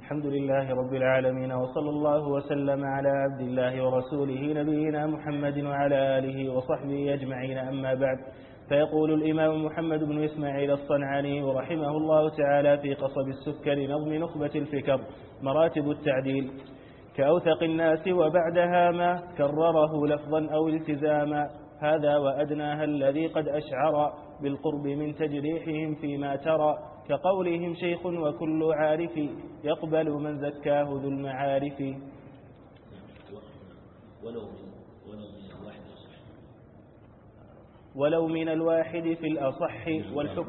الحمد لله رب العالمين، وصلى الله وسلم على عبد الله ورسوله نبينا محمد وعلى آله وصحبه أجمعين، أما بعد. فيقول الإمام محمد بن إسماعيل الصنعاني رحمه الله تعالى في قصب السكر نظم نخبة الفكر: مراتب التعديل: كأوثق الناس وبعدها ما كرره لفظا أو التزاما، هذا وأدناها الذي قد أشعر بالقرب من تجريحهم فيما ترى، كقولهم شيخ وكل عارف يقبل من زكاه ذو المعارف. ولو من الواحد في الأصح والحكم.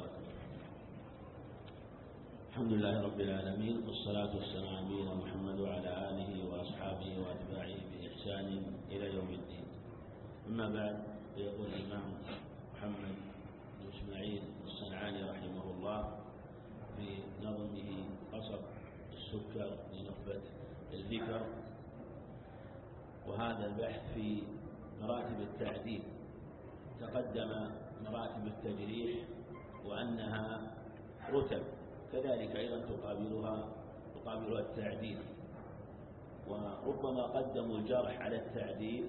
الحمد لله رب العالمين، والصلاة والسلام على نبينا محمد وعلى آله وأصحابه وأتباعه بإحسان إلى يوم الدين. أما بعد، فيقول الإمام محمد بن إسماعيل الصنعاني رحمه الله في نظمه قصب السكر لنخبة الفكر، وهذا البحث في مراتب التعديل. تقدم مراتب التجريح وأنها رتب، كذلك أيضا تقابلها التعديل، وربما قدموا الجرح على التعديل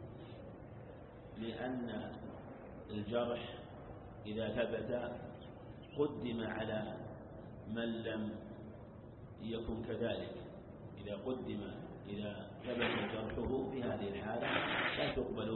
لأن الجرح إذا ثبت قدم على من لم يكن كذلك. إذا ثبت جرحه في هذه الحالة لا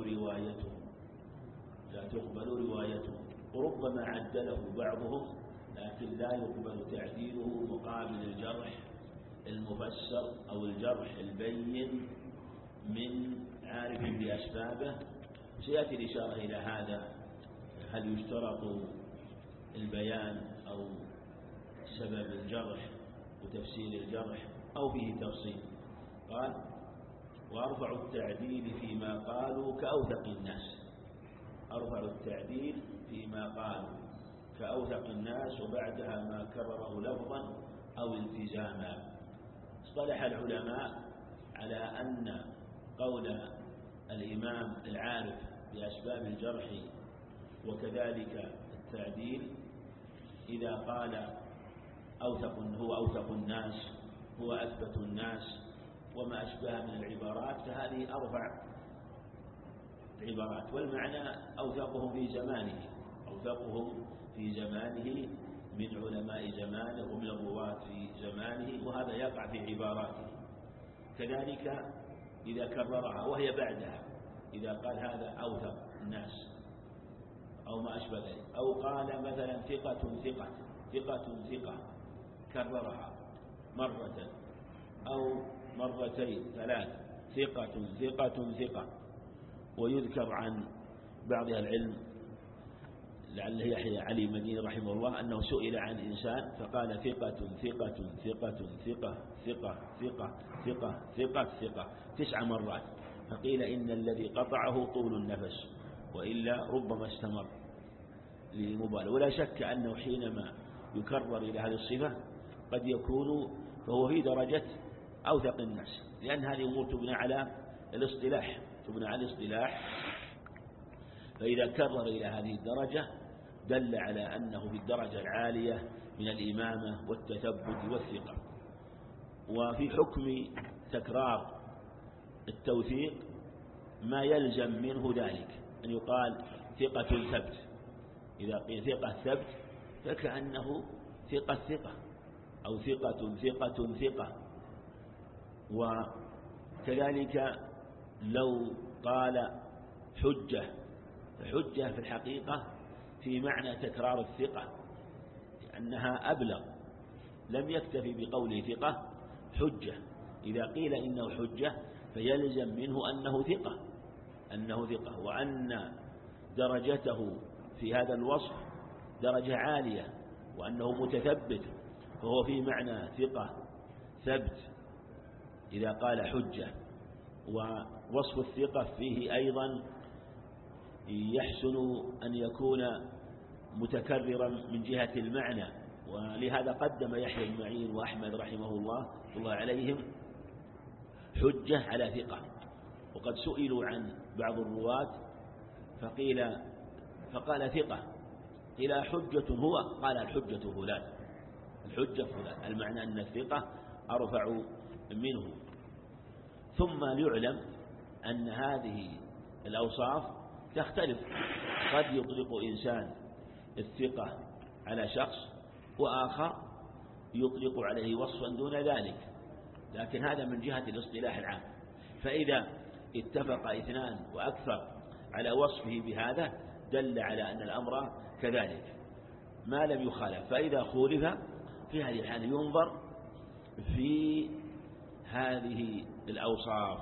تقبل روايته، وربما عدله بعضهم، لكن لا يقبل تعديله مقابل الجرح المفسر أو الجرح البين من عارف بأسبابه. سيأتي الإشارة إلى هذا، هل يشترط البيان أو سبب الجرح وتفسير الجرح أو فيه تفصيل. قال: وأرفع التعديل فيما قالوا كأوثق الناس. أرفع التعديل فيما قالوا كأوثق الناس وبعدها ما كرره لفظا أو التزاما. اصطلح العلماء على أن قول الإمام العارف بأسباب الجرح وكذلك التعديل إذا قال هو أوثق الناس، هو أثبت الناس وما أشبه من العبارات، فهذه أرفع العبارات، والمعنى أوثقهم في زمانه من علماء زمانه ومن الرواة في زمانه، وهذا يقع في عباراته. كذلك إذا كررها وهي بعدها، إذا قال هذا أوثق الناس أو ما أشبه ذلك، أو قال مثلا ثقة كررها مرة أو مرتين 3 ثقة. ويذكر عن بعض العلم لعله يحيى علي مديني رحمه الله أنه سئل عن إنسان فقال ثقة 9 مرات، فقيل إن الذي قطعه طول النفس، وإلا ربما استمر للمبالغة. ولا شك أنه حينما يكرر إلى هذه الصفة قد يكون فهو في درجة أوثق الناس، لأن هذه أمور تبنى على الاصطلاح، فإذا كرر إلى هذه الدرجة دل على أنه في الدرجة العالية من الإمامة والتثبت والثقة. وفي حكم تكرار التوثيق ما يلزم منه ذلك، أن يقال ثقة ثبت. إذا قيل ثقة ثبت فكأنه ثقة أو ثقة. وكذلك لو قال حجة، فحجة في الحقيقة في معنى تكرار الثقة، لأنها أبلغ. لم يكتفي بقوله ثقة حجة، إذا قيل إنه حجة فيلزم منه أنه ثقة، وأن درجته في هذا الوصف درجة عالية، وأنه متثبت، فهو في معنى ثقة ثبت إذا قال حجة. ووصف الثقة فيه أيضا يحسن أن يكون متكررا من جهة المعنى، ولهذا قدم يحيى بن معين وأحمد رحمه الله عليهم حجة على ثقة. وقد سئلوا عن بعض الرواة فقال ثقة، قيل حجة هو؟ قال الحجة فلان، المعنى أن الثقة أرفع منه. ثم ليعلم أن هذه الأوصاف تختلف، قد يطلق إنسان الثقة على شخص وآخر يطلق عليه وصفا دون ذلك، لكن هذا من جهة الاصطلاح العام. فإذا اتفق اثنان وأكثر على وصفه بهذا دل على أن الأمر كذلك ما لم يخالف. فإذا خولف في هذه الحالة ينظر في هذه الأوصاف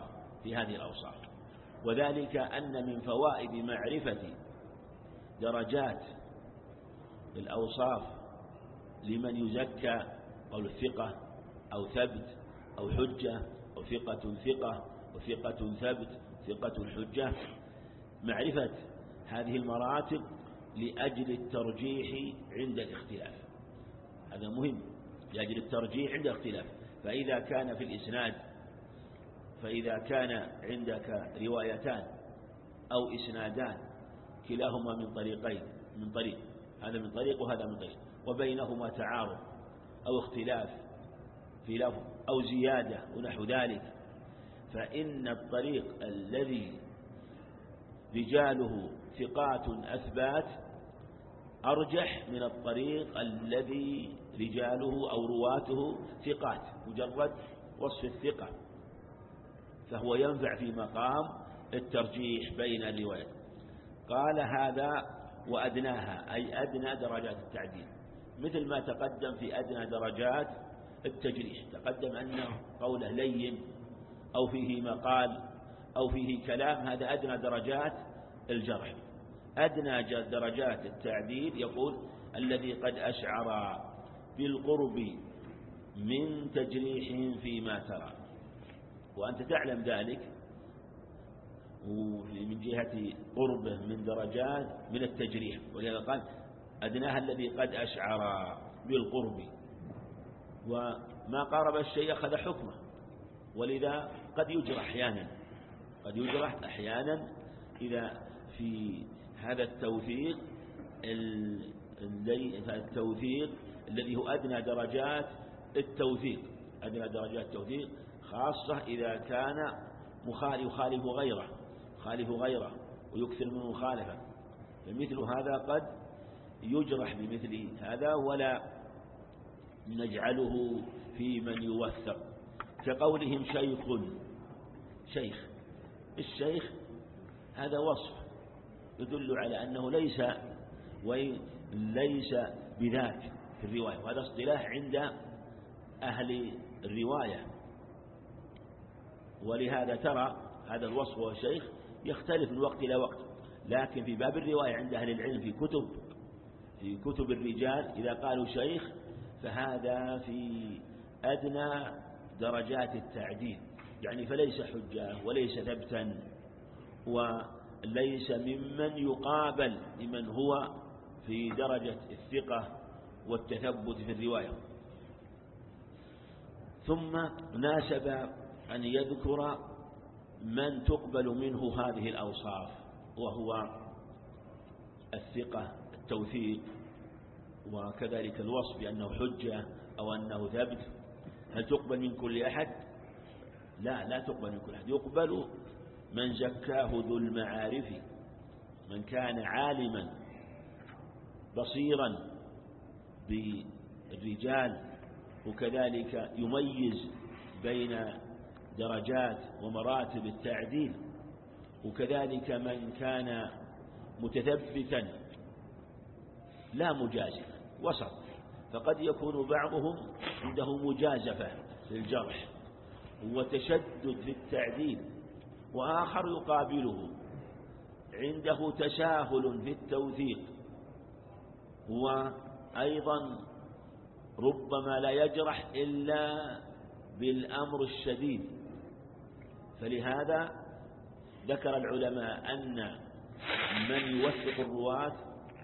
وذلك أن من فوائد معرفة درجات الأوصاف لمن يزكى قول الثقة أو ثبت أو حجة أو ثقة وثقة ثبت ثقة حجة، معرفة هذه المراتب لأجل الترجيح عند الاختلاف. هذا مهم، لأجل الترجيح عند الاختلاف. فإذا كان في الإسناد، فإذا كان عندك روايتان أو إسنادان كلاهما من طريقين، من طريق هذا من طريق وهذا من طريق، وبينهما تعارض أو اختلاف في لفظ أو زيادة ونحو ذلك، فإن الطريق الذي رجاله ثقات أثبات أرجح من الطريق الذي رجاله أو رواته ثقات مجرد وصف الثقة، فهو ينفع في مقام الترجيح بين الروايات. قال هذا وأدناها أي أدنى درجات التعديل، مثل ما تقدم في أدنى درجات التجريح، تقدم أنه قوله لين أو فيه مقال أو فيه كلام، هذا أدنى درجات الجرح. أدنى درجات التعديل يقول الذي قد أشعر بالقرب من تجريح فيما ترى، وأنت تعلم ذلك من جهة قربه من درجات من التجريح، ولهذا قال أدناها الذي قد أشعر بالقرب، وما قارب الشيء أخذ حكمه، ولذا قد يجرح أحيانا إذا في هذا التوثيق الذي هو أدنى درجات التوثيق، خاصة إذا كان يخالف غيره ويكثر من مخالفة، فمثل هذا قد يجرح بمثل هذا ولا نجعله في من يوثق. كقولهم شيخ، الشيخ هذا وصف يدل على أنه ليس بذاك في الرواية، وهذا اصطلاح عند أهل الرواية، ولهذا ترى هذا الوصف والشيخ يختلف من وقت إلى وقت، لكن في باب الرواية عند أهل العلم في كتب الرجال إذا قالوا شيخ فهذا في أدنى درجات التعديل، يعني فليس حجة وليس ثبتا وليس ممن يقابل لمن هو في درجة الثقة والتثبت في الرواية. ثم ناسب أن يذكر من تقبل منه هذه الأوصاف، وهو الثقة التوثيق، وكذلك الوصف بأنه حجة أو أنه ثبت. هل تقبل من كل أحد؟ لا تقبل من كل أحد، يقبل من زكاه ذو المعارف، من كان عالما بصيرا بالرجال، وكذلك يميز بين درجات ومراتب التعديل، وكذلك من كان متثبتا لا مجازفا وسط، فقد يكون بعضهم عنده مجازفة في الجرح وتشدد في التعديل، وآخر يقابله عنده تساهل في التوثيق، وأيضا ربما لا يجرح إلا بالأمر الشديد. فلهذا ذكر العلماء أن من يوثق الرواة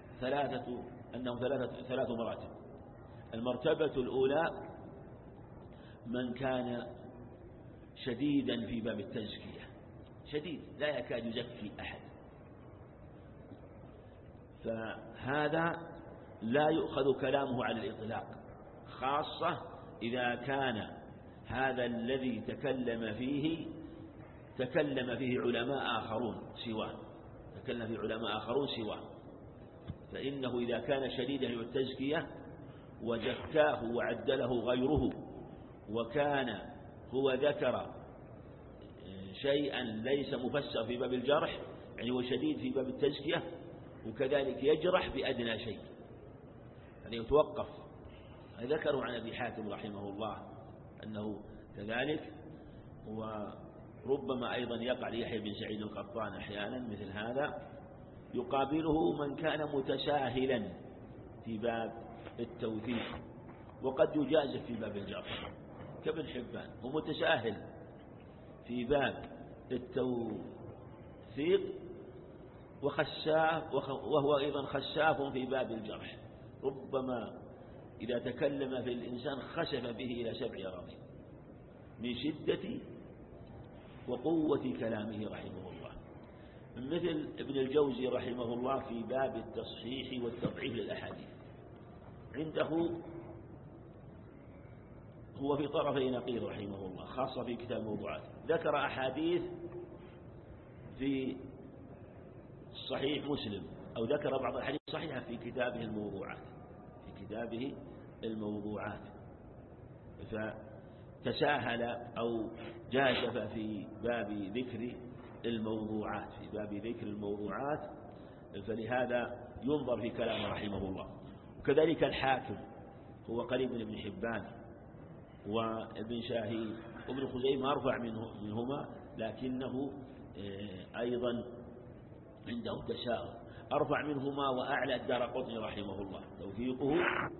ثلاث مراتب. المرتبة الأولى من كان شديدا في باب التزكية، شديد لا يكاد يزكي أحد، فهذا لا يؤخذ كلامه على الإطلاق، خاصة إذا كان هذا الذي تكلم فيه علماء آخرون سواه، فإنه إذا كان شديدا التزكية وزكاه وعدله غيره، وكان هو ذكر شيئا ليس مفسر في باب الجرح، يعني هو شديد في باب التزكية وكذلك يجرح بأدنى شيء، يعني يتوقف. ذكروا عن أبي حاتم رحمه الله أنه كذلك، وربما أيضا يقع ليحيى بن سعيد القطان أحيانا مثل هذا، يقابله من كان متساهلا في باب التوثيق وقد يجازف في باب الجرح كابن حبان، ومتساهل في باب التوثيق وهو أيضا خساف في باب الجرح، ربما إذا تكلم في الإنسان خسف به إلى 7 أراضين من شدة وقوة كلامه رحمه الله. مثل ابن الجوزي رحمه الله في باب التصحيح والتضعيف للأحاديث، عنده هو في طرفي نقيض رحمه الله، خاصة في كتاب الموضوعات، ذكر أحاديث في صحيح مسلم أو ذكر بعض الأحاديث صحيحة في كتابه الموضوعات، فتساهل أو جازف في باب ذكر الموضوعات، فلهذا ينظر في كلامه رحمه الله. وكذلك الحاكم هو قريب من ابن حبان وابن شاهين وابن خزيمة أرفع منهما، لكنه أيضا عنده تساهل، أرفع منهما وأعلى الدارقطني رحمه الله، توثيقه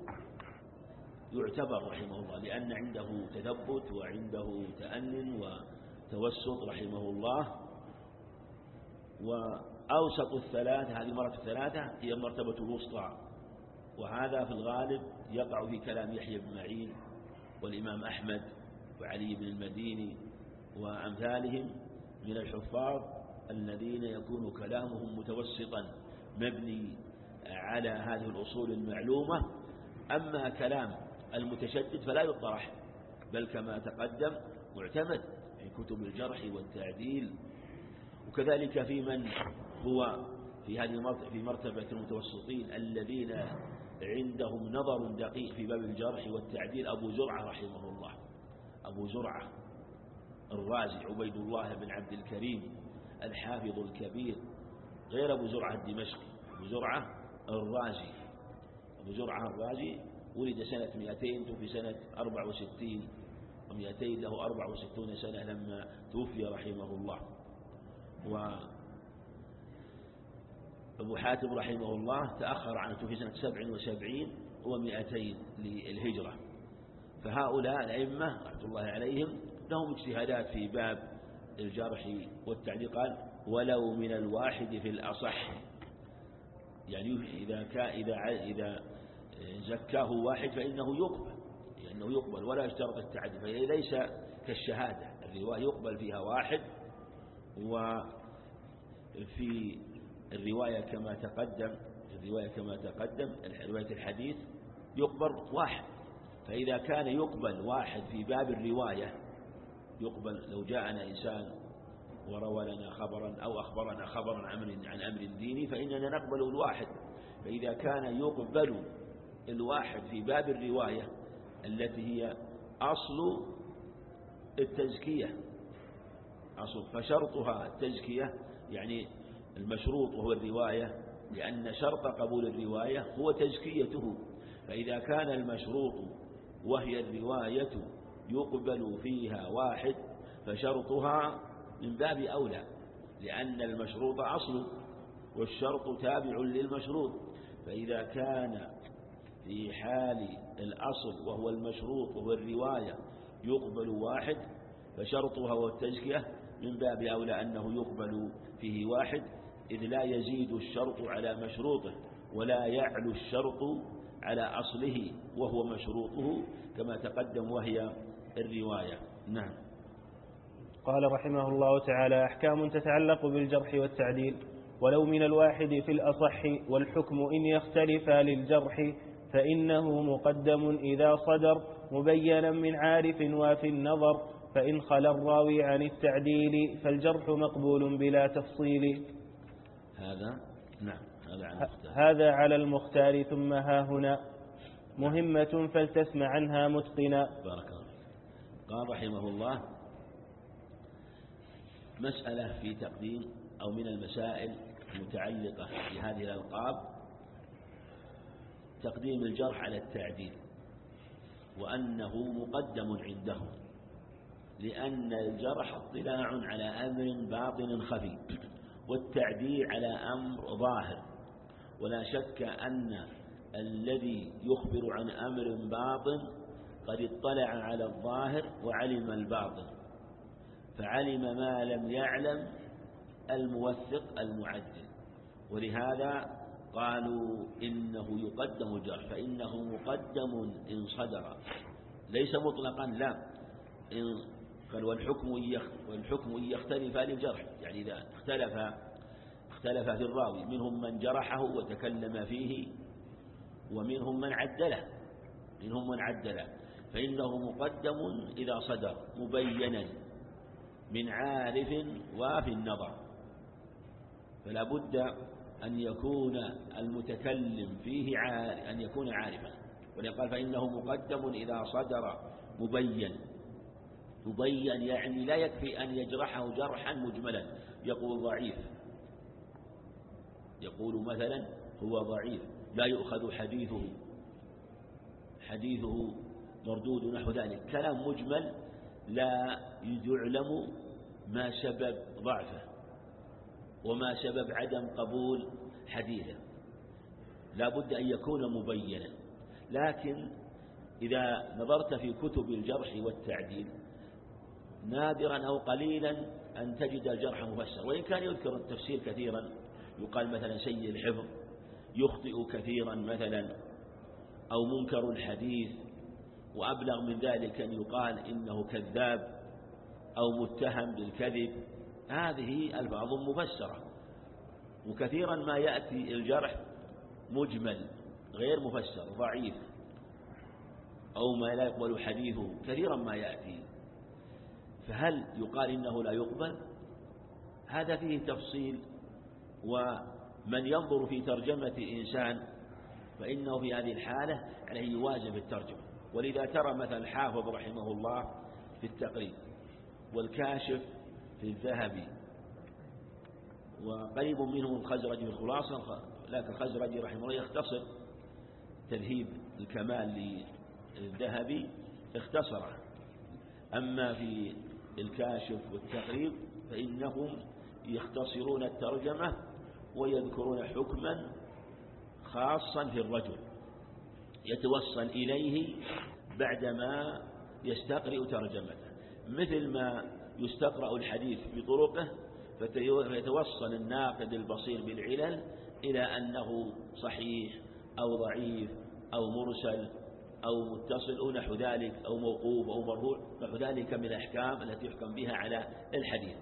يعتبر رحمه الله لأن عنده تثبت وعنده تأنن وتوسط رحمه الله. وأوسط الثلاثة، هذه المرتبة الثلاثة هي المرتبة الوسطى، وهذا في الغالب يقع في كلام يحيى بن معين والإمام أحمد وعلي بن المديني وأمثالهم من الحفاظ الذين يكون كلامهم متوسطا مبني على هذه الأصول المعلومة. أما كلام المتشدد فلا يطرح، بل كما تقدم معتمد في كتب الجرح والتعديل. وكذلك في من هو في مرتبة المتوسطين الذين عندهم نظر دقيق في باب الجرح والتعديل أبو زرعة رحمه الله، أبو زرعة الرازي عبيد الله بن عبد الكريم الحافظ الكبير، غير أبو زرعة الدمشقي، أبو زرعة الرازي ولد سنة 200 توفي سنة 64 و200 له 64 سنة لما توفي رحمه الله. وأبو حاتم رحمه الله تأخر عنه، توفي سنة 77 و200 للهجرة. فهؤلاء الأئمة رحمة الله عليهم لهم اجتهادات في باب الجرح والتعديل، قال ولو من الواحد في الأصح، يعني إذا زكاه واحد فإنه يقبل ولا يشترط التعدي، فهي ليس كالشهادة، الرواية يقبل فيها واحد، وفي الرواية كما تقدم رواية الحديث يقبل واحد. فإذا كان يقبل واحد في باب الرواية، يقبل لو جاءنا إنسان وروى لنا خبرا أو أخبرنا خبرا عن أمر ديني فإننا نقبل الواحد. فإذا كان يقبل الواحد في باب الرواية التي هي أصل التزكية، فشرطها التزكية، يعني المشروط وهو الرواية، لأن شرط قبول الرواية هو تزكيته. فإذا كان المشروط وهي الرواية يقبل فيها واحد فشرطها من باب أولى، لأن المشروط أصل والشرط تابع للمشروط. فإذا كان في حال الأصل وهو المشروط وهو الرواية يقبل واحد فشرطها والتزكية من باب أولى أنه يقبل فيه واحد، إذ لا يزيد الشرط على مشروطه ولا يعلو الشرط على أصله وهو مشروطه كما تقدم وهي الرواية. نعم. قال رحمه الله تعالى: أحكام تتعلق بالجرح والتعديل. ولو من الواحد في الأصح، والحكم إن يختلفا للجرح فإنه مقدم إذا صدر مبينا من عارف وفي النظر، فإن خلا الراوي عن التعديل فالجرح مقبول بلا تفصيل. هذا على المختار. ثم ها هنا مهمة فلتسمع عنها متقنا. بارك الله. قال رحمه الله: مسألة في تقديم أو من المسائل المتعلقة بهذه الألقاب تقديم الجرح على التعديل، وأنه مقدم عندهم، لأن الجرح اطلاع على أمر باطن خفي، والتعديل على أمر ظاهر. ولا شك أن الذي يخبر عن أمر باطن قد اطلع على الظاهر وعلم الباطن، فعلم ما لم يعلم الموثق المعدل، ولهذا قالوا إنه يقدم الجرح، فإنه مقدم إن صدر، ليس مطلقا، لا. قال والحكم إن يختلف للجرح، يعني إذا اختلف في الراوي، منهم من جرحه وتكلم فيه ومنهم من عدله، فإنه مقدم إذا صدر مبينا من عارف وفي النظر، فلا بد أن يكون المتكلم فيه أن يكون عارفا. ولقال فإنه مقدم إذا صدر مبين يعني لا يكفي أن يجرحه جرحا مجملا، يقول ضعيف، يقول مثلا هو ضعيف لا يؤخذ حديثه مردود نحو ذلك، كلام مجمل لا يعلم ما سبب ضعفه وما سبب عدم قبول حديثه، لا بد أن يكون مبينا. لكن إذا نظرت في كتب الجرح والتعديل نادرا أو قليلا أن تجد الجرح مفسر، وإن كان يذكر التفسير كثيرا، يقال مثلا سيء الحفظ، يخطئ كثيرا مثلا، أو منكر الحديث، وأبلغ من ذلك أن يقال إنه كذاب أو متهم بالكذب. هذه ألفاظ مفسرة، وكثيرا ما يأتي الجرح مجمل غير مفسر، ضعيف أو ما لا يقبل حديثه، كثيرا ما يأتي. فهل يقال إنه لا يقبل؟ هذا فيه تفصيل. ومن ينظر في ترجمة إنسان فإنه في هذه الحالة عليه يوازن بالترجمة، ولذا ترى مثلا الحافظ رحمه الله في التقريب، والكاشف في الذهبي، وقريب منه الخزرجي في الخلاصة، لكن الخزرجي رحمه الله يختصر تذهيب الكمال للذهبي اختصره، أما في الكاشف والتقريب فإنهم يختصرون الترجمة ويذكرون حكما خاصا في الرجل يتوصل إليه بعدما يستقرئ ترجمته، مثل ما يستقرأ الحديث بطرقه فيتوصل الناقد البصير بالعلل إلى أنه صحيح أو ضعيف أو مرسل أو متصل أو نحو ذلك، أو موقوف أو مرفوع، نحو ذلك من الأحكام التي يحكم بها على الحديث.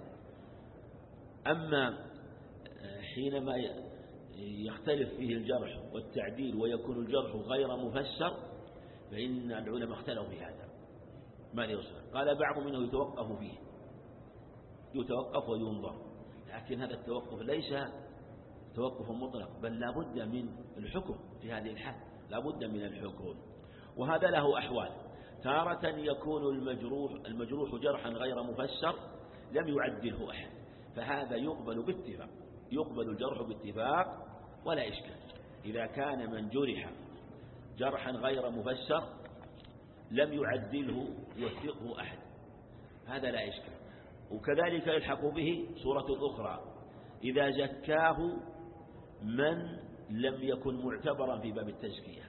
أما حينما يختلف فيه الجرح والتعديل ويكون الجرح غير مفسر فإن العلماء اختلفوا في هذا، ما يصلح. قال بعضهم إنه يتوقف فيه، يتوقف وينظر، لكن هذا التوقف ليس توقف مطلق، بل لا بد من الحكم في هذه الحال، لا بد من الحكم. وهذا له أحوال، تارة يكون المجروح جرحا غير مفسر لم يعدله أحد، فهذا يقبل باتفاق، يقبل الجرح باتفاق ولا إشكال. إذا كان من جرح جرحا غير مفسر لم يعدله يوثقه أحد، هذا لا إشكال. وكذلك يلحق به صورة أخرى، إذا زكاه من لم يكن معتبرا في باب التزكية،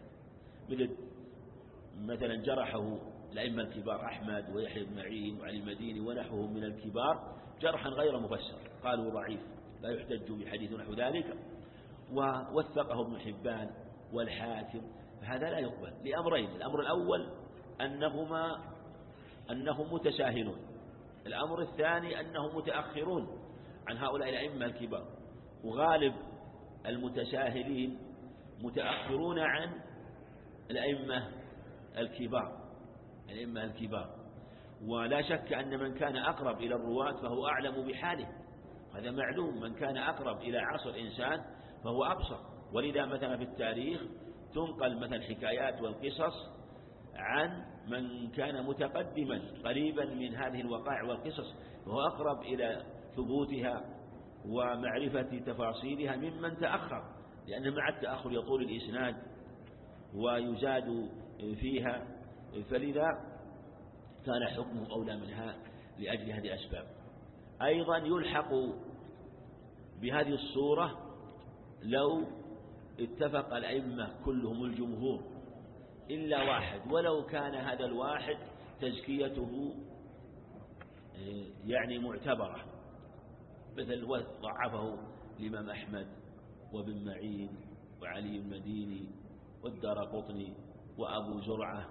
مثلا جرحه الأئمة الكبار أحمد ويحيى بن معين وعلي المديني ونحوهم من الكبار جرحا غير مفسر، قالوا ضعيف لا يحتج بحديث نحو ذلك، ووثقه ابن حبان والحاكم، فهذا لا يقبل لأمرين: الأمر الأول أنهم متساهلون، الأمر الثاني أنهم متأخرون عن هؤلاء الأئمة الكبار، وغالب المتساهلين متأخرون عن الأئمة الكبار. ولا شك أن من كان أقرب إلى الرواة فهو أعلم بحاله، هذا معلوم. من كان أقرب إلى عصر إنسان فهو أبصر. ولذا مثلا في التاريخ تنقل مثلا الحكايات والقصص عن من كان متقدما قريبا من هذه الوقائع والقصص، وهو أقرب إلى ثبوتها ومعرفة تفاصيلها ممن تأخر، لأن مع التأخر يطول الإسناد ويزاد فيها، فلذا كان حكمه أولى منها لأجل هذه الأسباب. أيضا يلحق بهذه الصورة لو اتفق الأئمة كلهم الجمهور إلا واحد، ولو كان هذا الواحد تزكيته يعني معتبرة، مثل ضعفه الإمام أحمد وابن معين وعلي المديني والدارقطني وأبو زرعة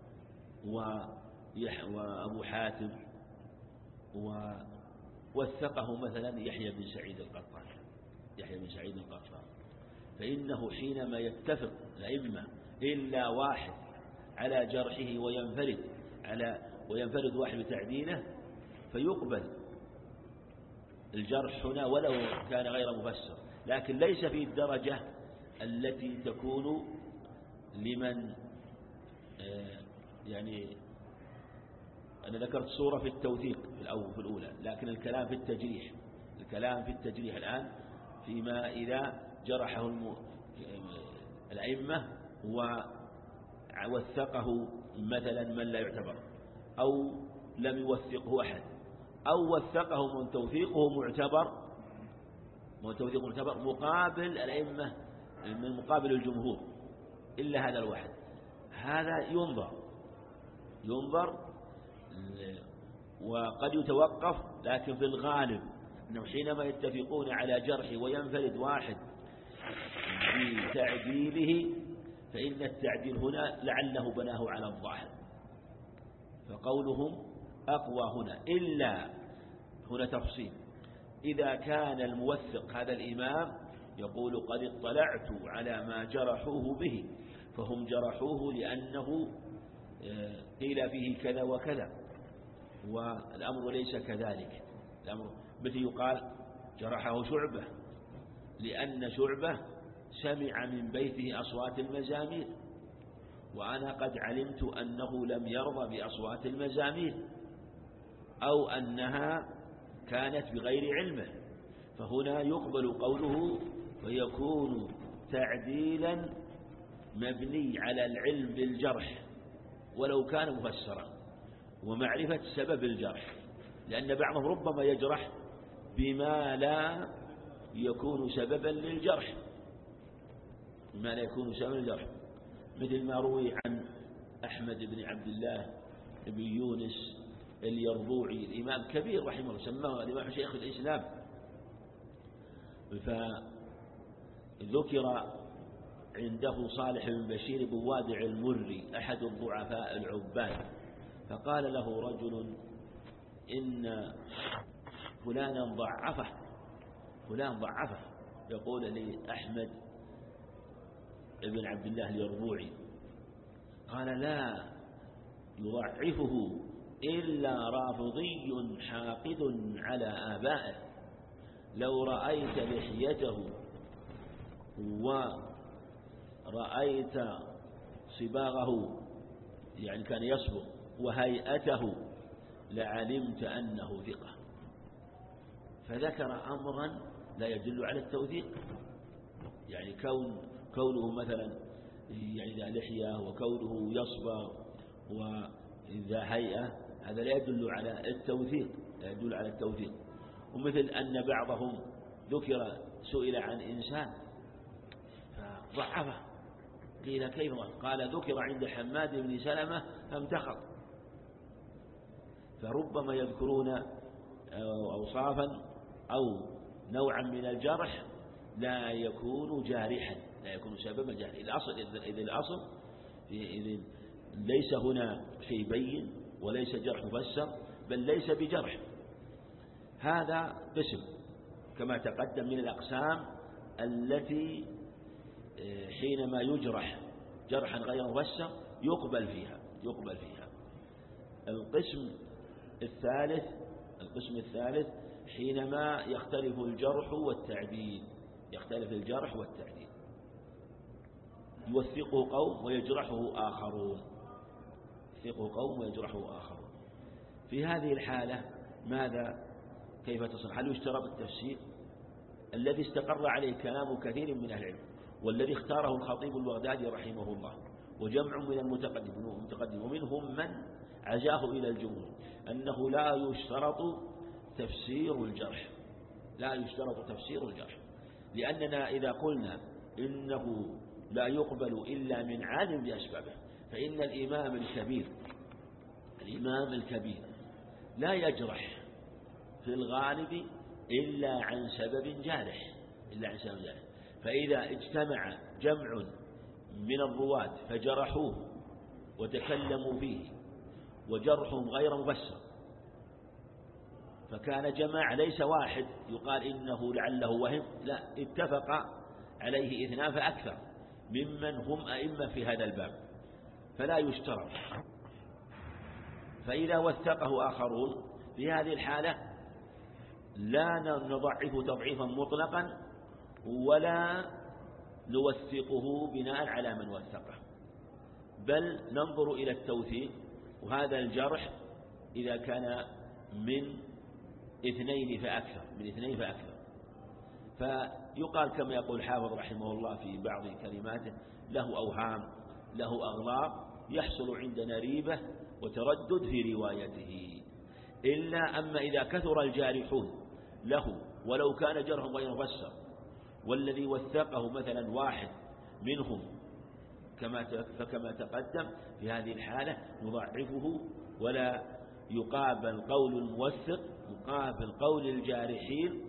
وأبو حاتم، ووثقه مثلا يحيى بن سعيد القطان، فإنه حينما يتفق الأئمة إلا واحد على جرحه وينفرد واحد بتعديله فيقبل الجرح هنا ولو كان غير مفسر، لكن ليس في الدرجة التي تكون لمن يعني أنا ذكرت صورة في التوثيق في الأولى، لكن الكلام في التجريح الآن فيما إذا جرحه الأئمة ووثقه مثلا من لا يعتبر، أو لم يوثقه أحد، أو وثقه من توثيقه معتبر مقابل الأئمة من مقابل الجمهور إلا هذا الواحد، هذا ينظر وقد يتوقف، لكن في الغالب أنه حينما يتفقون على جرح وينفرد واحد بتعديله فإن التعديل هنا لعله بناه على الظاهر، فقولهم أقوى هنا. إلا هنا تفصيل، إذا كان الموثق هذا الإمام يقول قد اطلعت على ما جرحوه به، فهم جرحوه لأنه قيل فيه كذا وكذا، والأمر ليس كذلك. الأمر مثل يقال جرحه شعبة لأن شعبة سمع من بيته أصوات المزامير، وأنا قد علمت أنه لم يرضى بأصوات المزامير، أو أنها كانت بغير علمه، فهنا يقبل قوله ويكون تعديلا مبني على العلم بالجرح ولو كان مفسرا ومعرفة سبب الجرح، لأن بعضهم ربما يجرح بما لا يكون سببا للجرح، مثل ما روي عن أحمد بن عبد الله بن يونس اليربوعي، الإمام كبير رحمه الله، سماه الإمام شيخ الإسلام، فذكر عنده صالح بن بشير بن وادع المري أحد الضعفاء العباد، فقال له رجل إن فلان ضعفه، يقول لي أحمد بن عبد الله اليربوعي، قال لا يضعفه إلا رافضي حاقد على آبائه، لو رأيت لحيته ورأيت صباغه يعني كان يصبغ وهيئته لعلمت أنه ثقة. فذكر أمرا لا يدل على التوثيق، يعني كونه مثلا يعني ذا لحية وكونه يصبغ وذا هيئة، هذا لا يدل على التوثيق، ومثل أن بعضهم ذكر سئل عن إنسان فضعفه، قيل كيف؟ قال ذكر عند حماد بن سلمة فامتخط. فربما يذكرون أوصافا أو نوعا من الجرح لا يكون جارحا، لا يكون سببا جارحا. الأصل إذ ليس هنا شيء بين وليس جرح مفسر، بل ليس بجرح. هذا قسم كما تقدم من الأقسام التي حينما يجرح جرحا غير مفسر يقبل فيها. القسم الثالث حينما يختلف الجرح والتعديل، يوثقه قوم ويجرحه آخرون. في هذه الحالة كيف تصل؟ هل يشترط التفسير؟ الذي استقر عليه كلام كثير من أهل العلم، والذي اختاره الخطيب البغدادي رحمه الله وجمع من المتقدم ومنهم من عزاه إلى الجمهور، أنه لا يشترط تفسير الجرح، لأننا إذا قلنا إنه لا يقبل إلا من عالم بأسبابه، فإن الإمام الكبير لا يجرح في الغالب إلا عن سبب جارح. فإذا اجتمع جمع من الرواة فجرحوه وتكلموا فيه وجرحهم غير مفسر، فكان جماعة ليس واحد يقال إنه لعله وهم، لا، اتفق عليه 2 فأكثر ممن هم أئمة في هذا الباب، فلا يشترط. فإذا وثقه آخرون في هذه الحالة لا نضعف تضعيفا مطلقا ولا نوثقه بناء على من وثقه، بل ننظر إلى التوثيق. وهذا الجرح إذا كان من 2 فأكثر، فيقال كما يقول الحافظ رحمه الله في بعض كلماته: له أوهام، له أغلاط، يحصل عندنا ريبة وتردد في روايته. إلا أما إذا كثر الجارحون له ولو كان جرح غير مفسر، والذي وثقه مثلا واحد منهم فكما تقدم، في هذه الحالة نضعفه، ولا يقابل قول الموثق مقابل قول الجارحين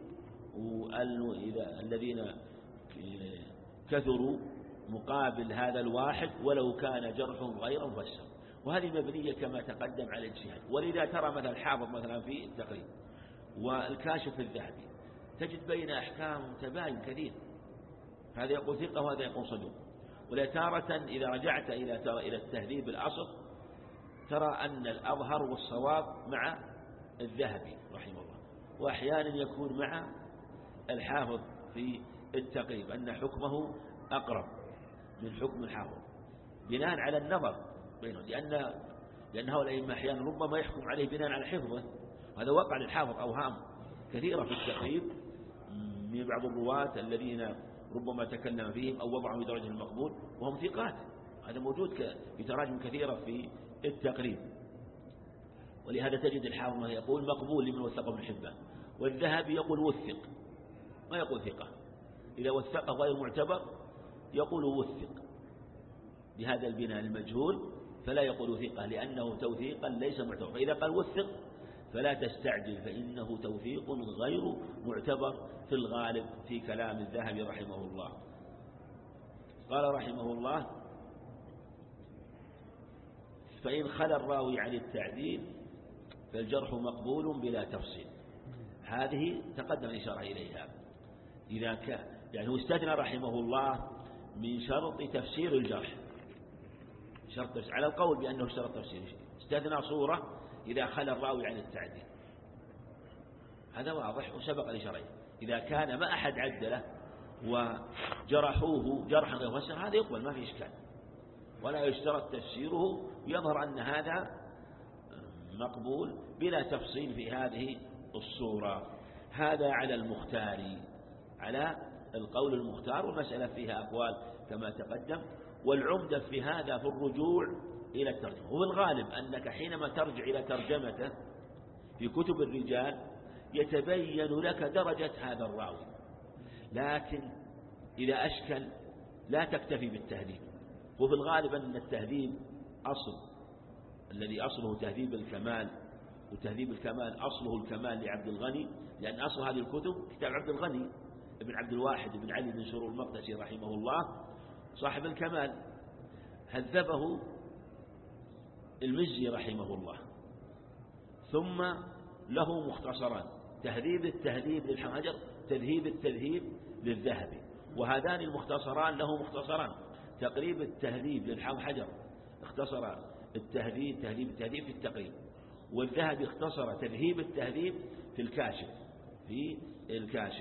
الذين كثروا مقابل هذا الواحد ولو كان جرحهم غير مفسر. وهذه مبنية كما تقدم على الاجتهاد. ولذا ترى مثلا الحافظ مثلا في التقريب والكاشف الذهبي تجد بين أحكام تباين كثير، هذا يقول ثقة وهذا يقول صدوق. ولا تارة إذا رجعت إلى التهذيب الأصل ترى أن الأظهر والصواب مع الذهبي رحمه الله، وأحيانا يكون مع الحافظ في التقريب، أن حكمه أقرب من حكم الحافظ بناء على النظر بينه، لأن هؤلاء أحيانا ربما يحكم عليه بناء على حفظه. هذا وقع للحافظ أوهام كثيرة في التقريب من بعض الرواة الذين ربما تكلم فيهم أو وضعهم في درجة المقبول وهم ثقات. هذا موجود في تراجم كثيرة في التقريب. ولهذا تجد الحافظ يقول مقبول لمن وثقه ابن حبان، والذهبي يقول وثق ما يقول ثقة. إذا وثقه غير معتبر يقول وثق بهذا البناء المجهول، فلا يقول ثقة لأنه توثيقا ليس معتبر. فإذا قال وثق فلا تستعجل، فإنه توثيق غير معتبر في الغالب في كلام الذهبي رحمه الله. قال رحمه الله: فإن خلا الراوي عن التعديل فالجرح مقبول بلا تفصيل. هذه تقدم الإشارة إليها. إذا كان يعني استثنى رحمه الله من شرط تفسير الجرح، شرط على القول بأنه شرط تفسير، استثنى صورة إذا خلا الراوي عن التعديل، هذا واضح وسبق الإشارة. إذا كان ما أحد عدله وجرحوه جرحا غير مفسر هذا يقبل ما في إشكال، ولا يشترط تفسيره، يظهر أن هذا مقبول بلا تفصيل في هذه الصورة. هذا على المختار، على القول المختار، والمسألة فيها أقوال كما تقدم. والعمدة في هذا في الرجوع إلى الترجمة. وفي الغالب أنك حينما ترجع إلى ترجمته في كتب الرجال يتبين لك درجة هذا الراوي، لكن إذا أشكل لا تكتفي بالتهذيب. وفي الغالب أن التهذيب الذي أصله تهذيب الكمال، وتهذيب الكمال أصله الكمال لعبد الغني، لأن أصل هذه الكتب كتاب عبد الغني ابن عبد الواحد بن علي بن سرور المقدسي رحمه الله صاحب الكمال، هذبه المزي رحمه الله، ثم له مختصران: تهذيب التهذيب للحافظ حجر، تذهيب التذهيب للذهبي. وهذان المختصران له مختصران، تقريب التهذيب للحافظ حجر اختصر التهذيب في التقريب، والذهبي اختصر تذهيب التهذيب في الكاشف.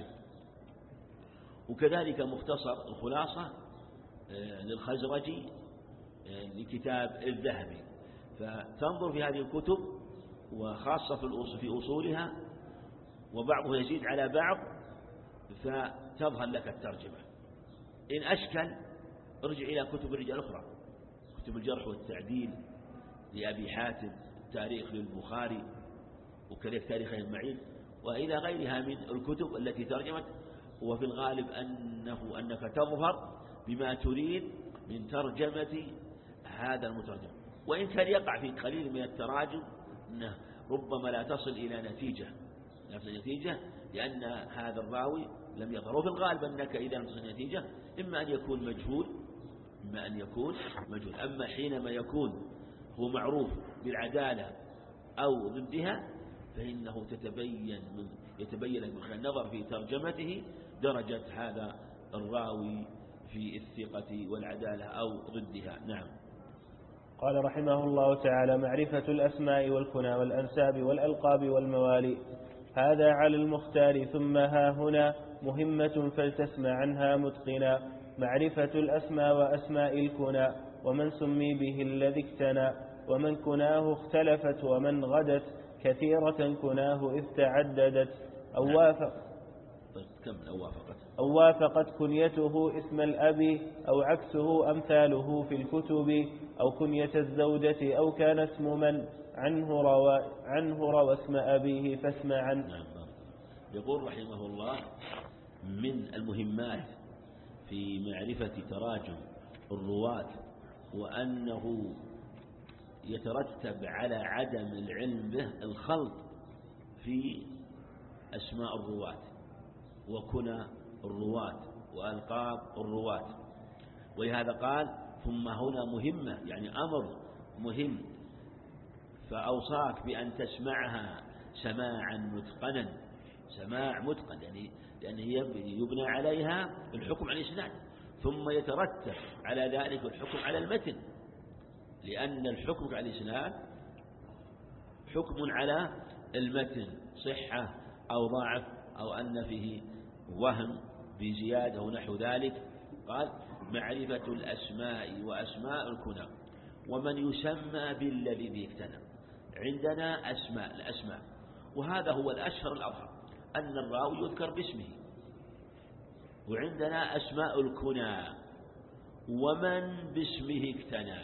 وكذلك مختصر الخلاصة للخزرجي لكتاب الذهبي. فتنظر في هذه الكتب وخاصة في أصولها، وبعضه يزيد على بعض، فتظهر لك الترجمة. إن أشكل ارجع إلى كتب الرجال الأخرى، كتب الجرح والتعديل لأبي حاتم، التاريخ للبخاري، وكذلك تاريخ المعين، وإلى غيرها من الكتب التي ترجمت. وفي الغالب أنك تظهر بما تريد من ترجمة هذا المترجم، وإن كان يقع في قليل من التراجم أنه ربما لا تصل إلى نتيجة لأن هذا الراوي لم يظهر. وفي الغالب أنك إذا لم تصل نتيجة إما أن يكون مجهول، أما حينما يكون هو معروف بالعدالة أو ضدها فإنه يتبين من خلال النظر في ترجمته درجة هذا الراوي في الثقة والعدالة أو ضدها. نعم. قال رحمه الله تعالى: معرفة الأسماء والكنى والأنساب والألقاب والموالي، هذا على المختار. ثم ها هنا مهمة فلتسمع عنها متقنا: معرفة الأسماء وأسماء الكنى، ومن سمي به الذي اكتنى، ومن كناه اختلفت ومن غدت، كثيرة كناه إذ تعددت، أو وافقت كنيته اسم الأب، أو عكسه أمثاله في الكتب، أو كنية الزوجة، أو كان اسم من عنه روى اسم أبيه فاسمع عنه. نعم. يقول رحمه الله: من المهمات في معرفة تراجم الرواة وأنه يترتب على عدم العلم به الخلط في أسماء الرواة وكنى الرواة وألقاب الرواة. ولهذا قال: ثم هنا مهمة، يعني أمر مهم، فأوصاك بأن تسمعها سماعا متقنا، سماع متقن، يعني لأنه يبنى عليها الحكم على الإسناد، ثم يترتب على ذلك الحكم على المتن، لأن الحكم على الإسناد حكم على المتن، صحة أو ضعف أو أن فيه وهم بزيادة ونحو ذلك. قال: معرفة الأسماء وأسماء الكنى، ومن يسمى بالذي بيكتنى. عندنا الأسماء، وهذا هو الأشهر الأظهر أن الراوي يذكر باسمه. وعندنا أسماء الكنى، ومن باسمه اكتنى.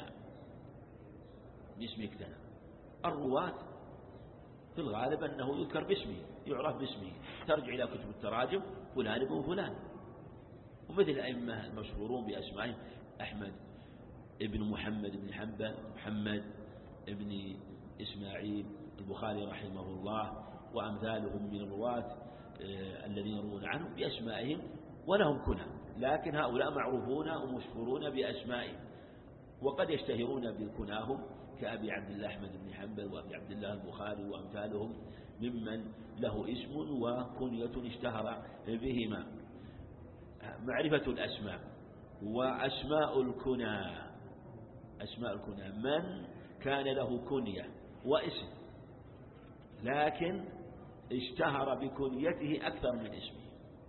الرواة في الغالب أنه يذكر باسمه، يعرف باسمه، ترجع إلى كتب التراجم: فلان ابن فلان. ومثل الأئمة المشهورون بأسمائهم: أحمد ابن محمد بن حنبل، محمد ابن إسماعيل، البخاري رحمه الله، وأمثالهم من الرواة الذين يروون عنهم بأسمائهم ولهم كنى، لكن هؤلاء معروفون ومشهورون بأسمائهم، وقد يشتهرون بكناهم كأبي عبد الله أحمد بن حنبل وأبي عبد الله البخاري وأمثالهم ممن له اسم وكنية اشتهر بهما. معرفة الأسماء وأسماء الكنى. أسماء الكنى: من كان له كنية واسم لكن اشتهر بكنيته أكثر من اسمه،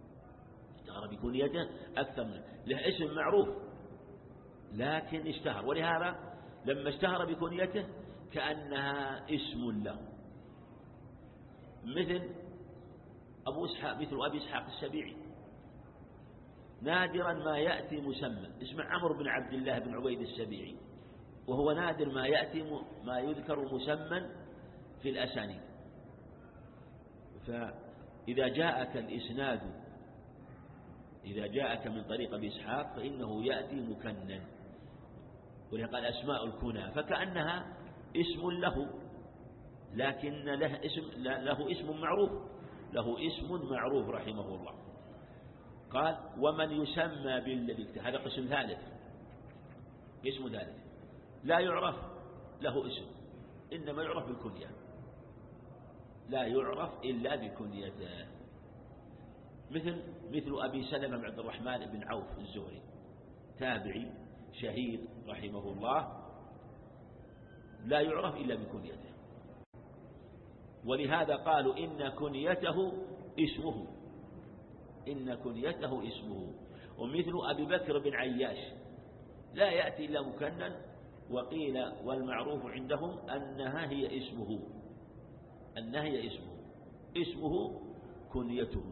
له اسم معروف لكن اشتهر، ولهذا لما اشتهر بكنيته كأنها اسم له، مثل أبي إسحاق السبيعي. نادرا ما يأتي مسمى، اسمه عمرو بن عبد الله بن عبيد السبيعي، وهو نادر ما يأتي ما يذكر مسمى في الأسانيد. فإذا جاءك الإسناد، إذا جاءك من طريق أبي إسحاق فإنه يأتي مكنن، ولقد أسماء الكنى فكأنها اسم له، لكن له اسم معروف رحمه الله. قال: ومن يسمى بالذي، هذا قسم ثالث، لا يعرف له اسم، إنما يعرف بالكنية، لا يعرف إلا بكنيته، مثل أبي سلمة بن عبد الرحمن بن عوف الزهري، تابعي شهيد رحمه الله لا يعرف إلا بكنيته، ولهذا قالوا إن كنيته اسمه. ومثل أبي بكر بن عياش لا يأتي إلا مكنن، وقيل والمعروف عندهم أنها هي اسمه كنيته.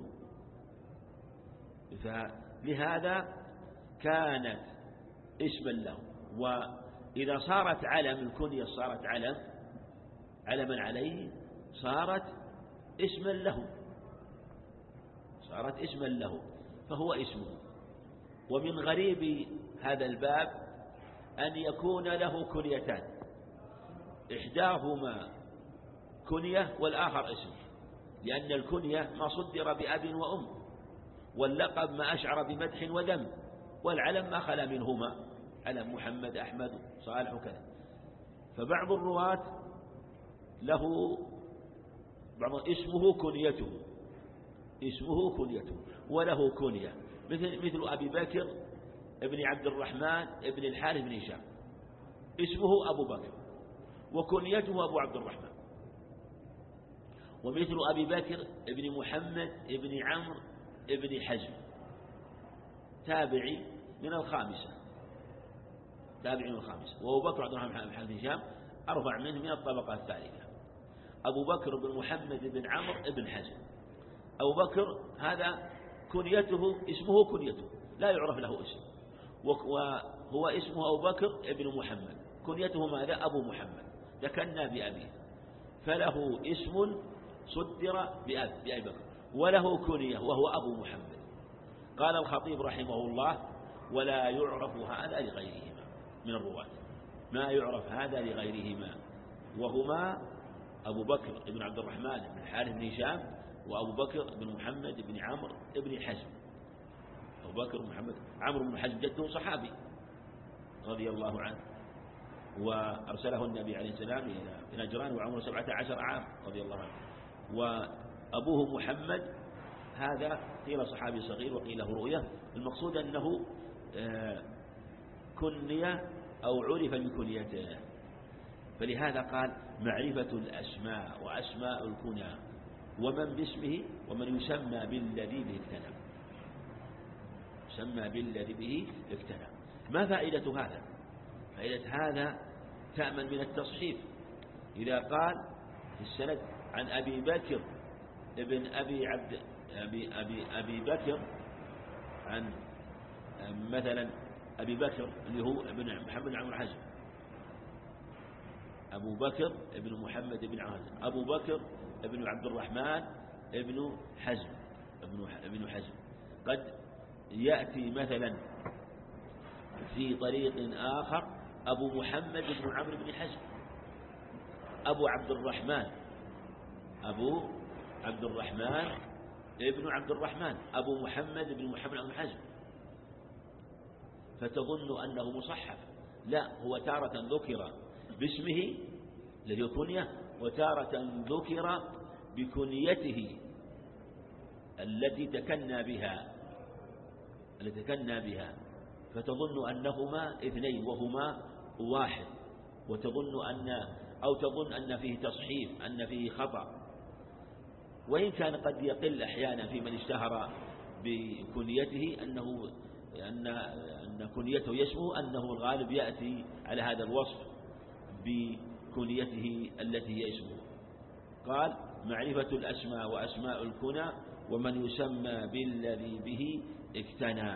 فلهذا كانت اسما له. وإذا صارت علم، الكنية صارت علما عليه، صارت اسما له فهو اسمه. ومن غريب هذا الباب أن يكون له كنيتان، إحداهما كنية والآخر اسم، لأن الكنية ما صدر بأب وأم، واللقب ما أشعر بمدح وذم، والعلم ما خلا منهما، علم محمد أحمد صالح وكذا. فبعض الرواة له اسمه كنيته وله كنية، مثل أبي بكر ابن عبد الرحمن ابن الحارث بن هشام، اسمه أبو بكر وكنيته أبو عبد الرحمن. ومثل أبي بكر ابن محمد ابن عمرو ابن حزم، تابعي من الخامسة، وأبو بكر عبد الرحمن بن حارث هشام أرفع منه من الطبقة الثالثة. أبو بكر بن محمد بن عمرو بن حزم، أبو بكر هذا اسمه كنيته لا يعرف له اسم، وهو اسمه أبو بكر ابن محمد، كنيته ماذا؟ أبو محمد، تكنى بأبيه، فله اسم صدر بأبي بكر، وله كنية وهو أبو محمد. قال الخطيب رحمه الله: ولا يعرف هذا لغيرهما من الرواة، ما يعرف هذا لغيرهما، وهما أبو بكر بن عبد الرحمن بن الحارث بن هشام، وأبو بكر بن محمد بن عمرو بن حزم. أبو بكر محمد عمرو بن حزم جده صحابي رضي الله عنه، وأرسله النبي عليه السلام إلى نجران وعمره 17 عام رضي الله عنه. وأبوه محمد هذا قيل صحابي صغير وقيل له رؤية، المقصود أنه كنية أو عرف بكنيته. فلهذا قال: معرفة الأسماء وأسماء الكنى ومن باسمه ومن يسمى بالذي به اكتنى. ما فائدة هذا؟ فائدة هذا تأمن من التصحيف. إذا قال في السند عن أبي بكر ابن أبي بكر، عن مثلا أبي بكر اللي هو ابن محمد بن عمرو حزم، أبو بكر ابن محمد بن عمرو حزم، أبو بكر ابن عبد الرحمن ابن حزم. قد يأتي مثلا في طريق آخر أبو محمد بن عمرو بن حزم، أبو عبد الرحمن ابن عبد الرحمن، أبو محمد بن محمد بن حزم، فتظن أنه مصحف. لا، هو تارة ذكر باسمه الذي هو كنية، وتارة ذكر بكنيته التي تكنى بها، فتظن أنهما اثنين وهما واحد، تظن أن فيه تصحيف، أن فيه خطأ. وإن كان قد يقل أحيانا في من اشتهر بكنيته أن كنيته يشبه، أنه الغالب يأتي على هذا الوصف بكنيته التي هي اسمه. قال: معرفة الأسماء وأسماء الكنى ومن يسمى بالذي به اكتنى.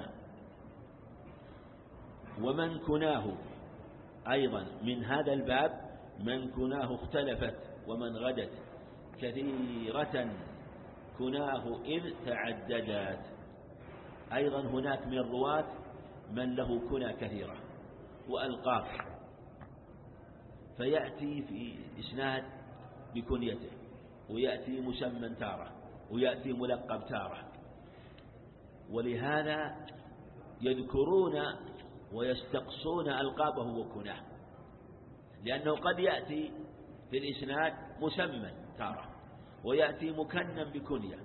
ومن كناه أيضا من هذا الباب، من كناه اختلفت ومن غدت كثيرة كناه إذ تعددت. أيضا هناك من الرواة من له كنى كثيرة وألقاب، فيأتي في إسناد بكنيته، ويأتي مسمى تارة، ويأتي ملقب تارة. ولهذا يذكرون ويستقصون ألقابه وكناه، لأنه قد يأتي في الإسناد مسمى تارة، ويأتي مكنى بكنية،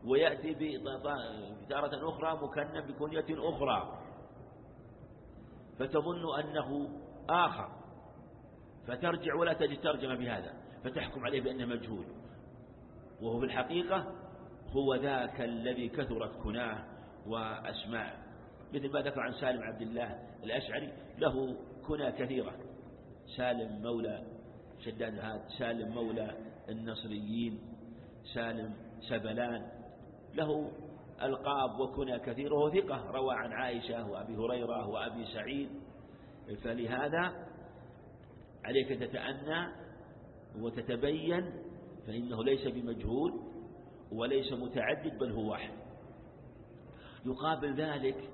ويأتي بتارة أخرى مكنى بكنية أخرى. فتظن أنه آخر، فترجع ولا تجد ترجمة بهذا، فتحكم عليه بأنه مجهول، وهو في الحقيقة هو ذاك الذي كثرت كناه وأسماء، مثل ما ذكر عن سالم عبد الله الأشعري، له كنى كثيرة: سالم مولى شداد هاد، سالم مولى النصريين، سالم سبلان، له ألقاب وكنى كثيرة، وهو ثقة، روى عن عائشة وأبي هريرة وأبي سعيد. فلهذا عليك تتأنى وتتبين، فإنه ليس بمجهول وليس متعدد، بل هو واحد. يقابل ذلك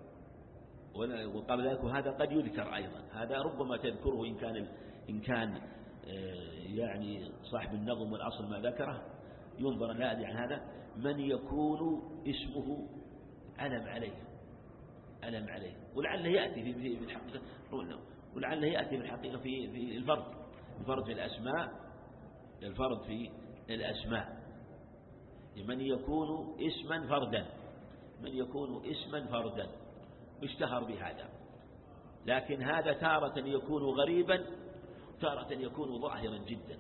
وهذا قد يذكر أيضا، هذا ربما تذكره إن كان يعني صاحب النظم والأصل ما ذكره، ينظر لا أدري عن هذا: من يكون اسمه علم عليه، ولعله يأتي في الحقيقة، ولعله يأتي في الحقيقة في الفرد في الأسماء، من يكون اسما فردا اشتهر بهذا. لكن هذا تارة يكون غريبا، تارة يكون ظاهرا جدا،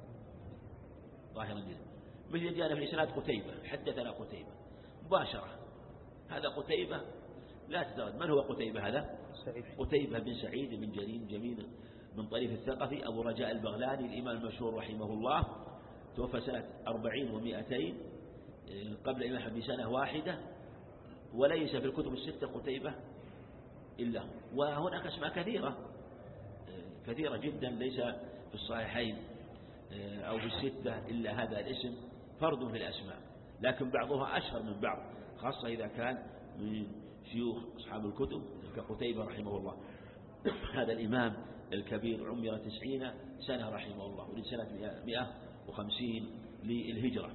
مثل جاءنا في الإسناد قتيبة، حدثنا قتيبة مباشرة، هذا قتيبة لا تزال. من هو قتيبة هذا؟ قتيبة بن سعيد بن جميل من طريف الثقفي، أبو رجاء البغلاني، الإمام المشهور رحمه الله، توفى سنة 40 و200 قبل الإمام بسنة واحدة، وليس في الكتب الستة قتيبة إلا هو. وهناك أسماء كثيرة جدا ليس في الصحيحين أو في الستة إلا هذا الاسم فرد في الأسماء، لكن بعضها أشهر من بعض، خاصة إذا كان من شيوخ أصحاب الكتب كقتيبة رحمه الله. هذا الإمام الكبير عمر 90 سنة رحمه الله، ولد سنة 150 للهجرة.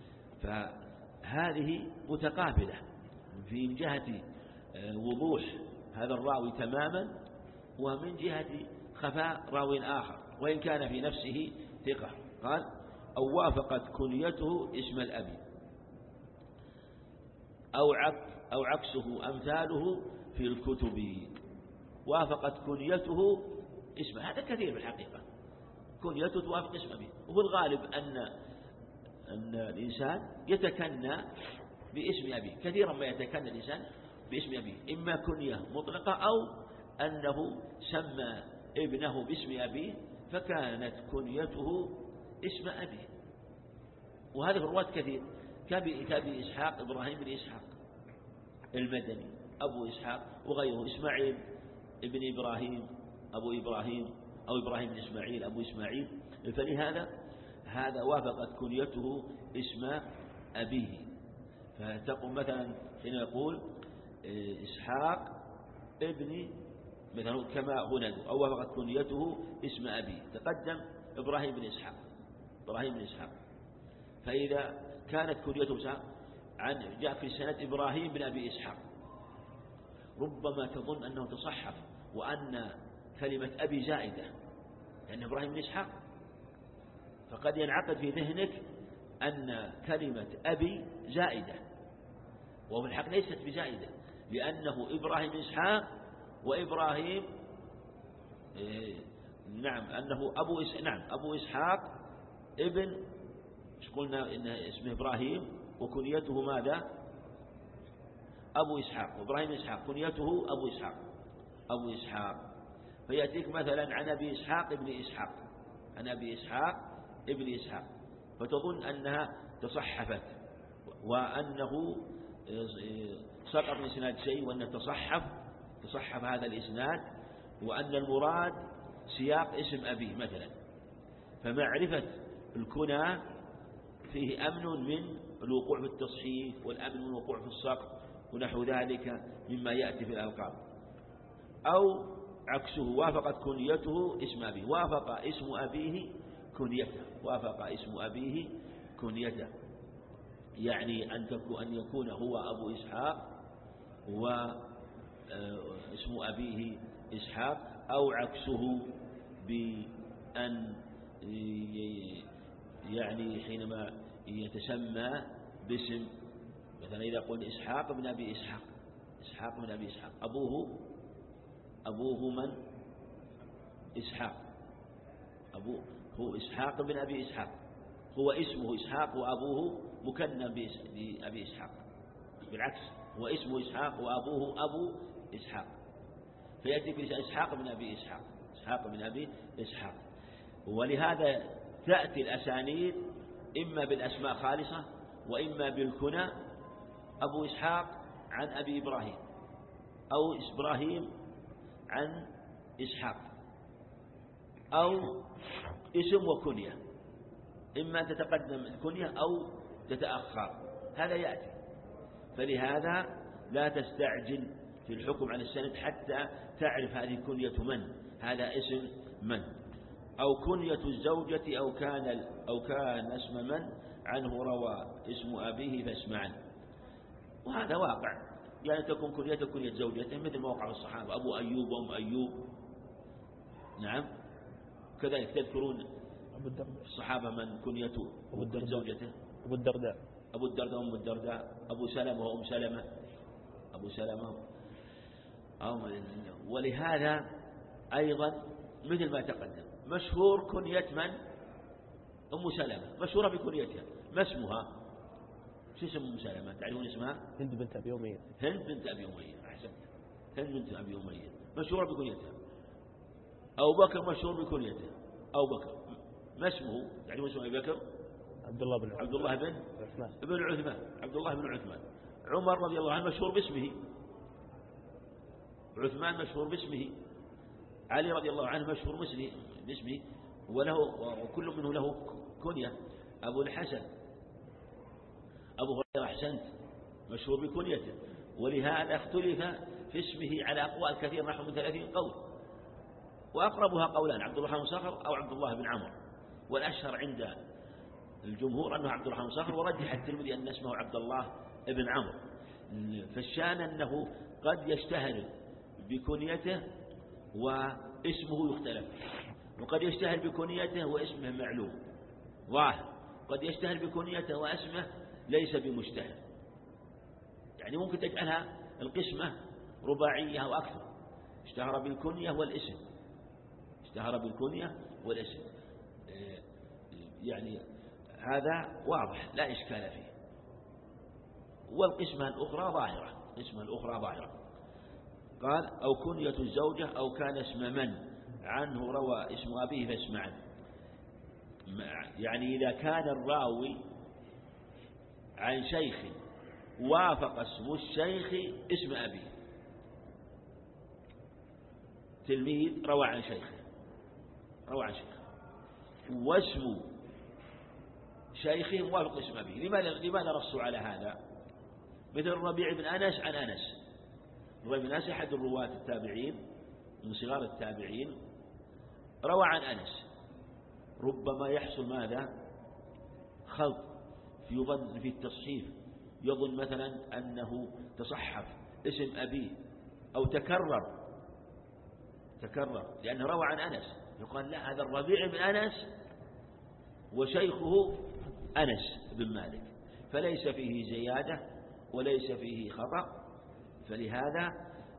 فهذه متقابلة في جهة وضوح هذا الراوي تماما، ومن جهة خفاء راوي آخر وإن كان في نفسه ثقة. قال: أو وافقت كنيته اسم الأب أو عكسه أمثاله في الكتب. وافقت كنيته اسم، هذا كثير في الحقيقة، كنيته توافق اسم أبيه. وفي الغالب أن الإنسان يتكنى باسم أبيه، كثيرا ما يتكنى الإنسان باسم أبيه، إما كنية مطلقة أو أنه سمى ابنه باسم أبيه فكانت كنيته اسم أبيه. وهذا في الرواة كثير، كأبي إسحاق إبراهيم بن إسحاق المدني أبو إسحاق، وغيره إسماعيل ابن إبراهيم أبو إبراهيم، أو إبراهيم بن إسماعيل أبو إسماعيل. فلهذا هذا وافقت كنيته اسم أبيه. فتقوم مثلا حين يقول إسحاق ابن مثلا كما هنا، أو وافقت كنيته اسم أبيه، تقدم إبراهيم بن إسحاق. فإذا كانت كنيته إسحاق جاء في سند إبراهيم بن أبي إسحاق، ربما تظن أنه تصحف وأن كلمة أبي زائدة، لأن إبراهيم بن إسحاق، فقد ينعقد في ذهنك أن كلمة أبي زائدة، وفي الحق ليست بزائدة، لأنه إبراهيم بن إسحاق وإبراهيم أبو إسحاق ابن، قلنا إن اسمه إبراهيم وكنيته ماذا؟ أبو إسحاق، وإبراهيم بن إسحاق كنيته أبو إسحاق. فيأتيك مثلا عن أبي إسحاق ابن إسحاق، فتظن أنها تصحفت وأنه سقط من إسناد شيء، وأنه تصحف هذا الإسناد، وأن المراد سياق اسم أبيه مثلا. فمعرفة الكنى فيه أمن من الوقوع في التصحيف، والأمن من الوقوع في السقط ونحو ذلك مما يأتي في الألقاب. أو عكسه، وافقت كنيته اسم أبيه، وافق اسم أبيه كنيته، يعني أن يكون هو أبو إسحاق واسم أبيه إسحاق، أو عكسه بأن يعني حينما يتسمى باسم، مثلا إذا قلنا إسحاق بن أبي إسحاق، أبوه أبوه من؟ إسحاق. أبوه هو إسحاق بن أبي إسحاق، هو اسمه إسحاق وأبوه مكنى بأبي إسحاق، بالعكس هو اسمه إسحاق وأبوه أبو إسحاق، فيأتي إسحاق بن أبي إسحاق، إسحاق بن أبي إسحاق. ولهذا تأتي الأسانيد إما بالأسماء خالصة وإما بالكنى، أبو إسحاق عن أبي إبراهيم، أو إبراهيم عن إسحاق، أو اسم وكنية، إما تتقدم الكنية أو تتأخر، هذا يأتي. فلهذا لا تستعجل في الحكم على السند حتى تعرف هذه كنية من، هذا اسم من، أو كنية الزوجة أو كان اسم من عنه روى اسم أبيه فاسمعا. وهذا واقع، يعني تكون كنيته كنية زوجته، مثل ما وقع الصحابة أبو أيوب وأم أيوب. نعم، كذلك تذكرون الصحابة من كنيته زوجته؟ أبو الدرداء وأم الدرداء، أبو سلمة وأم سلمة، أبو سلمة. ولهذا أيضا مثل ما تقدم مشهور كنية من؟ أم سلمة، مشهورة بكنيتها، ما اسمها؟ شو اسم أم سلمة؟ تعرفون اسمها؟ هند بنت أبي أمية. هند بنت أبي أمية، أحسنت، هند بنت أبي أمية مشهورة بكنيتها. أبو بكر مشهور بكنيته، أبو بكر، ما اسمه؟ تعرفون اسمه أبي بكر؟ عبد الله بن عثمان. عبد الله بن عثمان. عمر رضي الله عنه مشهور باسمه، عثمان مشهور باسمه، علي رضي الله عنه مشهور باسمه، وكل منه له كنية. أبو الحسن، أبو هريرة، أحسنت، مشهور بكنيته. ولهذا اختلف في اسمه على أقوال كثير، نحو من 30 قول، وأقربها قولان: عبد الرحمن بن صخر أو عبد الله بن عمرو. والأشهر عند الجمهور أنه عبد الرحمن بن صخر، ورجح الترمذي أن اسمه عبد الله بن عمرو. فالشان أنه قد يشتهر بكنيته واسمه يختلف، وقد يشتهر بكنيته واسمه معلوم ظاهر، قد يشتهر بكنيته واسمه ليس بمشتهر. يعني ممكن تجعلها القسمة رباعية أو أكثر، اشتهر بالكنية والاسم، اشتهر بالكنية والاسم، يعني هذا واضح لا إشكال فيه. والقسمة الأخرى ظاهرة، قال: أو كنية الزوجة أو كان اسم من عنه روى اسم أبيه فاسمعا. يعني إذا كان الراوي عن شيخ وافق اسم الشيخ اسم أبيه، تلميذ روى عن شيخه واسم شيخه موافق اسم أبيه، لماذا نصوا على هذا؟ مثل الربيع بن أنس عن أنس. الربيع بن أنس أحد الرواة التابعين من صغار التابعين، روى عن أنس. ربما يحصل ماذا؟ خلط في التصحيف، يظن مثلا أنه تصحف اسم أبيه أو تكرر لأنه روى عن أنس، يقال لا، هذا الربيع بن أنس وشيخه أنس بن مالك، فليس فيه زيادة وليس فيه خطأ. فلهذا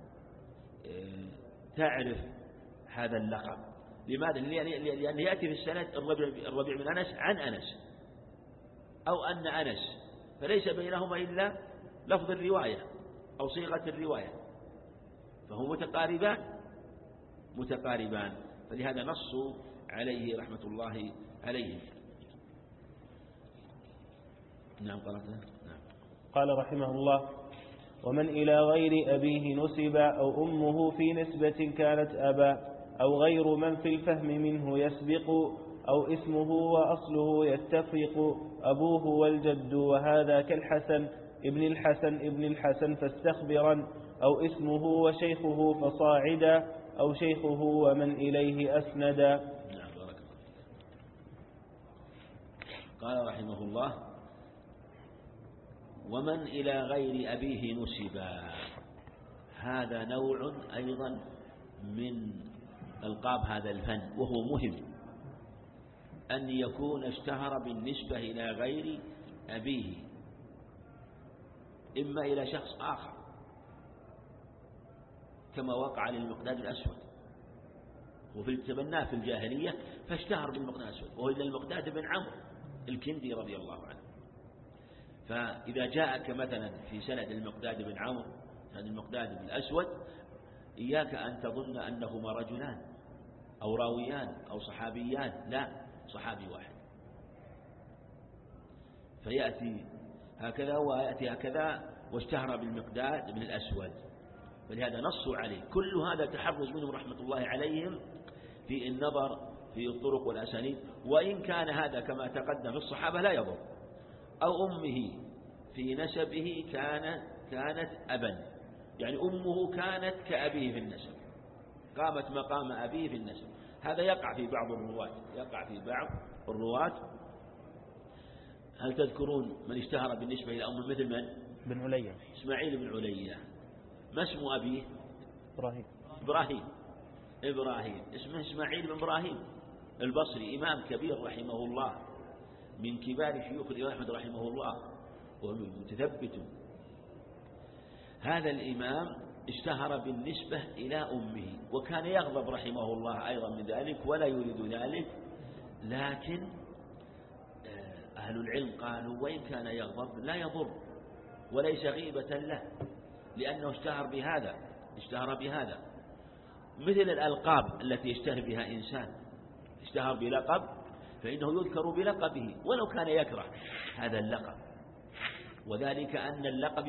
تعرف هذا اللقب. لماذا؟ لأن يأتي في السند الربيع بن أنس عن أنس، أو أن أنس، فليس بينهما إلا لفظ الرواية أو صيغة الرواية، فهم متقاربان، فلهذا نصوا عليه رحمة الله عليهم. نعم، قرأتها. نعم. قال رحمه الله: ومن إلى غير أبيه نسب أو أمه في نسبة كانت أبا، أو غير من في الفهم منه يسبق، أو اسمه وأصله يتفق، أبوه والجد وهذا كالحسن ابن الحسن فاستخبرا، أو اسمه وشيخه فصاعدا، أو شيخه ومن إليه أسندا. نعم، بارك الله. قال رحمه الله: ومن إلى غير أبيه نسبا. هذا نوع أيضا من ألقاب هذا الفن، وهو مهم، أن يكون اشتهر بالنسبة إلى غير أبيه، إما إلى شخص آخر كما وقع للمقداد الأسود، وفي تبناه في الجاهلية فاشتهر بالمقداد الأسود، وهو المقداد بن عمرو الكندي رضي الله عنه. فإذا جاءك مثلا في سند المقداد بن عمرو سند المقداد بن الأسود، إياك أن تظن أنهما رجلان أو راويان أو صحابيان، لا، صحابي واحد. فيأتي هكذا ويأتي هكذا، واشتهر بالمقداد بن الأسود، ولهذا نصوا عليه. كل هذا تحرز منهم رحمة الله عليهم في النظر في الطرق والأسانيد، وإن كان هذا كما تقدم في الصحابة لا يضر. أو أمه في نسبه كانت أبا، يعني أمه كانت كأبيه في النسب، قامت مقام أبيه في النسب. هذا يقع في بعض الرواة. هل تذكرون من اشتهر بالنسبة إلى أمه مثل من؟ بن علية، إسماعيل بن علية. ما اسم أبيه؟ إبراهيم. اسمه إسماعيل بن إبراهيم البصري، إمام كبير رحمه الله، من كبار شيوخ الإمام أحمد رحمه الله، وهو متثبت. هذا الإمام اشتهر بالنسبة إلى أمه، وكان يغضب رحمه الله أيضا من ذلك ولا يريد ذلك، لكن أهل العلم قالوا وإن كان يغضب لا يضر وليس غيبة له، لأنه اشتهر بهذا مثل الألقاب التي يشتهر بها إنسان. اشتهر بلقب فإنه يذكر بلقبه ولو كان يكره هذا اللقب، وذلك أن اللقب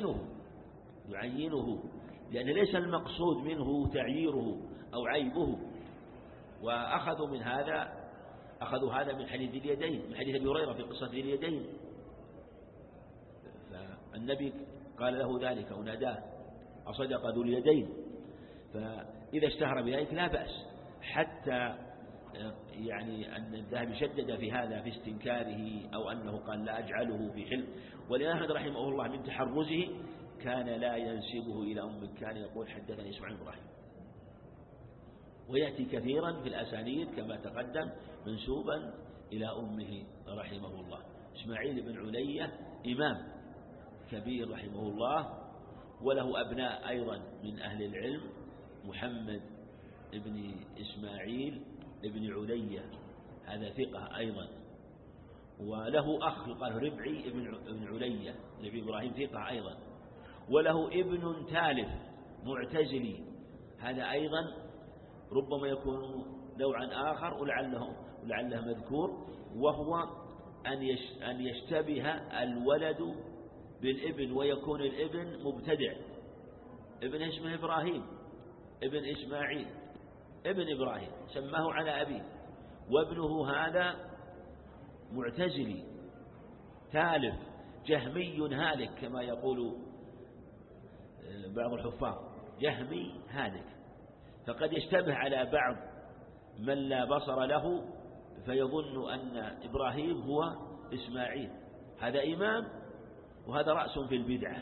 يعينه، لأن ليس المقصود منه تعييره أو عيبه. وأخذوا هذا من حديث ذي اليدين، من حديث أبي هريرة في قصة ذي اليدين. فالنبي قال له ذلك وناداه أصدق ذو اليدين. فإذا اشتهر بذلك لا بأس، حتى يعني أن الذهبي شدد في هذا في استنكاره، أو أنه قال لا أجعله في حلم. ولأن أحمد رحمه الله من تحرزه كان لا ينسبه إلى أمه، كان يقول حدثني إسماعيل بن إبراهيم. ويأتي كثيرا في الأسانيد كما تقدم منسوبا إلى أمه رحمه الله. إسماعيل بن علية إمام كبير رحمه الله، وله أبناء أيضا من أهل العلم، محمد بن إسماعيل بن علية، هذا ثقة أيضا. وله أخ قال ربعي بن علية بن إبراهيم، ثقة أيضا. وله ابن ثالث معتزلي، هذا أيضا ربما يكون نوعا آخر ولعله مذكور، وهو أن يشتبه الولد بالابن ويكون الابن مبتدع. ابن اسمه إبراهيم ابن إسماعيل ابن إبراهيم، سماه على أبيه، وابنه هذا معتزلي ثالث جهمي هالك كما يقول بعض الحفاظ، جهمي هالك. فقد يشتبه على بعض من لا بصر له فيظن أن إبراهيم هو إسماعيل. هذا إمام وهذا رأس في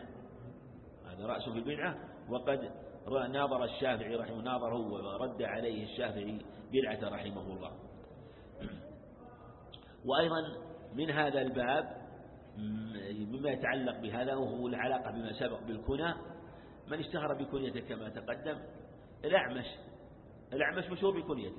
البدعة، وقد ناظر الشافعي رحمه ناظره ورد عليه الشافعي بدعة رحمه الله. وأيضا من هذا الباب مما يتعلق بهذا وهو العلاقة بما سبق بالكنى، من اشتهر بكنيته كما تقدم الأعمش مشهور بكنيته،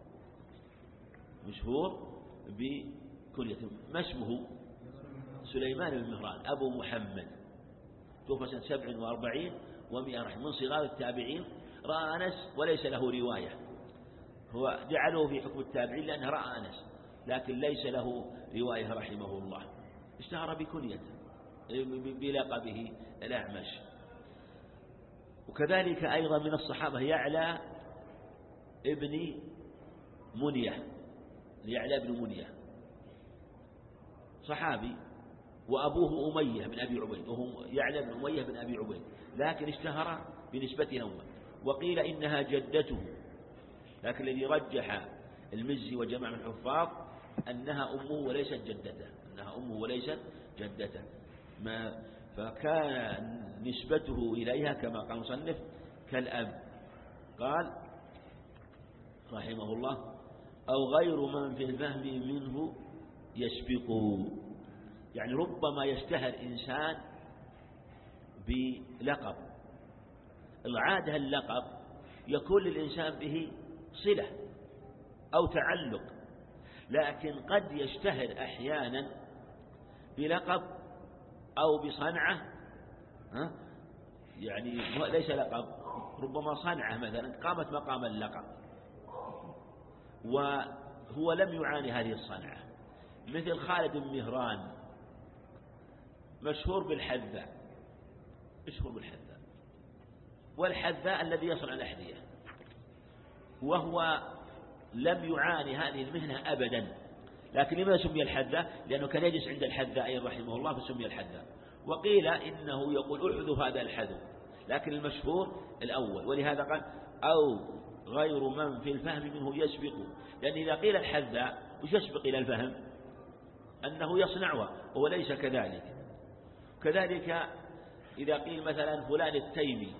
ما اسمه؟ سليمان بن مهران أبو محمد، توفى سنة 47 و100 من صغار التابعين. رأى أنس وليس له رواية، هو جعله في حكم التابعين لأنه رأى أنس، لكن ليس له رواية رحمه الله. اشتهر بكنيته بلقبه الأعمش. وكذلك أيضا من الصحابة يعلى ابن منية صحابي، وأبوه أمية بن أبي عبيد، وهو يعلى بن أمية بن أبي عبيد، لكن اشتهر بنسبة أمه. وقيل إنها جدته، لكن الذي رجح المزي وجماعة من الحفاظ أنها أمه وليست جدته، فكان نسبته إليها كما قال المصنف كالأب. قال رحمه الله أو غير من في الفهم منه يسبقه، يعني ربما يشتهر إنسان بلقب العادة اللقب يكون للإنسان به صلة أو تعلق، لكن قد يشتهر أحيانا بلقب أو بصنعة، يعني ليس لقب، ربما صنعة مثلا قامت مقام اللقب وهو لم يعاني هذه الصنعة، مثل خالد بن مهران مشهور بالحذاء، والحذاء الذي يصنع الأحذية، وهو لم يعاني هذه المهنة أبدا، لكن لماذا سمي الحذاء؟ لأنه كان يجلس عند الحذائين رحمه الله فسمي الحذاء. وقيل إنه يقول أحذف هذا الحذو، لكن المشهور الأول، ولهذا قال أو غير من في الفهم منه يسبق، لأن إذا قيل الحذاء وش يسبق إلى الفهم؟ أنه يصنعها، وهو ليس كذلك. كذلك إذا قيل مثلا فلان التيمي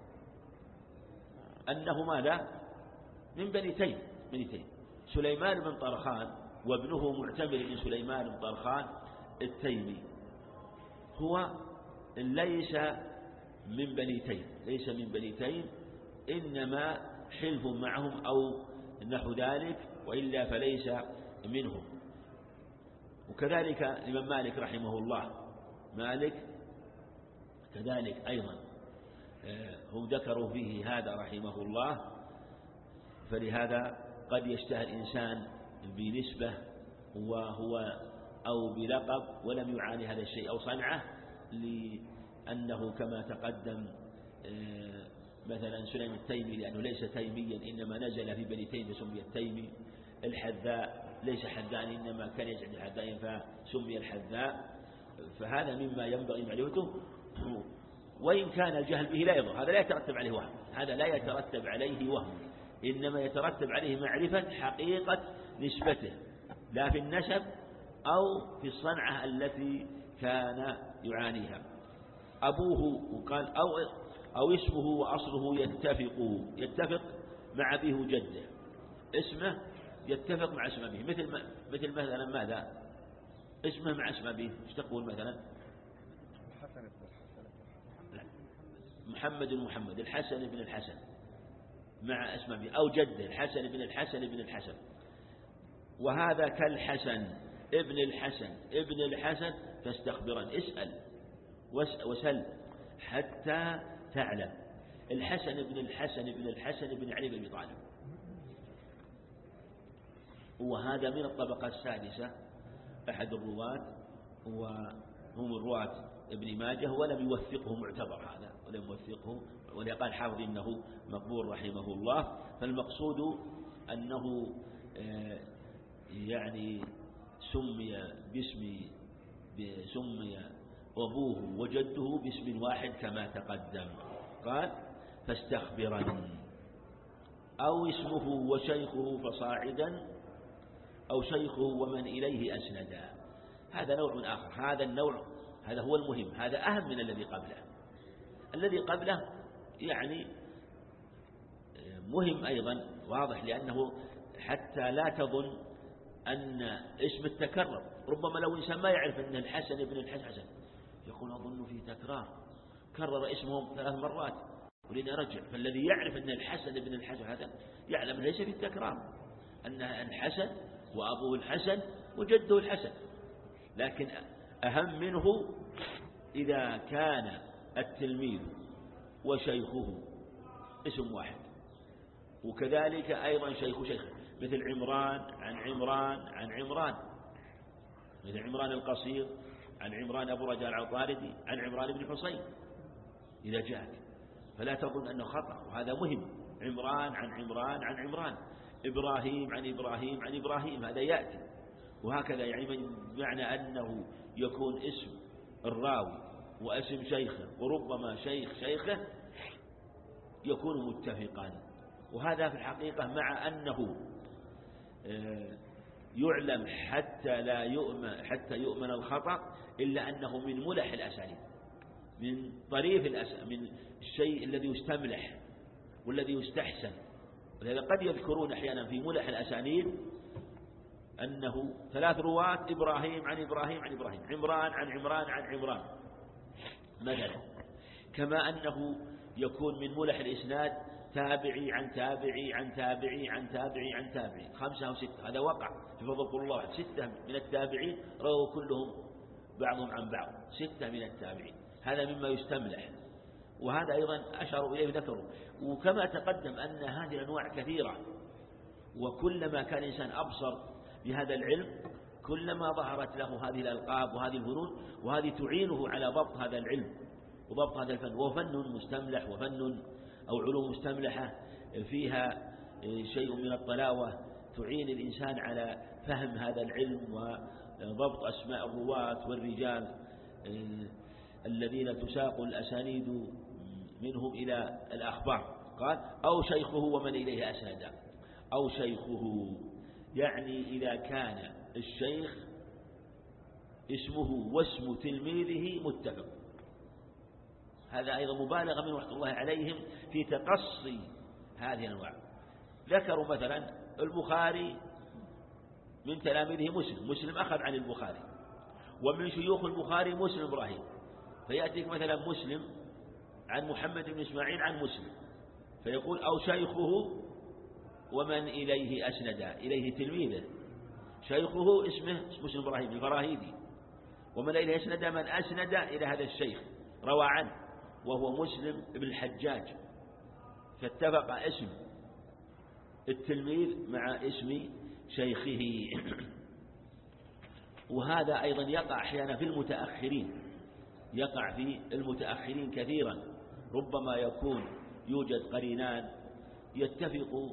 أنه ماذا؟ من بني تيم، سليمان بن طرخان وابنه معتمر بن سليمان بن طرخان التيمي هو ليس من بني تيم، إنما حلف معهم أو نحو ذلك، وإلا فليس منهم. وكذلك الإمام مالك رحمه الله، مالك كذلك أيضا هم ذكروا فيه هذا رحمه الله، فلهذا قد يشتهر الإنسان بنسبة وهو أو بلقب ولم يعاني هذا الشيء أو صنعه، لأنه كما تقدم مثلا سليم التيمي لأنه ليس تيميا إنما نزل في بني تيم فسمي التيمي. الحذاء ليس حذاء إنما كان يجعل الحذاء فسمي الحذاء، فهذا مما ينبغي معرفته. وإن كان الجهل به لا يضر، هذا لا يترتب عليه وهم، إنما يترتب عليه معرفة حقيقة نسبته، لا في النسب أو في الصنعة التي كان يعانيها. أبوه وقال أو اسمه وأصله يتفق مع أبيه وجده، اسمه يتفق مع اسم أبيه، مثل مثلا ماذا؟ اسمه مع اسم أبيه، ايش تقول مثلا؟ محمد الحسن بن الحسن مع اسم أبيه، أو جده الحسن بن الحسن، وهذا كالحسن ابن الحسن فاستخبرا، اسأل وسل حتى تعلم. الحسن بن علي بن أبي طالب، وهذا من الطبقة السادسة، أحد الرواة، وهم الرواة ابن ماجه، ولم يوثقه معتبر هذا، ولقال حافظ إنه مقبول رحمه الله. فالمقصود أنه يعني سمي أبوه وجده باسم واحد كما تقدم، قال فاستخبرا، أو اسمه وشيخه فصاعدا، أو شيخه ومن إليه أسندا. هذا نوع آخر، هذا هو المهم، هذا أهم من الذي قبله يعني مهم أيضا واضح، لأنه حتى لا تظن أن اسم التكرر، ربما لو إنسان ما يعرف أن الحسن بن الحسن يقول أظن في تكرار، كرر اسمهم 3 مرات ولين أرجع، فالذي يعرف أن الحسن بن الحسن هذا يعلم ليس في التكرار، أن الحسن وأبوه الحسن وجده الحسن، لكن أهم منه إذا كان التلميذ وشيخه اسم واحد، وكذلك أيضا شيخه مثل عمران عن عمران، مثل عمران القصير عن عمران أبو رجاء العطاردي عن عمران بن حصين إذا جاءك، فلا تظن أنه خطأ، وهذا مهم. عمران عن عمران، إبراهيم عن إبراهيم، هذا يأتي، وهكذا يعني معنى أنه يكون اسم الراوي واسم شيخه، وربما شيخه يكون متفقا. وهذا في الحقيقة مع أنه يعلم حتى يؤمن الخطأ، إلا أنه من ملح الأسانيد، من طريف من الشيء الذي يستملح والذي يستحسن. ولهذا قد يذكرون أحيانا في ملح الأسانيد أنه 3 رواة إبراهيم عن عمران عن عمران مثلا، كما أنه يكون من ملح الإسناد تابعي عن تابعي عن تابعي عن تابعي عن تابعي 5 أو 6. هذا وقع في فضل كل الله 6 من التابعين رووا كلهم بعضهم عن بعض 6 من التابعين. هذا مما يستملح، وهذا أيضا أشاروا إليه ذكروا. وكما تقدم أن هذه الأنواع كثيرة، وكلما كان الإنسان أبصر بهذا العلم كلما ظهرت له هذه الألقاب وهذه الفنون، وهذه تعينه على ضبط هذا العلم وضبط هذا الفن. وفن مستملح وفن أو علوم مستملحة فيها شيء من الطلاوة تعين الإنسان على فهم هذا العلم وضبط أسماء الرواة والرجال الذين تساق الأسانيد منهم إلى الأخبار. قال أو شيخه ومن إليه أسندا. أو شيخه يعني إذا كان الشيخ اسمه واسم تلميذه متفق. هذا أيضا مبالغة من رحمة الله عليهم في تقصي هذه الأنواع. ذكروا مثلا البخاري من تلاميذه مسلم أخذ عن البخاري، ومن شيوخ البخاري مسلم إبراهيم، فيأتيك مثلا مسلم عن محمد بن إسماعيل عن مسلم، فيقول أو شيخه ومن إليه أسند إليه تلميذه. شيخه اسمه مسلم إبراهيم الفراهيدي، ومن إليه أسند من أسند إلى هذا الشيخ روى عنه وهو مسلم بن الحجاج، فاتفق اسم التلميذ مع اسم شيخه. وهذا أيضا يقع أحيانا في المتأخرين، يقع في المتأخرين كثيرا. ربما يكون يوجد قرينان يتفق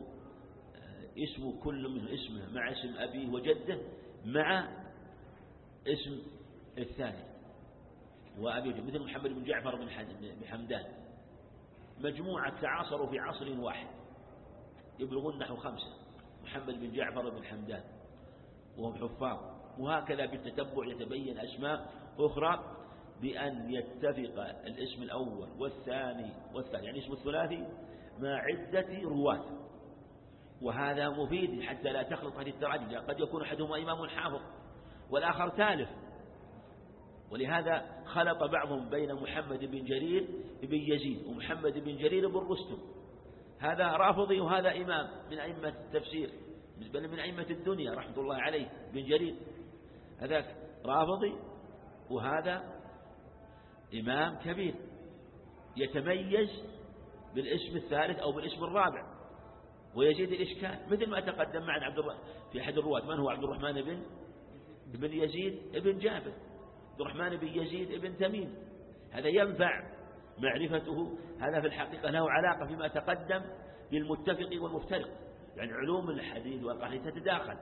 اسم كل من اسمه مع اسم أبيه وجده مع اسم الثاني وأبيه، مثل محمد بن جعفر بن حمدان، مجموعة تعاصروا في عصر واحد يبلغون نحو 5، محمد بن جعفر بن حمدان وهم حفاظ. وهكذا بالتتبع يتبين أسماء أخرى بأن يتفق الاسم الأول والثاني والثالث، يعني اسم الثلاثي مع عدة رواة. وهذا مفيد حتى لا تخلط هذه التراجم، قد يكون أحدهما إمام حافظ والآخر تالف، ولهذا خلط بعضهم بين محمد بن جرير بن يزيد ومحمد بن جرير بن رستم. هذا رافضي وهذا إمام من أئمة التفسير، بل من أئمة الدنيا رحمة الله عليه بن جرير، هذاك رافضي وهذا إمام كبير يتميز بالاسم الثالث أو بالاسم الرابع ويزيد الإشكال، مثل ما تقدم معنا في أحد الرواة من هو عبد الرحمن بن يزيد بن جابر، عبد الرحمن بن يزيد بن تميم. هذا ينفع معرفته، هذا في الحقيقة له علاقة فيما تقدم بالمتفق والمفترق، يعني علوم الحديث والحديث تتداخل،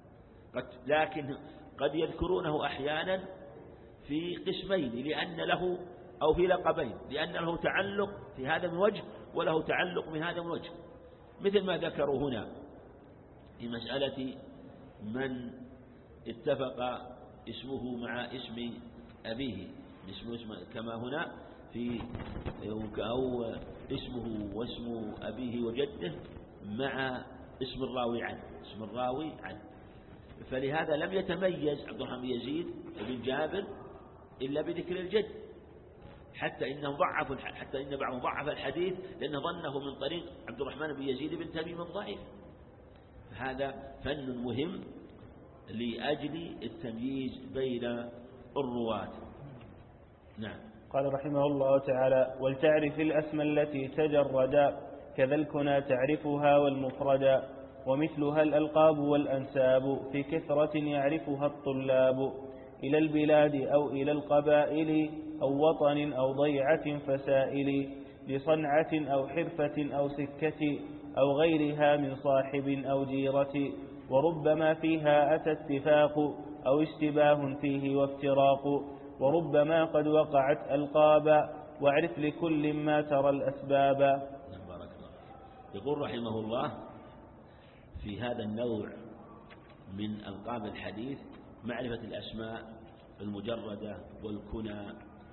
لكن قد يذكرونه أحيانا في قسمين لأن له أو في لقبين لأن له تعلق في هذا من وجه وله تعلق من هذا من وجه، مثل ما ذكروا هنا في مسألة من اتفق اسمه مع اسم أبيه، اسمه كما هنا في أو اسمه واسم أبيه وجده مع اسم الراوي عنه. فلهذا لم يتميز عبد الرحمن بن يزيد بن جابر إلا بذكر الجد، حتى إن بعضهم ضعف الحديث لأن ظنه من طريق عبد الرحمن بن يزيد بن تميم الضعيف. هذا فن مهم لأجل التمييز بين الرواة. نعم. قال رحمه الله تعالى: ولتعرف الأسماء التي تجردا كذا الكنى تعرفها والمفردا، ومثلها الألقاب والأنساب في كثرة يعرفها الطلاب، إلى البلاد أو إلى القبائل أو وطن أو ضيعة فسائل، لصنعة أو حرفة أو سكة أو غيرها من صاحب أو جيرة، وربما فيها أتى اتفاق أو اشتباه فيه وافتراق، وربما قد وقعت ألقابا، واعرف لكل ما ترى الأسباب. بارك الله. يقول رحمه الله في هذا النوع من ألقاب الحديث معرفة الأسماء المجردة والكنى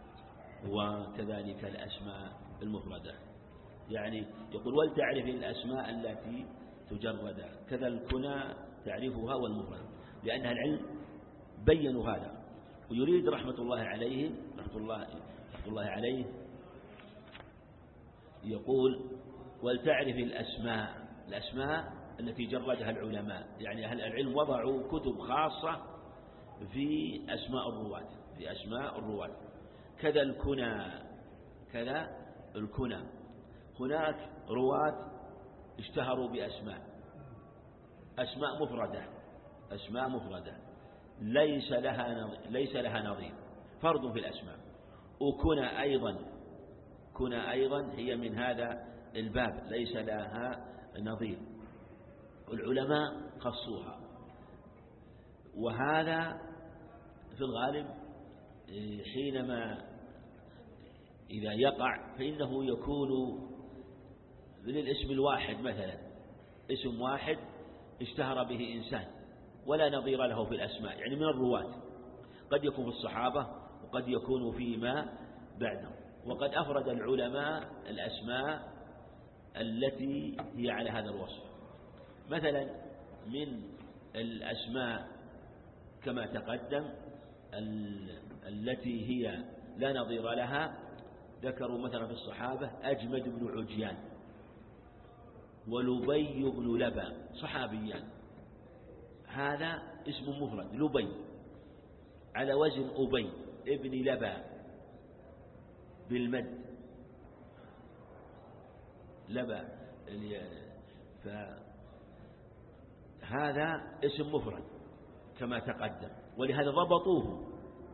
وكذلك الأسماء المفردة. يعني يقول ولتعرف الأسماء التي تجرد كذا الكنى تعرفها والمفردة، لأن العلم بينوا هذا. ويريد رحمة الله عليه يقول ولتعرف الأسماء التي جردها العلماء، يعني أهل العلم وضعوا كتب خاصة في أسماء الرواة، كذا الكنى. هناك رواة اشتهروا أسماء مفردة ليس لها نظير، فرد في الأسماء. وكنى أيضا هي من هذا الباب، ليس لها نظير، العلماء خصوها. وهذا في الغالب حينما إذا يقع فإنه يكون للاسم الواحد، مثلا اسم واحد اشتهر به إنسان ولا نظير له في الأسماء، يعني من الرواة، قد يكون في الصحابة وقد يكون فيما بعدهم. وقد أفرد العلماء الأسماء التي هي على هذا الوصف. مثلا من الأسماء كما تقدم التي هي لا نظير لها، ذكروا مثلا في الصحابة أجمد بن عجيان ولبي بن لبى، صحابيان، هذا اسم مفرد، لبي على وزن أبي ابن لبى بالمد، لبى، فهذا اسم مفرد كما تقدم. ولهذا ضبطوه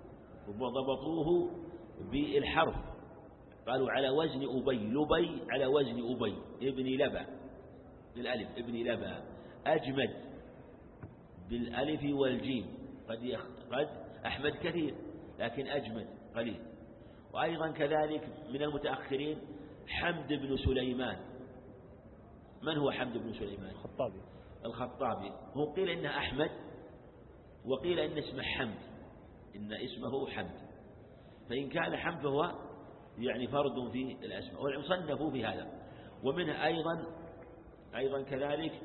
بالحرف، قالوا على وزن أبي، لبي على وزن أبي ابن لبى بالألف ابن لبى، أجمد بالألف والجيم، قد أحمد كثير لكن أجمد قليل. وأيضا كذلك من المتأخرين حمد بن سليمان. من هو حمد بن سليمان؟ الخطابي. هو قيل إنه أحمد وقيل إن اسمه حمد، إن اسمه حمد، فإن كان حمد فهو يعني فرد في الأسماء، وصنفوا في هذا. ومنه أيضا كذلك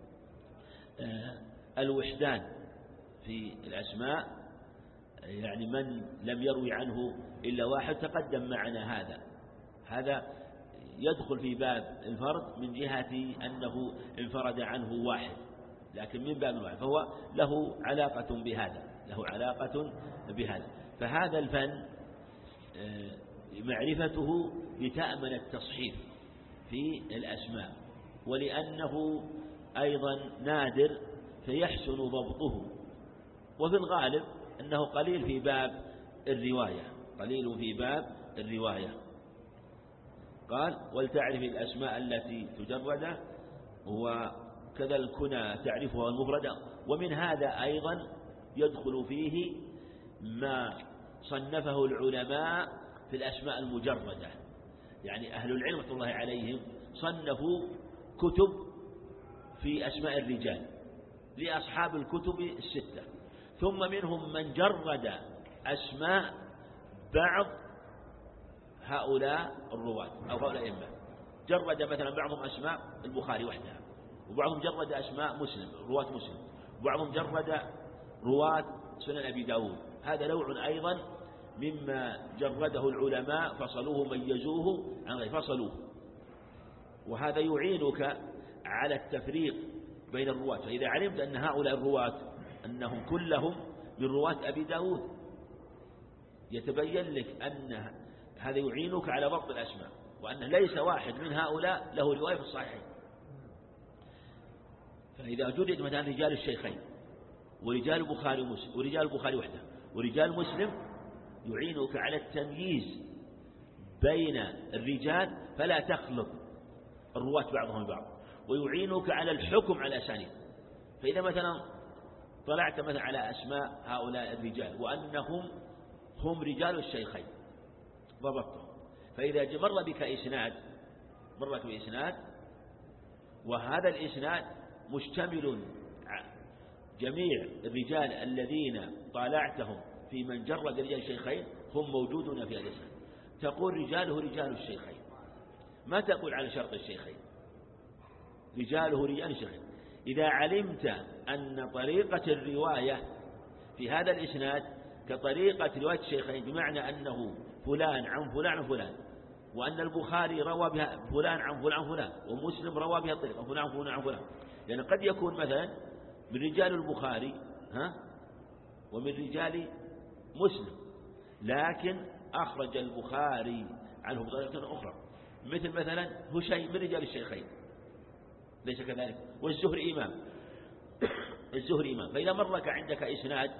الوحدان في الأسماء، يعني من لم يروي عنه إلا واحد، تقدم معنا هذا يدخل في باب الفرد من جهة أنه انفرد عنه واحد، لكن من باب واحد، فهو له علاقة بهذا. فهذا الفن معرفته لتأمن التصحيف في الأسماء، ولأنه أيضا نادر فيحسن ضبطه. وفي الغالب أنه قليل في باب الرواية. قال ولتعرف الأسماء التي تجرد، وكذا الكنى تعرفها المفردة. ومن هذا أيضا يدخل فيه ما صنفه العلماء في الأسماء المجردة، يعني أهل العلم رحمة الله عليهم صنفوا كتب في أسماء الرجال لأصحاب الكتب الستة، ثم منهم من جرد أسماء بعض هؤلاء الرواة أو هؤلاء الأئمة، جرد مثلا بعضهم أسماء البخاري وحدها، وبعضهم جرد أسماء رواة مسلم، وبعضهم جرد رواة سنن أبي داود. هذا نوع أيضا مما جرده العلماء، فصلوه ميزوه عن غيره، فصلوه. وهذا يعينك على التفريق بين الرواة، فإذا علمت أن هؤلاء الرواة أنهم كلهم من رواة أبي داود، يتبين لك أن هذا يعينك على ضبط الأسماء، وأن ليس واحد من هؤلاء له رواية في الصحيحين. فإذا جرد مثلا رجال الشيخين ورجال البخاري ومسلم ورجال البخاري وحده ورجال مسلم، يعينك على التمييز بين الرجال فلا تخلط الرواة بعضهم البعض، ويعينك على الحكم على الأسانيد. فإذا مثلا طلعت مثلا على أسماء هؤلاء الرجال وأنهم هم رجال الشيخين ضبطتهم، فإذا مر بك إسناد وهذا الإسناد مشتمل جميع الرجال الذين طالعتهم في من جرد رجال الشيخين هم موجودون في الإسناد، تقول رجاله رجال الشيخين، ما تقول على شرط الشيخين، رجاله رجال الشيخين. إذا علمت أن طريقة الرواية في هذا الإسناد كطريقة رواية الشيخين، بمعنى أنه فلان عن فلان عن فلان، وأن البخاري روى بها فلان عن فلان فلان، ومسلم روى بها الطريقة فلان عن فلان عن فلان. لأن قد يكون مثلا من رجال البخاري ومن رجال مسلم، لكن أخرج البخاري عنه بطريقة أخرى، مثل مثلا هشيم من رجال الشيخين، ليس كذلك؟ والزهري إمام الزهري إمام. فإذا مرك عندك إسناد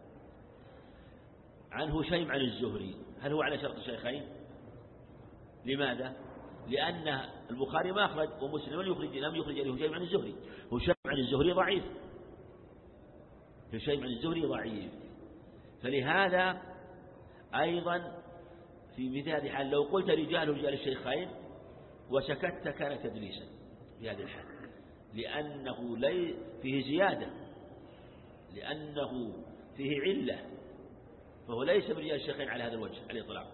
عن هشيم عن الزهري، هل هو على شرط الشيخين؟ لماذا؟ لأن البخاري ما أخرج ومسلم لم يخرج هشيم عن الزهري. هشيم عن الزهري ضعيف، هشيم عن الزهري ضعيف. فلهذا أيضا في مثال حال لو قلت رجال الشيخين وسكت كان تدليسا في هذه الحال، لأنه فيه زيادة، لأنه فيه علة، فهو ليس من رجال الشيخين على هذا الوجه على الإطلاق.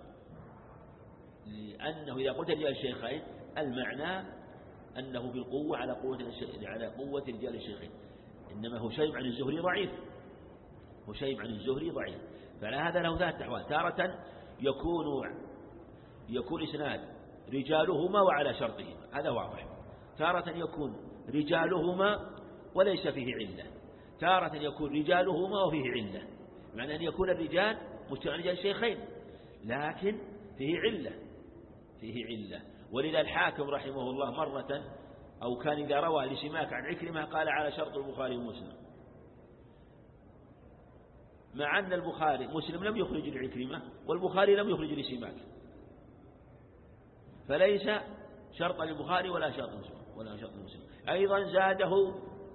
لأنه إذا قلت رجال الشيخين المعنى أنه بالقوة على قوة رجال الشيخين، إنما هشيم عن الزهري ضعيف، هشيم عن الزهري ضعيف. فعلى هذا له ذات أحوال، تارة يكون إسناد رجالهما وعلى شرطهما، هذا واضح. تارة يكون رجالهما وليس فيه علة، تارة يكون رجالهما وفيه علة، معنى أن يكون الرجال مجتمع رجال الشيخين لكن فيه علة، فيه علة. ولذا الحاكم رحمه الله مرة أو كان إذا روى لسماك عن عكرمة قال على شرط البخاري ومسلم، مع أن البخاري مسلم لم يخرج لعكرمة والبخاري لم يخرج لسماك، فليس شرط للبخاري ولا شرط مسلم. أيضا زاده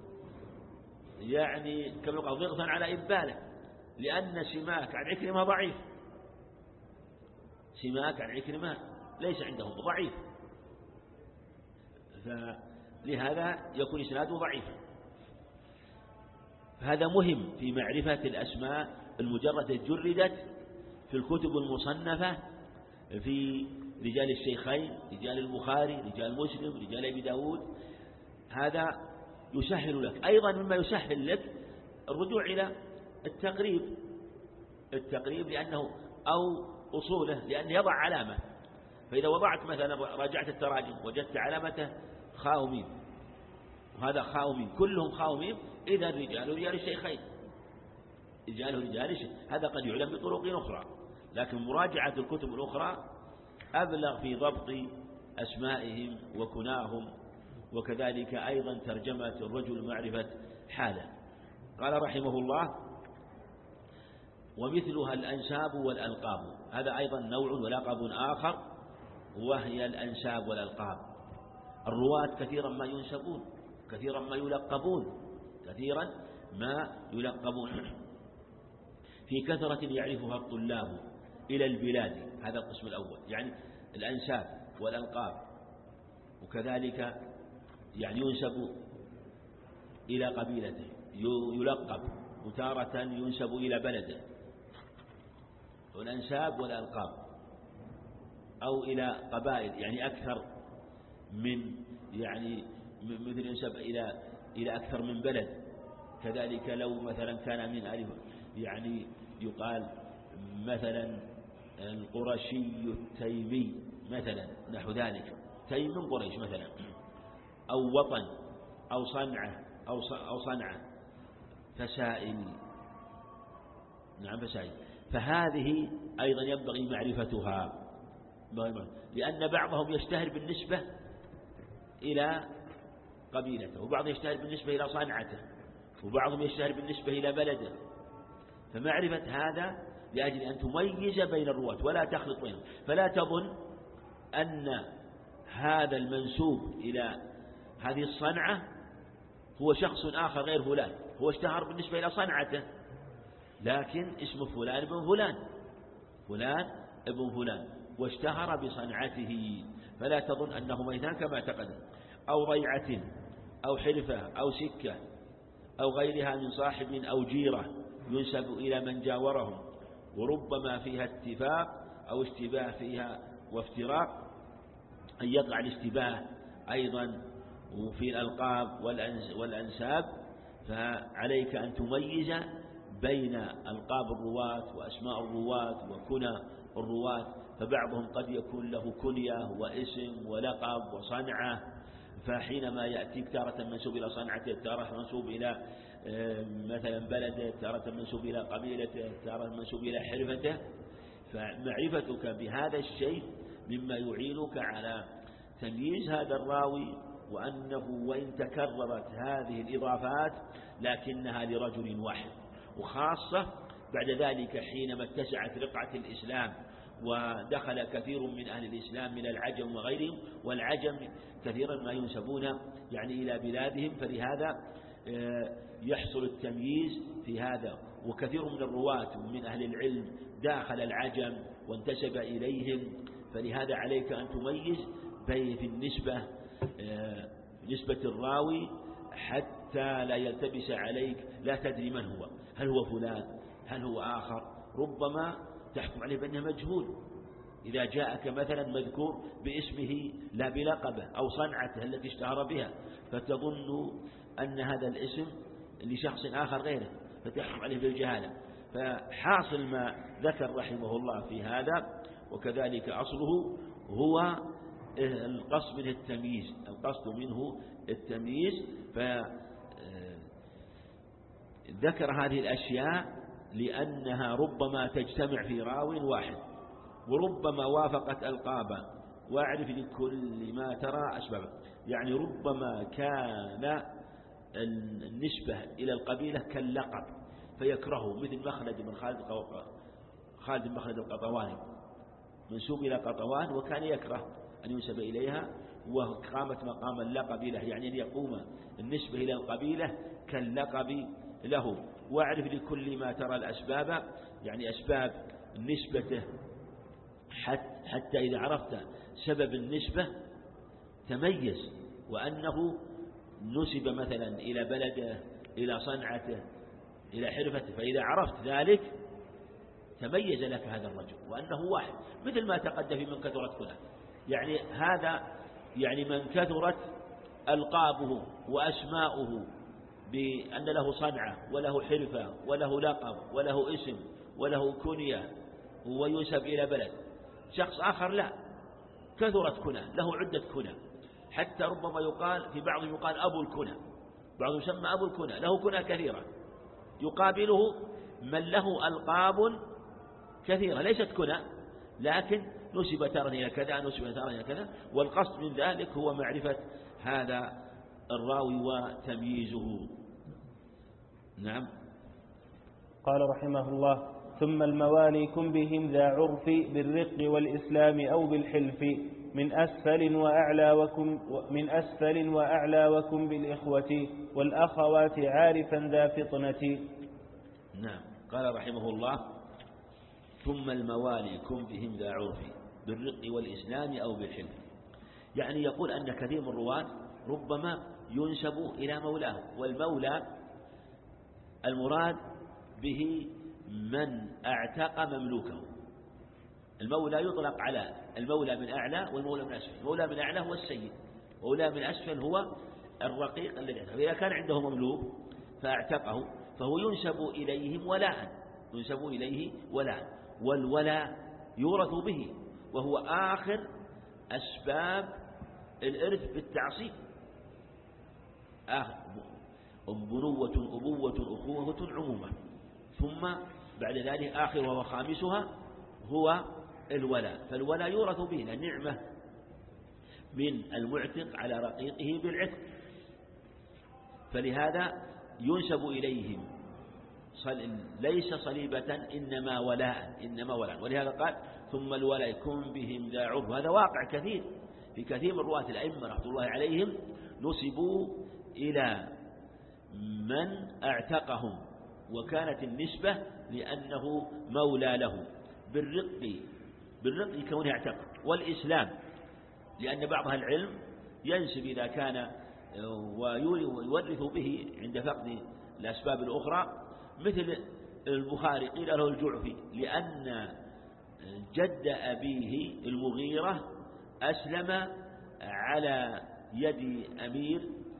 يعني كما يقال ضغطا على إباله، لأن سماك عن عكرمة ضعيف، سماك عن عكرمة ليس عندهم ضعيف، فلهذا يكون إسناده ضعيفا. هذا مهم في معرفة الأسماء المجردة جردت في الكتب المصنفة في رجال الشيخين، رجال البخاري، رجال مسلم، رجال أبي داود. هذا يسهل لك. أيضا مما يسهل لك الرجوع إلى التقريب لأنه أو أصوله، لأنه يضع علامة. فإذا وضعت مثلا راجعت التراجم وجدت علامته خاء ميم، وهذا خاء ميم كلهم خاء ميم، إذا رجال الشيخين، رجال الشيخ. هذا قد يعلم بطرق أخرى، لكن مراجعة الكتب الأخرى أبلغ في ضبط أسمائهم وكناهم، وكذلك أيضا ترجمة الرجل معرفة حاله. قال رحمه الله: ومثلها الأنساب والألقاب. هذا أيضا نوع ولقب آخر، وهي الأنساب والألقاب. الرواة كثيرا ما ينسبون، كثيرا ما يلقبون، كثيرا ما يلقبون في كثرة يعرفها الطلاب إلى البلاد. هذا القسم الأول، يعني الأنساب والألقاب، وكذلك يعني ينسب إلى قبيلته، يلقب، وتارة ينسب إلى بلده. والأنساب والألقاب أو إلى قبائل، يعني أكثر من، يعني مثل ينسب إلى أكثر من بلد. كذلك لو مثلا كان من ألف، يعني يقال مثلا القرشي التيمي مثلا، نحو ذلك، تيم من قريش مثلا، أو وطن أو صنعة أو صنعة، فسائل، نعم فسائل. فهذه أيضا ينبغي معرفتها، لأن بعضهم يشتهر بالنسبة إلى قبيلته، وبعضهم يشتهر بالنسبة إلى صنعته، وبعضهم يشتهر بالنسبة إلى بلده. فمعرفة هذا لأجل أن تميز بين الرواة ولا تخلط بينهم، فلا تظن أن هذا المنسوب إلى هذه الصنعة هو شخص آخر غير فلان، هو اشتهر بالنسبة إلى صنعته لكن اسمه فلان ابن فلان، فلان ابن فلان، واشتهر بصنعته. فلا تظن أنهما اثنان كما تقدم. أو ضيعة أو حرفة أو سكة أو غيرها من صاحب أو جيرة ينسب إلى من جاورهم، وربما فيها اتفاق أو اشتباه فيها وافتراق، أن يقع الاشتباه أيضا في الألقاب والأنساب. فعليك أن تميز بين ألقاب الرواة وأسماء الرواة وكنى الرواة، فبعضهم قد يكون له كنية واسم ولقب وصنعة، فحينما يأتيك تارة منسوب إلى صنعته، تارة منسوب إلى مثلا بلده، تارة منسوب إلى قبيلته، تارة منسوب إلى حرفته، فمعرفتك بهذا الشيء مما يعينك على تمييز هذا الراوي، وأنه وإن تكررت هذه الإضافات لكنها لرجل واحد. وخاصة بعد ذلك حينما اتسعت رقعة الإسلام ودخل كثير من أهل الإسلام من العجم وغيرهم، والعجم كثيرا ما ينسبون يعني إلى بلادهم، فلهذا يحصل التمييز في هذا. وكثير من الرواة ومن أهل العلم داخل العجم وانتسب إليهم، فلهذا عليك أن تميز بين في النسبة نسبة الراوي حتى لا يلتبس عليك، لا تدري من هو، هل هو فلان هل هو آخر، ربما تحكم عليه بأنه مجهول إذا جاءك مثلا مذكور باسمه لا بلقبه أو صنعته التي اشتهر بها، فتظن أن هذا الاسم لشخص آخر غيره فتحكم عليه بالجهالة. فحاصل ما ذكر رحمه الله في هذا، وكذلك أصله هو القصد منه التمييز، القصد منه التمييز. فذكر هذه الأشياء لأنها ربما تجتمع في راو واحد، وربما وافقت ألقابا، واعرف لكل ما ترى أسبابه. يعني ربما كان النسبة إلى القبيلة كاللقب فيكرهه، مثل مخلد بن خالد بن مخلد القطواني منسوب إلى قطوان، وكان يكره أن ينسب إليها، وقامت مقام اللقب له، يعني أن يقوم النسبة إلى القبيلة كاللقب له. واعرف لكل ما ترى الأسباب، يعني أسباب نسبته، حتى إذا عرفت سبب النسبة تميز، وأنه نسب مثلا إلى بلده، إلى صنعته، إلى حرفته، فإذا عرفت ذلك تميز لك هذا الرجل وأنه واحد، مثل ما تقدم في من كثرت كنه. يعني هذا يعني من كثرت ألقابه وأسماؤه بأن له صنعة وله حرفة وله لقب وله اسم وله كنية وينسب إلى بلد. شخص آخر لا، كثرت كنه، له عدة كنه، حتى ربما يقال في بعضهم يقال أبو الكنى، بعضهم يسمى أبو الكنى، له كنى كثيرة، يقابله من له ألقاب كثيرة ليست كنى، لكن نسب تارة إلى كذا، نسب تارة إلى كذا. والقصد من ذلك هو معرفة هذا الراوي وتمييزه. نعم. قال رحمه الله: ثم الموالي كن بهم ذا عرف بالرق والإسلام أو بالحلف، من أسفل وأعلى وكن بالإخوة والأخوات عارفا ذا فطنة. نعم. قال رحمه الله: ثم الموالي كن بهم ذا عرف بالرق والإسلام أو بالحلف. يعني يقول أن كثير من الرواة ربما ينسب إلى مولاه، والمولى المراد به من اعتق مملوكه. المولى يطلق على المولى من أعلى والمولى من أسفل. المولى من أعلى هو السيد، والمولى من أسفل هو الرقيق الذي اعتقه. فإذا كان عنده مملوك فاعتقه فهو ينسب إليهم ولاء، ينسب إليه ولاء، والولاء يورث به، وهو آخر أسباب الإرث بالتعصيب. بنوة، أبوة، أخوة، عمومة، ثم بعد ذلك آخرها وخامسها هو الولاء. فالولاء يورث به النعمة من المعتق على رقيقه بالعتق، فلهذا ينسب إليهم ليس صليبة إنما ولاء، إنما ولاء. ولهذا قال: ثم الولاء كن بهم ذا عرف. هذا واقع كثير في كثير من رواة الأئمة رحمة الله عليهم، نسبوا إلى من اعتقهم، وكانت النسبة لأنه مولى له، بالرق كونه اعتق، والإسلام لأن بعض أهل العلم ينسب إذا كان ويورث به عند فقد الأسباب الأخرى، مثل البخاري قيل له الجعفي لأن جد أبيه المغيرة أسلم على يد أمير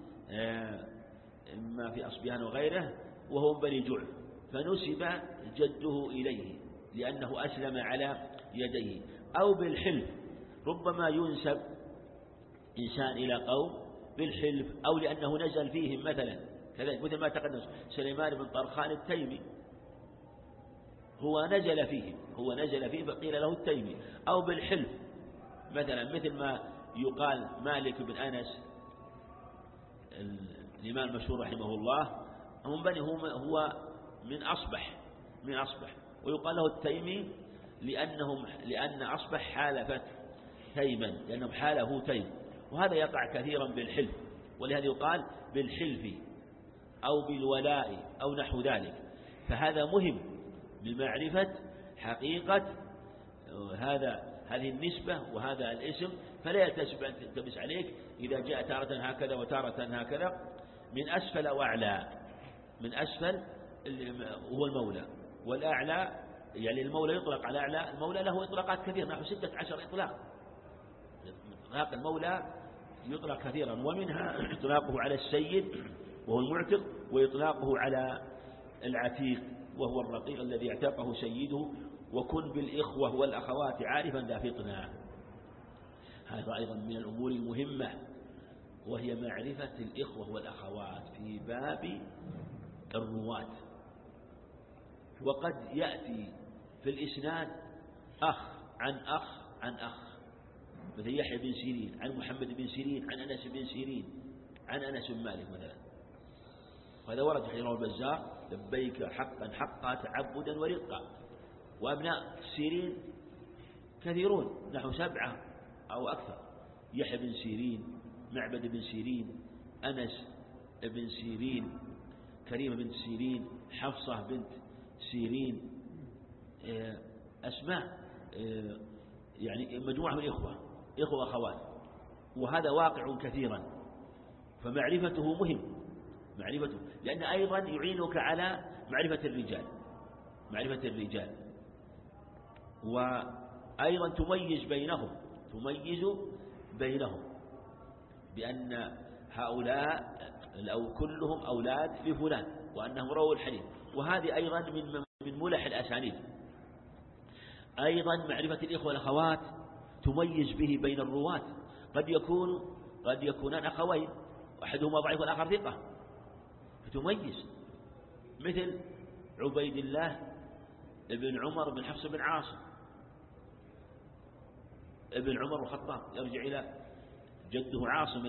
إما في أصبيان وغيره وهو من بني جعف، فنسب جده إليه لأنه أسلم على يديه. أو بالحلف، ربما ينسب إنسان إلى قوم بالحلف أو لأنه نزل فيهم مثلا، كذلك مثل ما تقدم سليمان بن طرخان التيمي هو نزل فيه فقيل له التيمي، أو بالحلف مثلا مثل ما يقال مالك بن أنس الإمام المشهور رحمه الله هم بني هو من أصبح ويقال له التيمي لأن أصبح حالفت تيما، لأنهم حاله تيم، وهذا يقع كثيرا بالحلف، ولهذا يقال بالحلف أو بالولاء أو نحو ذلك. فهذا مهم لمعرفة حقيقة هذه النسبة وهذا الاسم، فلا يلتبس عليك إذا جاء تارة هكذا وتارة هكذا من أسفل وأعلى. من أسفل هو المولى، والأعلى يعني المولى يطلق على أعلى، المولى له إطلاقات كثيرة نحو 16 إطلاق. إطلاق المولى يطلق كثيرا، ومنها إطلاقه على السيد وهو المعتق، وإطلاقه على العتيق وهو الرقيق الذي اعتقه سيده. وكن بالإخوة والأخوات عارفا ذا فطنا، هذا أيضا من الأمور المهمة، وهي معرفة الإخوة والأخوات في باب الرواة. وقد يأتي في الإسناد أخ عن أخ عن أخ، مثل يحيى بن سيرين عن محمد بن سيرين عن أنس بن سيرين عن أنس بن مالك مثلا، وهذا ورد في رواه البزار لبيك حقا حقا تعبدا ورقا. وأبناء سيرين كثيرون نحو 7 أو أكثر، يحيى بن سيرين، معبد بن سيرين، أنس بن سيرين، كريمة بنت سيرين، حفصة بنت سيرين، أسماء يعني مجموعة من إخوة وأخوات، وهذا واقع كثيرا. فمعرفته مهم، معرفته، لأن أيضا يعينك على معرفة الرجال، وأيضا تميز بينهم بأن هؤلاء أو كلهم أولاد لفلان وأنهم رووا الحديث. وهذه أيضا من ملح الأسانيد. أيضا معرفة الإخوة والأخوات تميز به بين الرواة، قد يكونان أخوين، أحدهما ضعيف والآخر ثقة، فتميز، مثل عبيد الله ابن عمر بن حفص بن عاصم ابن عمر الخطاب، يرجع إلى جده عاصم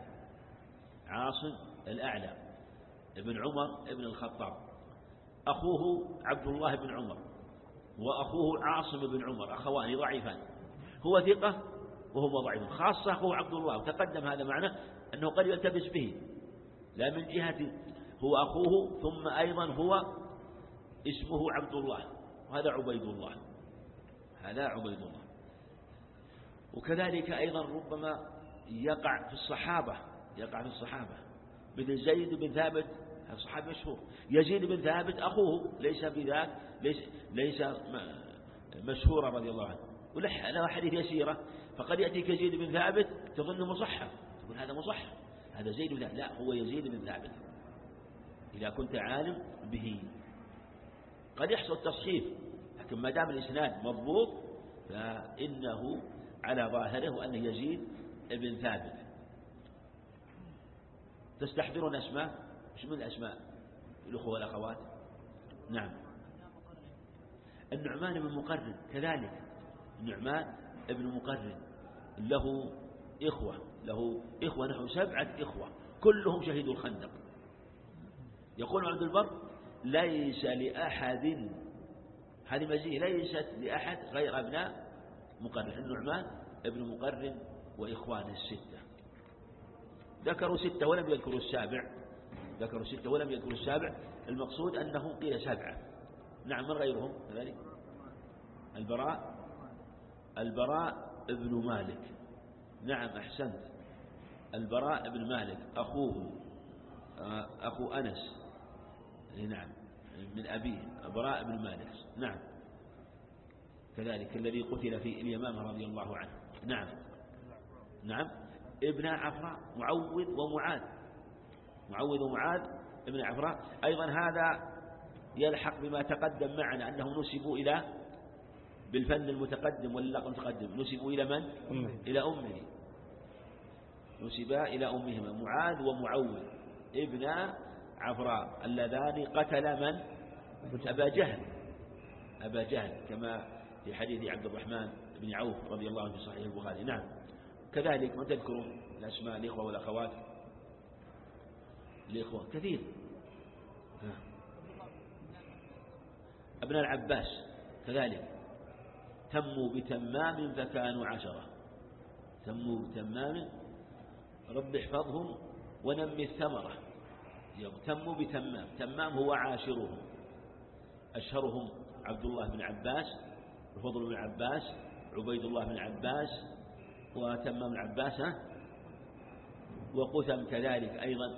الأعلى ابن عمر ابن الخطاب، أخوه عبد الله بن عمر وأخوه عاصم بن عمر، أخوان ضعيفان، هو ثقة وهو ضعيف، خاصة أخوه عبد الله، وتقدم هذا معنى أنه قد يلتبس به، لا من جهة هو أخوه ثم أيضا هو اسمه عبد الله، وهذا عبيد الله، وكذلك أيضا ربما يقع في الصحابة مثل زيد بن ثابت، الصحابي مشهور، يزيد بن ثابت أخوه ليس بذاك، ليس مشهورا رضي الله عنه، وله حديث يسيرة، فقد يأتيك يزيد بن ثابت تظنه مصحف، تقول هذا مصحف، هذا زيد بن ثابت، لا هو يزيد بن ثابت إذا كنت عالم به. قد يحصل تصحيف، لكن ما دام الإسناد مضبوط فإنه على ظاهره وأنه يزيد بن ثابت. تستحضرون أسماء؟ مش من الأسماء الأخوة والأخوات؟ نعم، النعمان بن مقرن كذلك، النعمان بن مقرن له إخوة نحو 7 إخوة كلهم شهدوا الخندق. يقول عبد البر ليس لأحد، هذه مزية، ليست لأحد غير أبناء مقرن، النعمان ابن مقرن وإخوانه 6، ذكروا 6 ولم يذكروا السابع، المقصود أنه قيل 7. نعم، من غيرهم كذلك؟ البراء ابن مالك، نعم أحسنت، البراء بن مالك أخو أنس، نعم من أبيه البراء بن مالك، نعم كذلك الذي قتل في اليمامة رضي الله عنه. نعم ابن عفراء، معوذ ومعاذ ابن عفراء، أيضا هذا يلحق بما تقدم معنا أنهم نسبوا إلى بالفن المتقدم واللقب المتقدم نسبوا إلى من؟ إلى أمه، نسبا إلى أمهما معاذ ومعوذ ابن عفراء اللذان قتل من؟ أبا جهل كما في حديث عبد الرحمن بن عوف رضي الله عنه في صحيح البخاري. نعم. كذلك من تذكرون الأسماء الإخوة والأخوات؟ الإخوة كثير. ابن العباس كذلك تموا بتمام فكانوا 10. تموا بتمام رب احفظهم ونمي الثمرة. تموا بتمام، تمام هو عاشرهم، أشهرهم عبد الله بن عباس، الفضل بن عباس، عبيد الله بن عباس، وتمام العباس، وقثم كذلك أيضا،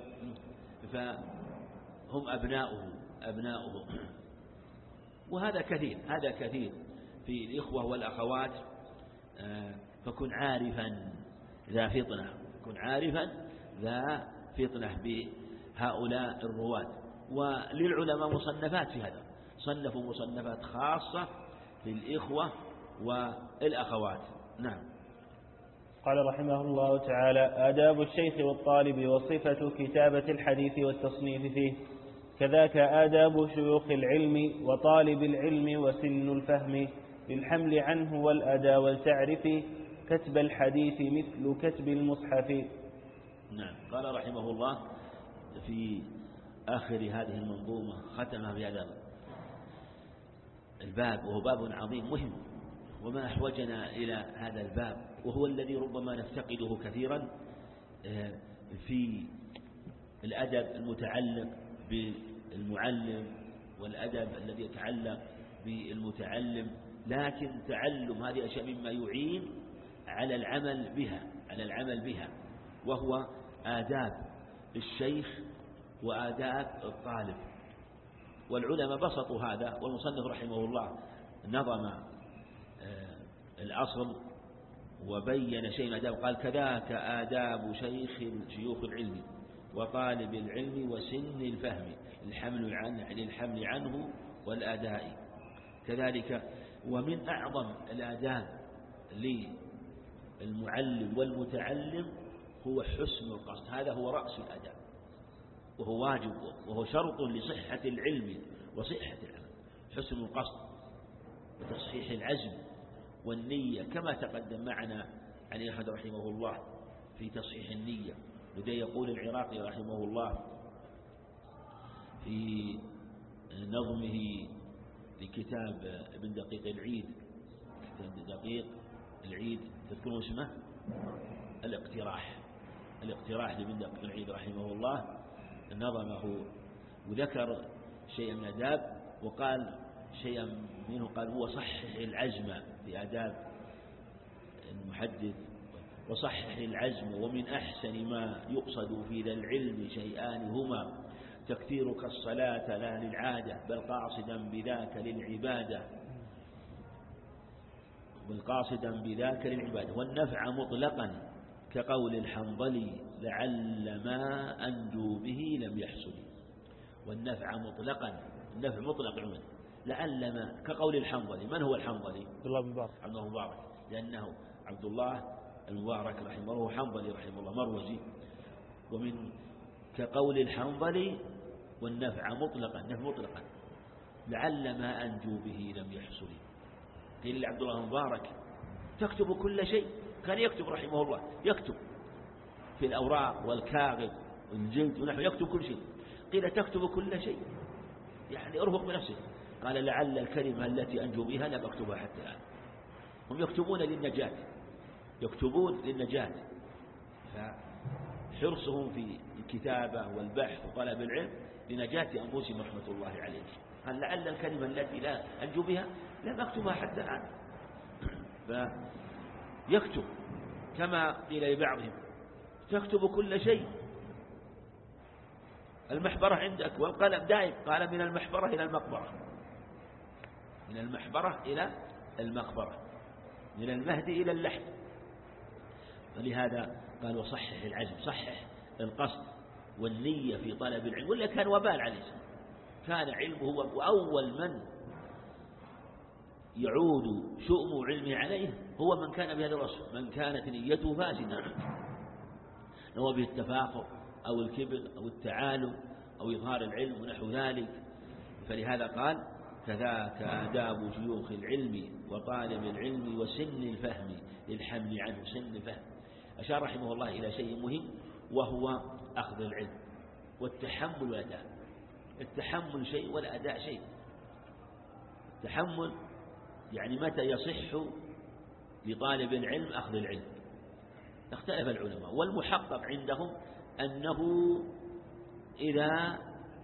فهم أبناؤه. وهذا كثير، هذا كثير في الإخوة والأخوات. فكن عارفا ذا فطنة، كن عارفا ذا فطنة بهؤلاء الرواة. وللعلماء مصنفات في هذا، صنفوا مصنفات خاصة للإخوة والأخوات. نعم. قال رحمه الله تعالى: آداب الشيخ والطالب وصفة كتابة الحديث والتصنيف فيه، كذاك آداب شيوخ العلم وطالب العلم وسن الفهم، للحمل عنه والأداء والتعرف، كتب الحديث مثل كتب المصحف. نعم. قال رحمه الله في آخر هذه المنظومة ختمها بهذا الباب، وهو باب عظيم مهم، وما أحوجنا إلى هذا الباب، وهو الذي ربما نفتقده كثيرا في الأدب المتعلق بالمعلم والأدب الذي يتعلق بالمتعلم. لكن تعلم هذه أشياء مما يعين على العمل بها، وهو آداب الشيخ وآداب الطالب. والعلماء بسطوا هذا، والمصنف رحمه الله نظم الأصل وبين شيء من آداب، قال: كذاك آداب شيوخ العلم وطالب العلم وسن الفهم، للحمل عنه والأداء. كذلك ومن أعظم الآداب للمعلم والمتعلم هو حسن القصد. هذا هو رأس الآداب، وهو واجب، وهو شرط لصحة العلم وصحة العمل. حسن القصد وتصحيح العزم والنية، كما تقدم معنا عن أحد رحمه الله في تصحيح النية. لذا يقول العراقي رحمه الله في نظمه لكتاب ابن دقيق العيد، تذكرون اسمه؟ الاقتراح لابن دقيق العيد رحمه الله، نظمه وذكر شيئا من آداب، وقال شيئا منه، قال: هو صحح العزم في آداب المحدث، وصحح العزم، ومن أحسن ما يقصد في ذا العلم شيئان هما: تكثيرك الصلاة لا للعادة، بل قاصدا بذاك للعبادة، والنفع مطلقا كقول الحنظلي: لعل ما أنجو به لم يحصل. والنفع مطلقا، النفع مطلق عموما، لعل ما، كقول الحنظلي. من هو الحنظلي؟ عبد الله بن مبارك، لأنه عبد الله المبارك رحمه الله، حنظلي رحمه الله مروزي. ومن كقول الحنظلي والنفع مطلقا، النفع مطلقا، لعل ما أنجو به لم يحصل. قيل لعبد الله المبارك: تكتب كل شيء؟ كان يكتب رحمه الله، يكتب في الأوراق والكاغذ والجلد ونحو، يكتب كل شيء. قيل: تكتب كل شيء؟ يعني ارفق بنفسك. قال: لعل الكلمة التي أنجو بها لم أكتبها حتى الآن. هم يكتبون للنجاة، فحرصهم في الكتابة والبحث وطلب العلم لنجاة أنفسهم رحمة الله عليهم. قال: لعل الكلمة التي لا أنجو بها لم أكتبها حتى الآن. فيكتب، كما قيل لبعضهم: تكتب كل شيء، المحبرة عندك والقلم دائم. قال: من المحبرة إلى المقبرة، من المحبرة إلى المقبرة، من المهد إلى اللحد. ولهذا قال: وصحح العزم، صحح القصد والنية في طلب العلم، ولا كان وبال عليه. كان علمه هو، وأول من يعود شؤم علمه عليه هو من كان بهذا الوصف، من كانت نيته فاسدة، نوى به التفاخر أو الكبر أو التعالم أو إظهار العلم ونحو ذلك. فلهذا قال: كذاك آداب شيوخ العلم وطالب العلم وسن الفهم للحمل عنه. سن الفهم، أشار رحمه الله إلى شيء مهم، وهو أخذ العلم والتحمل والأداء. التحمل شيء والأداء شيء. التحمل يعني متى يصح لطالب العلم أخذ العلم. اختلف العلماء، والمحقق عندهم أنه إذا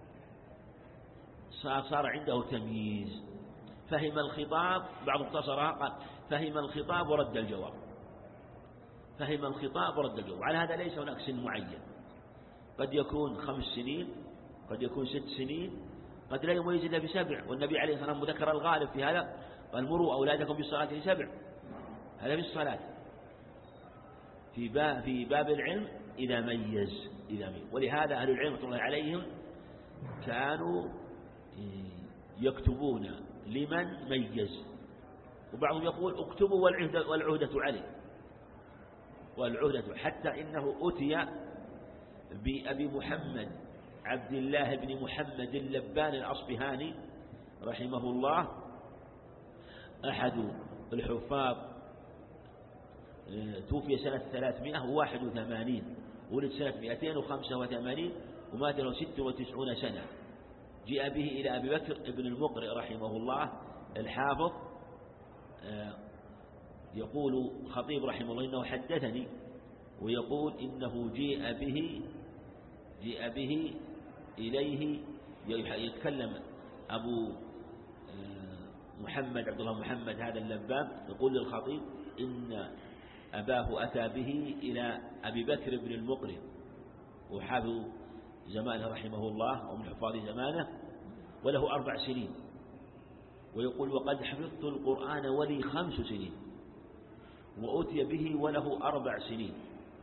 صار عنده تمييز، فهم الخطاب، بعض اختصرها قال: فهم الخطاب ورد الجواب. فهم الخطاب ورد الجواب. على هذا ليس هناك سن معين، قد يكون 5 سنين، قد يكون 6 سنين، قد لا يميز إلا ب7. والنبي عليه الصلاة والسلام ذكر الغالب في هذا، قال: مروا أولادكم بالصلاة ل7. هذا في الصلاة. في باب العلم إذا ميز. ولهذا أهل العلم رحمة الله عليهم كانوا يكتبون لمن ميز، وبعضهم يقول: اكتبوا والعهدة عليه. والعهدة، حتى إنه أتي بأبي محمد عبد الله بن محمد اللبان الأصبهاني رحمه الله، أحد الحفاظ، توفي سنة 381، ولد سنة 285 ومات له 96 سنة. جاء به إلى أبي بكر ابن المقرئ رحمه الله الحافظ. يقول خطيب رحمه الله: إنه حدثني، ويقول إنه جاء به إليه. يتكلم أبو محمد عبد الله محمد هذا اللباب، يقول للخطيب: إن أباه أتى به إلى أبي بكر بن المقرئ، وحافظ زمانه رحمه الله ومن حفاظ زمانه، وله 4 سنين. ويقول: وقد حفظت القرآن ولي 5 سنين، وأتي به وله 4 سنين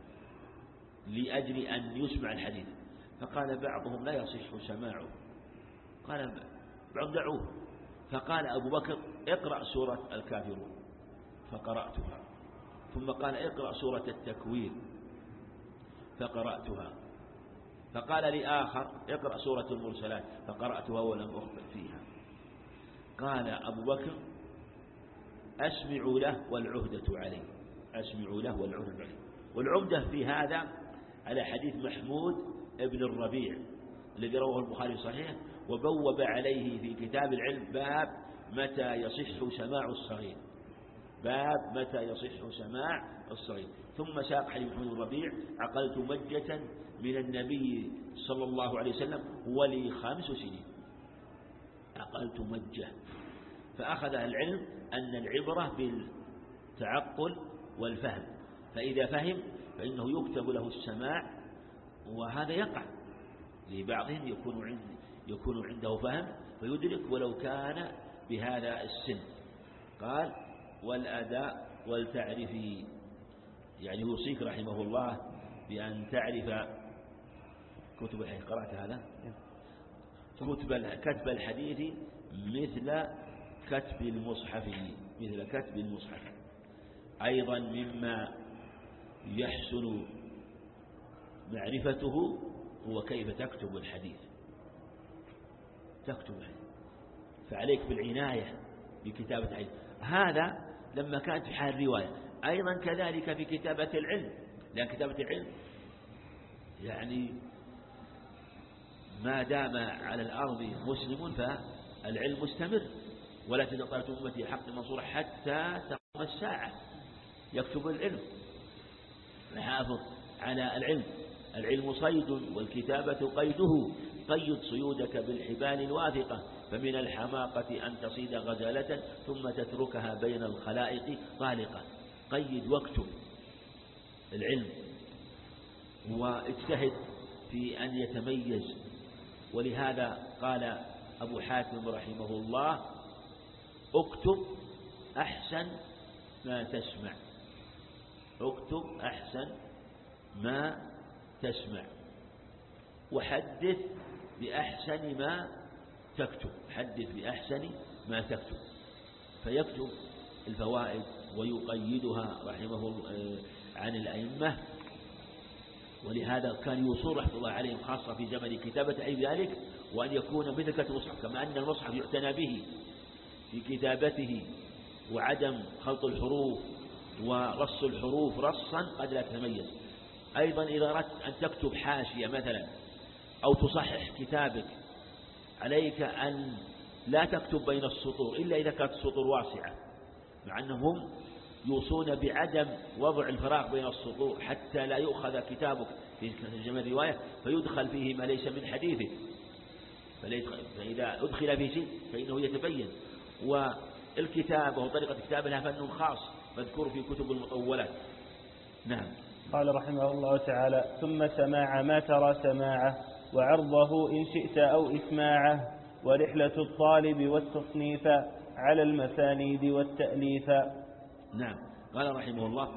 لأجل أن يسمع الحديث. فقال بعضهم: لا يصح سماعه. قال بعضهم: دعوه. فقال أبو بكر: اقرأ سورة الكافرون، فقرأتها. ثم قال: اقرأ سورة التكوير، فقرأتها. فقال لآخر: اقرأ سورة المرسلات، فقرأتها ولم أخطئ فيها. قال أبو بكر: أسمع له والعهدة عليه. أسمع له والعهدة عليه. والعمدة في هذا على حديث محمود ابن الربيع الذي رواه البخاري صحيح، وبوب عليه في كتاب العلم باب متى يصح سماع الصغير. باب متى يصح سماع الصغير. ثم ساق حديث محمود بن الربيع: عقلت مجة من النبي صلى الله عليه وسلم ولي 5 سنين. عقلت مجة. فأخذ العلم أن العبرة بالتعقل والفهم، فإذا فهم فإنه يكتب له السماع، وهذا يقع لبعضهم يكون عنده فهم فيدرك ولو كان بهذا السن. قال: والأداء والتعريف، يعني يوصيك رحمه الله بأن تعرف كتب الحديث. قرأت هذا؟ كتب الحديث مثل كتب المصحف. أيضا مما يحسن معرفته هو كيف تكتب الحديث. فعليك بالعناية بكتابة الحديث. هذا لما كانت في حال الرواية. أيضا كذلك في كتابة العلم، لأن كتابة العلم يعني ما دام على الأرض مسلم فالعلم مستمر، ولا تزال طائفة أمتي حق منصورة حتى تقوم الساعة. يكتب العلم، الحافظ على العلم. العلم صيد والكتابة قيده، قيد صيودك بالحبال الواثقة، فمن الحماقة أن تصيد غزالة ثم تتركها بين الخلائق طالقة. قيد واكتب العلم، واجتهد في أن يتميز. ولهذا قال أبو حاتم رحمه الله: اكتب أحسن ما تسمع. اكتب أحسن ما تسمع، وحدث بأحسن ما تكتب. حدث بأحسن ما تكتب. فيكتب الفوائد ويقيدها رحمه عن الأئمة. ولهذا كان يوصون رحمه الله عليهم خاصة في زمن كتابة أي ذلك، وأن يكون مثل كتب المصحف، كما أن المصحف يعتنى به في كتابته وعدم خلط الحروف ورص الحروف رصا قد لا تتميز. أيضا إذا أردت أن تكتب حاشية مثلا أو تصحح كتابك، عليك أن لا تكتب بين السطور إلا إذا كانت السطور واسعة، مع أنهم يوصون بعدم وضع الفراغ بين السطور حتى لا يؤخذ كتابك في جمع الرواية فيدخل فيه ما ليس من حديثك، فإذا أدخل فيه شيء فإنه يتبين. والكتابة وطريقة الكتابة لها فن خاص مذكور في كتب المطولات. نعم. قال رحمه الله تعالى: ثم سماع ما ترى سماعه، وعرضه إن شئت أو إسماعه، ورحلة الطالب والتصنيف على المسانيد والتأليف. نعم. قال رحمه الله: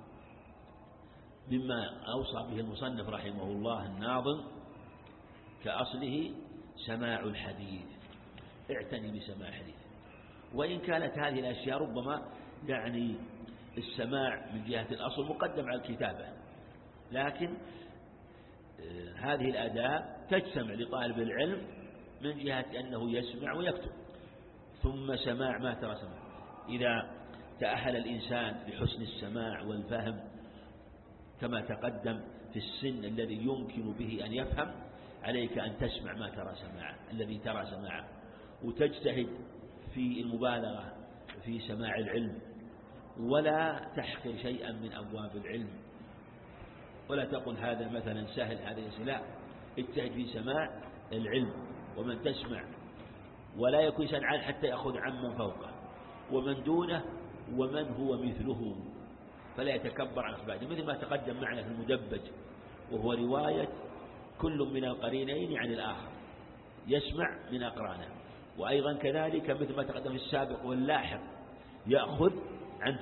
مما أوصى به المصنف رحمه الله الناظم كأصله سماع الحديث، اعتني بسماع الحديث. وإن كانت هذه الأشياء ربما يعني السماع من جهة الأصل مقدم على الكتابة، لكن هذه الآداب تجتمع لطالب العلم من جهة أنه يسمع ويكتب. ثم سماع ما ترى سماع، إذا تأهل الإنسان بحسن السماع والفهم كما تقدم في السن الذي يمكن به أن يفهم، عليك أن تسمع ما ترى سماعه الذي ترى سماعه، وتجتهد في المبالغة في سماع العلم، ولا تحقر شيئا من أبواب العلم، ولا تقل هذا مثلا سهل هذا يسهل، لا، اجتهد في سماع العلم. ومن تسمع ولا يكون إنسان عال حتى يأخذ عمن فوقه ومن دونه ومن هو مثله، فلا يتكبر عن أخباره، مثل ما تقدم معنا في المدبج، وهو رواية كل من القرينين عن الآخر، يسمع من أقرانه. وأيضا كذلك مثل ما تقدم في السابق واللاحق، يأخذ عن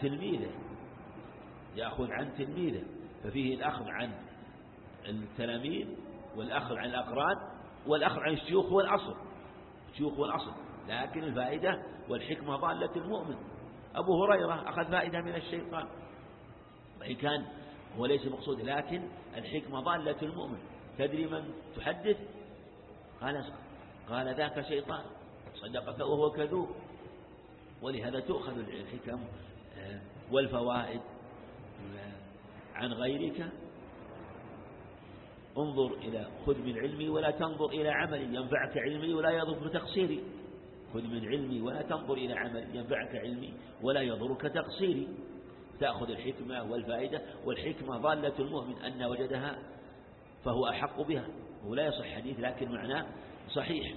تلميذه، ففيه الأخذ عن التلاميذ والأخذ عن الأقران والأخذ عن الشيوخ والأصل. لكن الفائدة والحكمة ضالة المؤمن. أبو هريرة أخذ فائدة من الشيطان، وإن كان هو ليس مقصود، لكن الحكمة ضالة المؤمن. تدري من تحدث؟ قال ذاك شيطان صدقك وهو كذوب. ولهذا تؤخذ الحكم والفوائد عن غيرك. انظر إلى خذ من علمي ولا تنظر إلى عملي ينفعك علمي ولا يضرك تقصيري. خذ من علمي ولا تنظر إلى عملي ينفعك علمي ولا يضرك تقصيري. تأخذ الحكمة والفائدة، والحكمة ضالة المؤمن أن وجدها فهو أحق بها. ولا يصح حديث لكن معناه صحيح.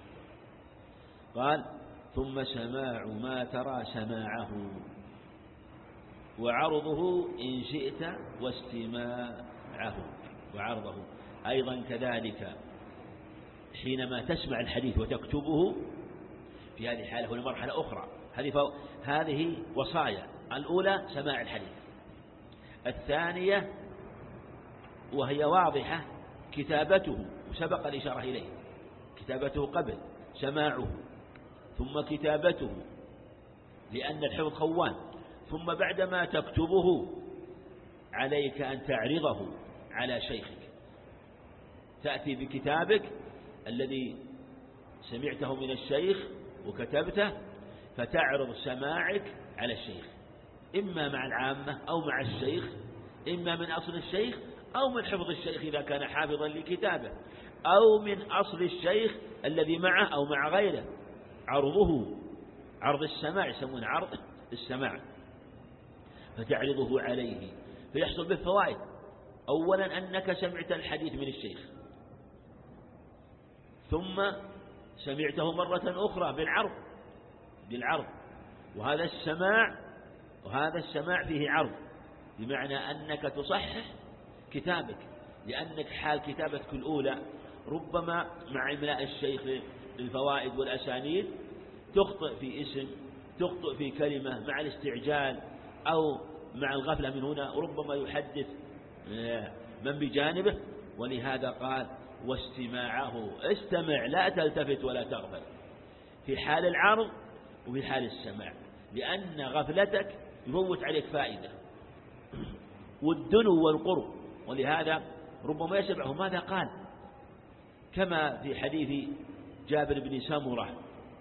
قال: ثم سماع ما ترى سماعه، وعرضه إن شئت واستماعه. وعرضه أيضا كذلك حينما تسمع الحديث وتكتبه، في هذه الحالة هنا مرحلة أخرى. هذه وصايا: الأولى سماع الحديث، الثانية وهي واضحة كتابته، وسبق الإشارة إليه، كتابته قبل سماعه، ثم كتابته لأن الحفظ خوان. ثم بعدما تكتبه عليك أن تعرضه على شيخك، تأتي بكتابك الذي سمعته من الشيخ وكتبته، فتعرض سماعك على الشيخ، إما مع العامة أو مع الشيخ، إما من أصل الشيخ أو من حفظ الشيخ إذا كان حافظا لكتابه، أو من أصل الشيخ الذي معه أو مع غيره. عرض السماع يسمون عرض السماع، فتعرضه عليه فيحصل به فوائد. أولا أنك سمعت الحديث من الشيخ، ثم سمعته مرة أخرى بالعرض. وهذا السماع فيه عرض، بمعنى أنك تصحح كتابك، لأنك حال كتابتك الأولى ربما مع إملاء الشيخ للفوائد والأسانيد تخطئ في اسم، تخطئ في كلمة مع الاستعجال أو مع الغفلة من هنا، وربما يحدث من بجانبه. ولهذا قال: واستماعه، استمع لا تلتفت ولا تغفل، في حال العرض وفي حال السماع. لأن غفلتك يفوت عليك فائدة، والدنو والقرب، ولهذا ربما يسمعه ماذا قال، كما في حديث جابر بن سمرة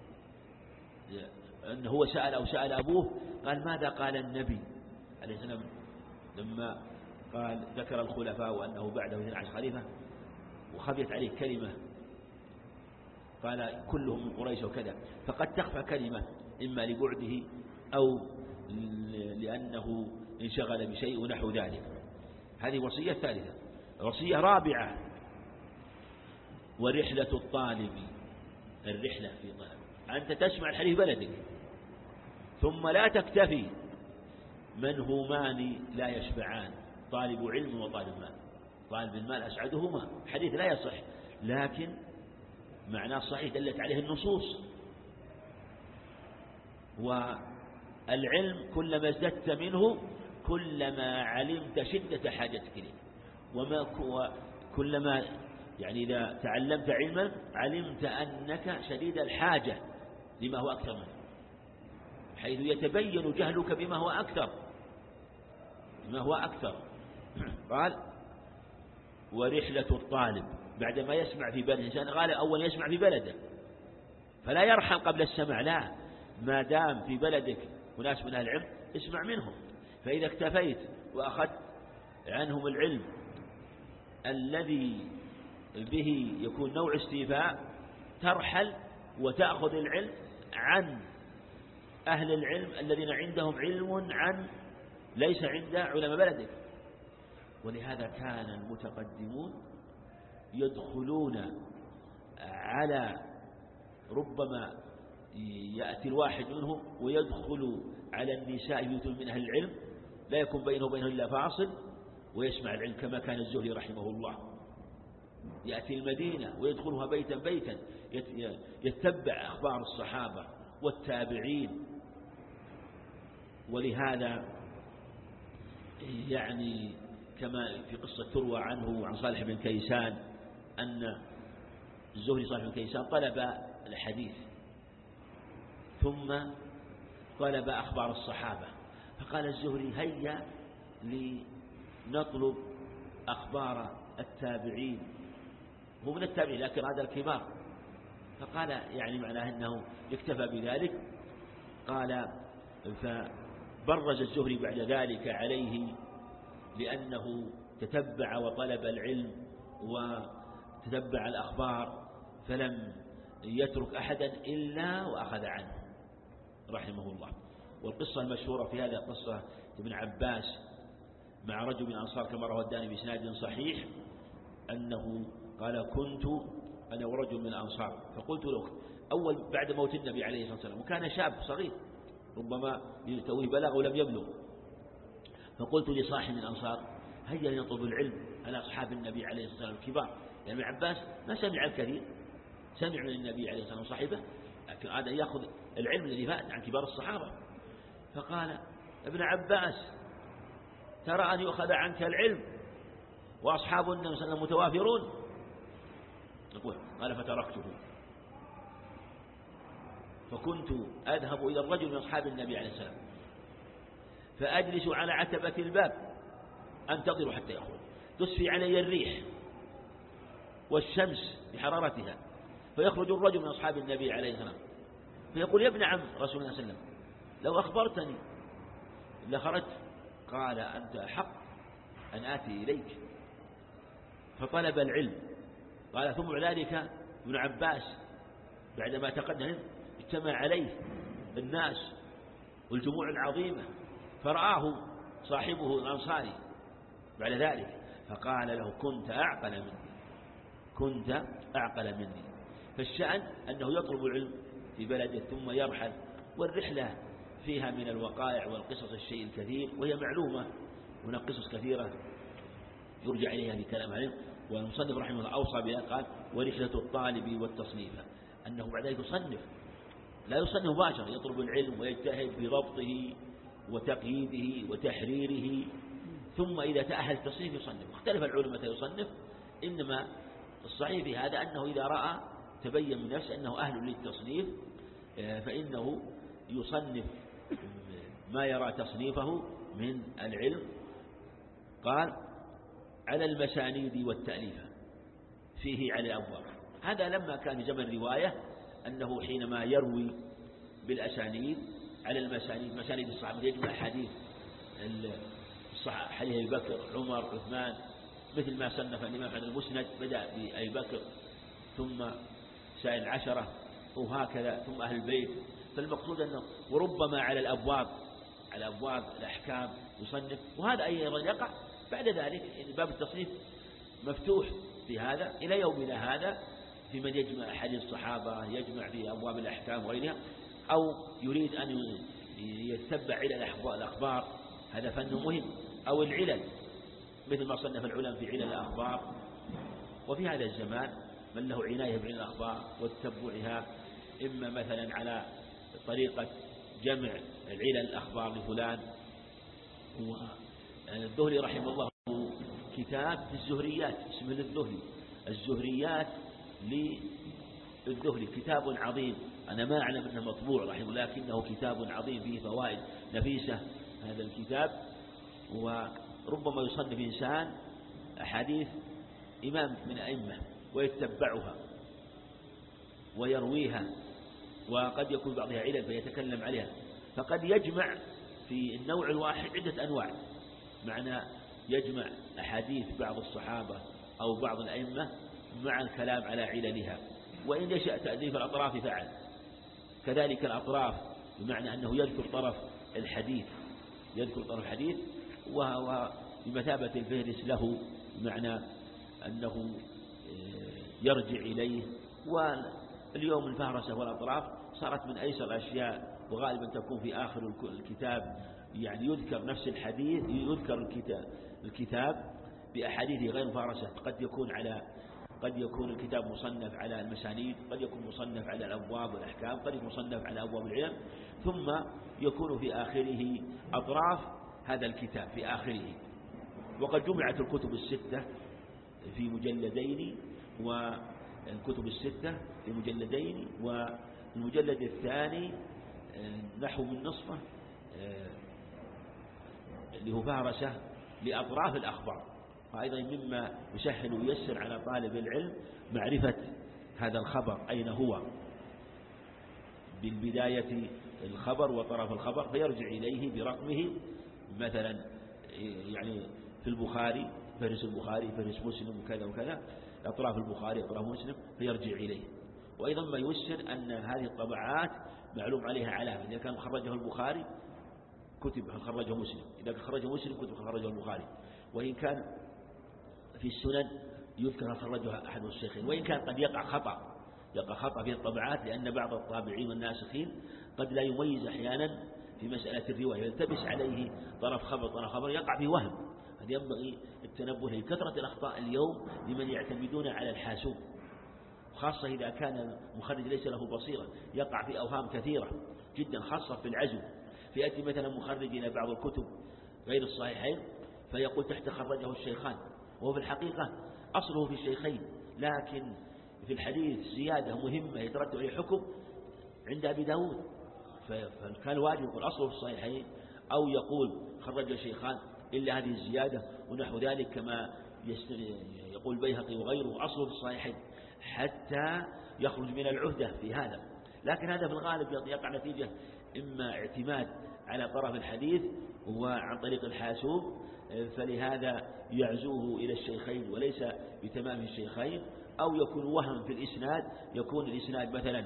أنه هو سأل أبوه قال ماذا قال النبي عليه السلام لما قال ذكر الخلفاء وأنه بعده 12 خليفة وخفيت عليه كلمة قال كلهم من قريش وكذا، فقد تخفى كلمة إما لبعده أو لأنه انشغل بشيء ونحو ذلك. هذه وصية ثالثة. وصية رابعة: ورحلة الطالب، الرحلة في طلب، أنت تسمع الحديث بلدك ثم لا تكتفي، منهومان لا يشبعان، طالب علم وطالب مال. طالب المال أسعدهما، حديث لا يصح لكن معناه صحيح دلت عليه النصوص. والعلم كلما ازددت منه كلما علمت شدة حاجتك إليه، وكلما يعني إذا تعلمت علما علمت أنك شديد الحاجة لما هو أكثر منه، حيث يتبين جهلك بما هو أكثر. قال ورحلة الطالب، بعدما يسمع في بلد الإنسان قال أول يسمع في بلده فلا يرحل قبل السمع، لا، ما دام في بلدك وناس من أهل العلم اسمع منهم، فإذا اكتفيت وأخذت عنهم العلم الذي به يكون نوع استيفاء ترحل وتأخذ العلم عن أهل العلم الذين عندهم علم عن ليس عند علماء بلدك. ولهذا كان المتقدمون يدخلون على، ربما يأتي الواحد منهم ويدخل على النساء يؤتون من أهل العلم لا يكون بينه وبينه إلا فاصل ويسمع العلم، كما كان الزهري رحمه الله يأتي المدينة ويدخلها بيتا بيتا يتبع أخبار الصحابة والتابعين. ولهذا يعني كما في قصة تروى عنه عن صالح بن كيسان أن الزهري صالح بن كيسان طلب الحديث ثم طلب أخبار الصحابة، فقال الزهري هيا لنطلب أخبار التابعين، هو من التابعين لكن هذا الكبار، فقال يعني معناه أنه يكتفى بذلك. قال فبرز الزهري بعد ذلك عليه لأنه تتبع وطلب العلم وتتبع الأخبار فلم يترك أحدا إلا وأخذ عنه رحمه الله. والقصة المشهورة في هذا قصة ابن عباس مع رجل من الأنصار كما روى الداني بإسناد صحيح أنه قال كنت أنا ورجل من الأنصار فقلت له أول بعد موت النبي عليه الصلاة والسلام وكان شاب صغير ربما توه بلغ ولم يبلغ، فقلت لصاحب من الأنصار هيا لنطلب العلم على أصحاب النبي عليه الصلاة والسلام الكبار، يعني ابن عباس ما سمع الكثير، سمع من النبي عليه الصلاة والسلام صاحبه لكن هذا يأخذ العلم الذي فات عن كبار الصحابة. فقال ابن عباس ترى أن يؤخذ عنك العلم وأصحاب النبي صلى الله عليه وسلم متوافرون؟ قال فتركته فكنت أذهب إلى الرجل من أصحاب النبي عليه السلام فأجلس على عتبة الباب أنتظر حتى يخرج، تسفي علي الريح والشمس بحرارتها، فيخرج الرجل من أصحاب النبي عليه السلام فيقول يا ابن عم رسول الله صلى الله عليه وسلم لو أخبرتني لخرجت. قال أنت أحق أن آتي إليك، فطلب العلم. قال ثم بعد ذلك ابن عباس بعدما تقدم اجتمع عليه الناس والجموع العظيمة فرآه صاحبه الأنصاري بعد ذلك فقال له كنت أعقل مني. فالشأن أنه يطلب العلم في بلده ثم يرحل، والرحلة فيها من الوقائع والقصص الشيء الكثير وهي معلومة، هناك قصص كثيرة يرجع إليها بكلام علم. والمصنف رحمه الله أوصى بها قال ورحلة الطالب والتصنيف، أنه بعد ذلك يصنف، لا يصنف مباشرة، يطلب العلم ويجتهد في ضبطه وتقييده وتحريره ثم إذا تأهل التصنيف يصنف. اختلف العلماء متى يصنف، إنما الصحيح في هذا أنه إذا رأى تبين من نفسه أنه أهل للتصنيف فإنه يصنف ما يرى تصنيفه من العلم. قال على المسانيد والتأليف فيه على الأبواب. هذا لما كان زمن الرواية، أنه حينما يروي بالأسانيد على المسانيد، مسانيد الصحابة، يجمع حديث حديث أبي بكر عمر عثمان، مثل ما صنف الإمام عن المسند، بدأ بأبي بكر ثم سائر العشرة وهكذا ثم أهل البيت. فالمقصود أنه وربما على الأبواب، على أبواب الأحكام يصنف، وهذا أيضا يقع بعد ذلك. باب التصنيف مفتوح في هذا إلى يومنا هذا، في من يجمع حديث الصحابة، يجمع في أبواب الأحكام وغيرها، أو يريد أن يتبع علل الأخبار، هذا فن مهم، أو العلل مثل ما صنف العلماء في علل الأخبار. وفي هذا الزمان من له عناية بعلل الأخبار وتتبعها، إما مثلا على طريقة جمع العلل الأخبار لفلان. والذهلي رحمه الله كتاب في الزهريات اسمه الذهلي، الزهريات للذهلي، كتاب عظيم. أنا ما أعلم أنه مطبوع رحمه الله، لكنه كتاب عظيم فيه فوائد نفيسة هذا الكتاب. وربما يصنف إنسان أحاديث إمام من الأئمة ويتبعها ويرويها، وقد يكون بعضها علل فيتكلم عليها، فقد يجمع في النوع الواحد عدة أنواع، معنى يجمع أحاديث بعض الصحابة أو بعض الأئمة مع الكلام على عللها. وإن يشاء تأليف الأطراف فعل كذلك. الأطراف بمعنى أنه يذكر طرف الحديث، يذكر طرف الحديث وهو بمثابة الفهرس له، بمعنى أنه يرجع إليه. واليوم الفهرسة والأطراف صارت من أيسر الأشياء، وغالبا تكون في آخر الكتاب، يعني يذكر نفس الحديث، يذكر الكتاب بأحاديث غير مفهرسة. قد يكون الكتاب مصنف على المسانيد، قد يكون مصنف على الأبواب والأحكام، قد يكون مصنف على أبواب العلم، ثم يكون في آخره أطراف هذا الكتاب في آخره. وقد جمعت الكتب الستة في مجلدين، والكتب الستة في مجلدين، والمجلد الثاني نحو من نصفه اللي هو فهرسة لأطراف الأخبار. وأيضا مما يسهل ويسر على طالب العلم معرفة هذا الخبر أين هو، بالبداية الخبر وطرف الخبر، فيرجع إليه برقمه. مثلا يعني في البخاري فهرس البخاري، فهرس مسلم وكذا وكذا، أطراف البخاري أطراف مسلم، فيرجع إليه. وأيضا ما يسر أن هذه الطبعات معلوم عليها علامة، إذا كان خرجه البخاري كتب خرجه مسلم، إذا كان خرجه مسلم كتب خرجه البخاري. وإن كان في السنن يذكر خرجها أحد الشيخين. وإن كان قد يقع خطأ في الطبعات، لأن بعض الطابعين والناسخين قد لا يميز أحيانا في مسألة الرواية، يلتبس عليه طرف خبر يقع في وهم. هذا ينبغي التنبه لكثرة الأخطاء اليوم لمن يعتمدون على الحاسوب، خاصة إذا كان المخرج ليس له بصيرة، يقع في أوهام كثيرة جدا، خاصة في العزو. فيأتي مثلا مخرج إلى بعض الكتب غير الصحيحين فيقول تحت خرجه الشيخان، وهو في الحقيقة أصله في الشيخين، لكن في الحديث زيادة مهمة يترتب عليه حكم عند أبي داود، فكان واجب يقول أصله في الصحيحين، أو يقول خرج الشيخان إلا هذه الزيادة ونحو ذلك، كما يقول البيهقي وغيره أصله في الصحيحين، حتى يخرج من العهدة في هذا. لكن هذا في الغالب يقع نتيجة إما اعتماد على طرف الحديث وعن طريق الحاسوب، فلهذا يعزوه إلى الشيخين وليس بتمام الشيخين، أو يكون وهم في الإسناد، يكون الإسناد مثلا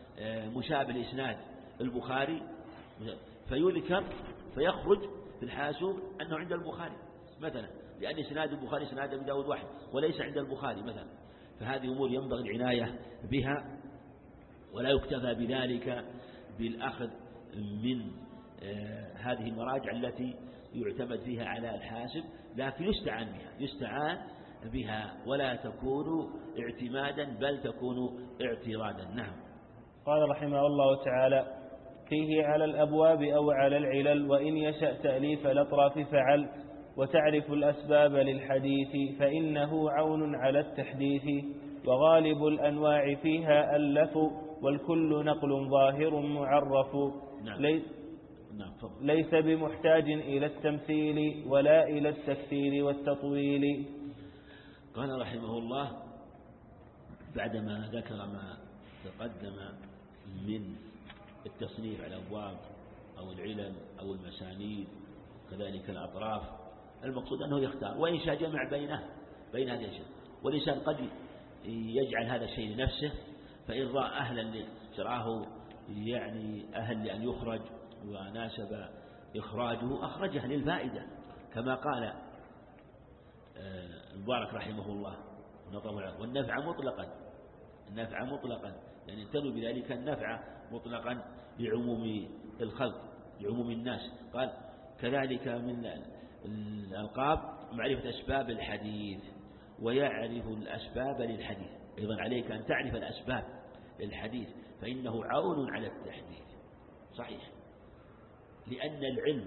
مشابه لإسناد البخاري فيذكر فيخرج في الحاسوب أنه عند البخاري مثلا، لأن إسناد البخاري إسناد أبي داود واحد وليس عند البخاري مثلا. فهذه أمور ينبغي العناية بها، ولا يكتفى بذلك بالأخذ من هذه المراجع التي يعتمد فيها على الحاسب، لكن يستعان بها ولا تكون اعتمادا بل تكون اعترادا. نعم. قال رحمه الله تعالى: فيه على الأبواب أو على العلل، وإن يشأ تأليف الأطراف فعل، وتعرف الأسباب للحديث فإنه عون على التحديث، وغالب الأنواع فيها ألف، والكل نقل ظاهر معرف. نعم. نعم فضل. ليس بمحتاج إلى التمثيل ولا إلى التكثير والتطويل. قال رحمه الله بعدما ذكر ما تقدم من التصنيف على الأبواب أو العلل أو المسانيد كذلك الأطراف، المقصود أنه يختار وإن شاء جمع بين هذه الأشياء. والإنسان قد يجعل هذا الشيء لنفسه، فإن رأى أهلا شرعه يعني أهل لأن يخرج وناسب إخراجه أخرجه للفائدة، كما قال المبارك رحمه الله والنفع مطلقا يعني ينتمي بذلك النفع مطلقا لعموم الخلق لعموم الناس. قال كذلك من الألقاب معرفة أسباب الحديث ويعرف الأسباب للحديث. أيضا عليك أن تعرف الأسباب للحديث فإنه عون على التحديث. صحيح، لأن العلم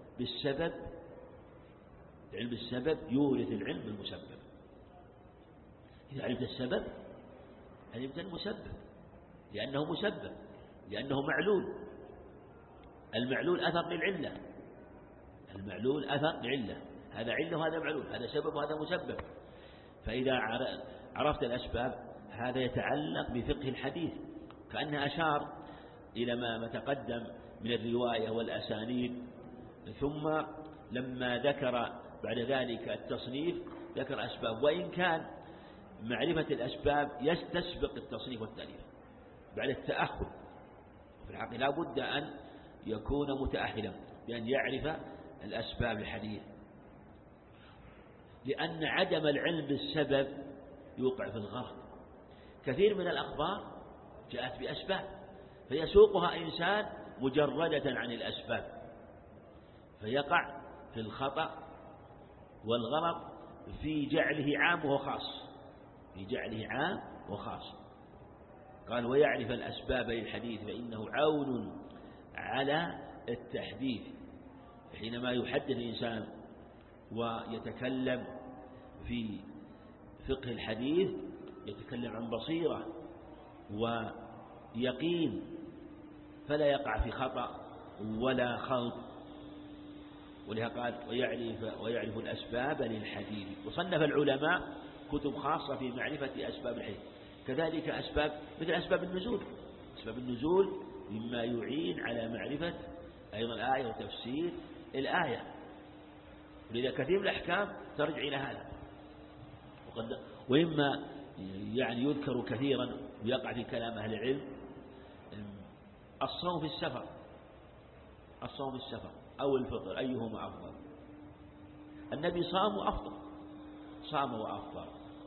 بالسبب يورث العلم بالمسبب. إذا عرفت السبب علمت المسبب، لأنه مسبب، لأنه معلول. المعلول أثر للعلة، هذا علة وهذا معلول، هذا سبب وهذا مسبب. فإذا عرفت الأسباب هذا يتعلق بفقه الحديث، كأنه أشار إلى ما تقدم من الرواية والأسانيد. ثم لما ذكر بعد ذلك التصنيف ذكر أسباب، وإن كان معرفة الأسباب يستسبق التصنيف والتأليف بعد التأهل. في الحقيقة لا بد أن يكون متأهلا بأن يعرف الأسباب الحديث، لأن عدم العلم بالسبب يوقع في الغلط. كثير من الأخبار جاءت بأسباب فيسوقها إنسان مجردة عن الأسباب، فيقع في الخطأ والغلط في جعله عام وخاص. قال ويعرف الأسباب للحديث فإنه عون على التحديث. حينما يحدث الإنسان ويتكلم في فقه الحديث يتكلم عن بصيرة ويقين، فلا يقع في خطأ ولا خلط. ولهذا قال ويعرف الأسباب للحديث. وصنف العلماء كتب خاصة في معرفة أسباب الحديث. كذلك أسباب مثل أسباب النزول مما يعين على معرفة أيضا الآية وتفسير الآية. ولذا كثير من الأحكام ترجع إلى هذا. وإما يعني يذكر كثيرا ويقع في كلام أهل العلم الصوم في السفر أو الفطر أيهما أفضل. النبي صام وأفطر،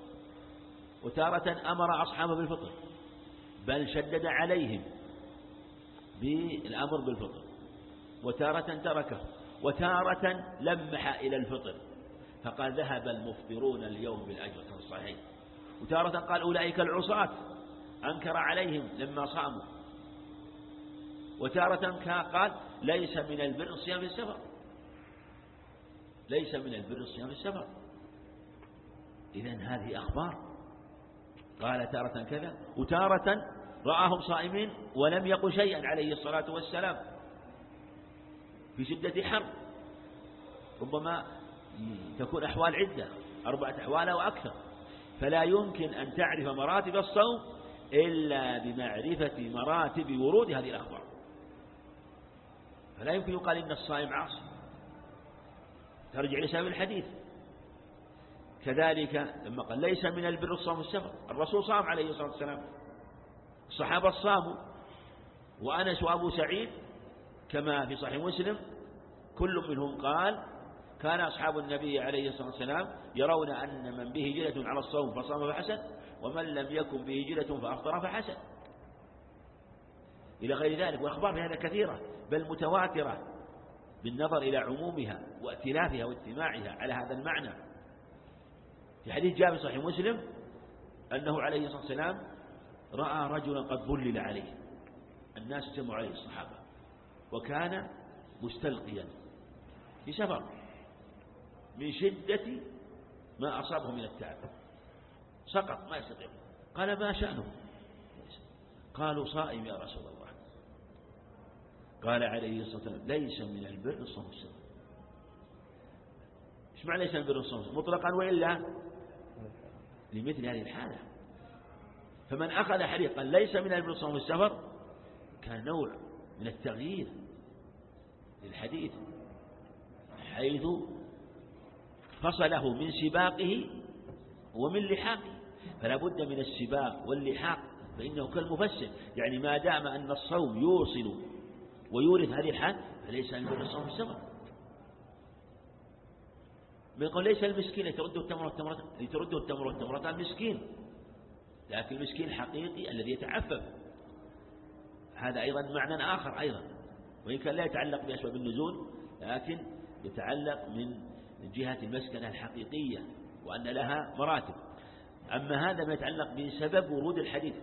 وتارة أمر أصحابه بالفطر بل شدد عليهم بالأمر بالفطر، وتارة تركه، وتارة لمح إلى الفطر فقال ذهب المفطرون اليوم بالأجر في الصحيح، وتارة قال أولئك العصاة أنكر عليهم لما صاموا، وتارة قال ليس من البر الصيام في السفر. إذن هذه أخبار. قال تارة كذا، وتارة رآهم صائمين ولم يقل شيئا عليه الصلاة والسلام في شدة حر. ربما تكون أحوال عدة 4 أحوال أو أكثر، فلا يمكن أن تعرف مراتب الصوم إلا بمعرفة مراتب ورود هذه الأخبار. فلا يمكن يقال إن الصائم عاصي، ترجع إلى سبب الحديث. كذلك لما قال ليس من البر الصوم في السفر، الرسول صام عليه الصلاة والسلام، الصحابة صاموا، وأنس وأبو سعيد كما في صحيح مسلم كل منهم قال كان أصحاب النبي عليه الصلاة والسلام يرون أن من به جلة على الصوم فصام فحسن، ومن لم يكن به جلة فأفطر فحسن، إلى غير ذلك. والأخبار في هذا كثيرة بل متواترة بالنظر إلى عمومها وائتلافها واجتماعها على هذا المعنى. في حديث جاء في صحيح مسلم أنه عليه الصلاة والسلام رأى رجلا قد ظلل عليه، الناس اجتمعوا عليه الصحابة، وكان مستلقيا في سفر من شدة ما أصابه من التعب، سقط ما يستطيع. قال ما شأنه؟ قالوا صائم يا رسول الله. قال عليه الصلاة والسلام ليس من البر صوم السفر. إيش معنى ليس من البر صوم السفر مطلقا وإلا لمثل هذه الحالة؟ فمن أخذ حريقا ليس من البر صوم السفر كان نوع من التغيير للحديث، حيث فصله من سباقه ومن لحاقه، فلا بد من السباق واللحاق، فإنه كالمفسر، يعني ما دام أن الصوم يوصل ويورث هذه الحال فليس من بر صوم السفر. بيقول ليس المسكين يترده التمر والتمرتان مسكين، لكن المسكين الحقيقي الذي يتعفف، هذا أيضا معنى آخر أيضا، وإن كان لا يتعلق بأسباب النزول لكن يتعلق من جهة المسكنة الحقيقية وأن لها مراتب. أما هذا ما يتعلق بسبب ورود الحديث،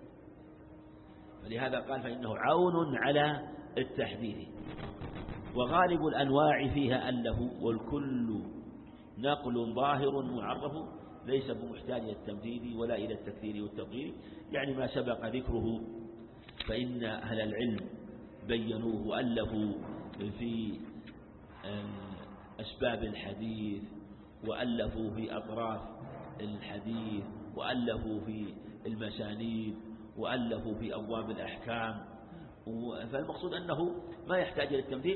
فلهذا قال فإنه عون على التحديث. وغالب الأنواع فيها أله والكل نقل ظاهر معرف ليس بمحتاج إلى التمديد ولا إلى التكثير والتطويل، يعني ما سبق ذكره فإن أهل العلم بينوه وألفوا في أسباب الحديث، وألفوا في أطراف الحديث، وألفوا في المسانيد، وألفوا في أبواب الأحكام. فالمقصود أنه ما يحتاج إلى التمثيل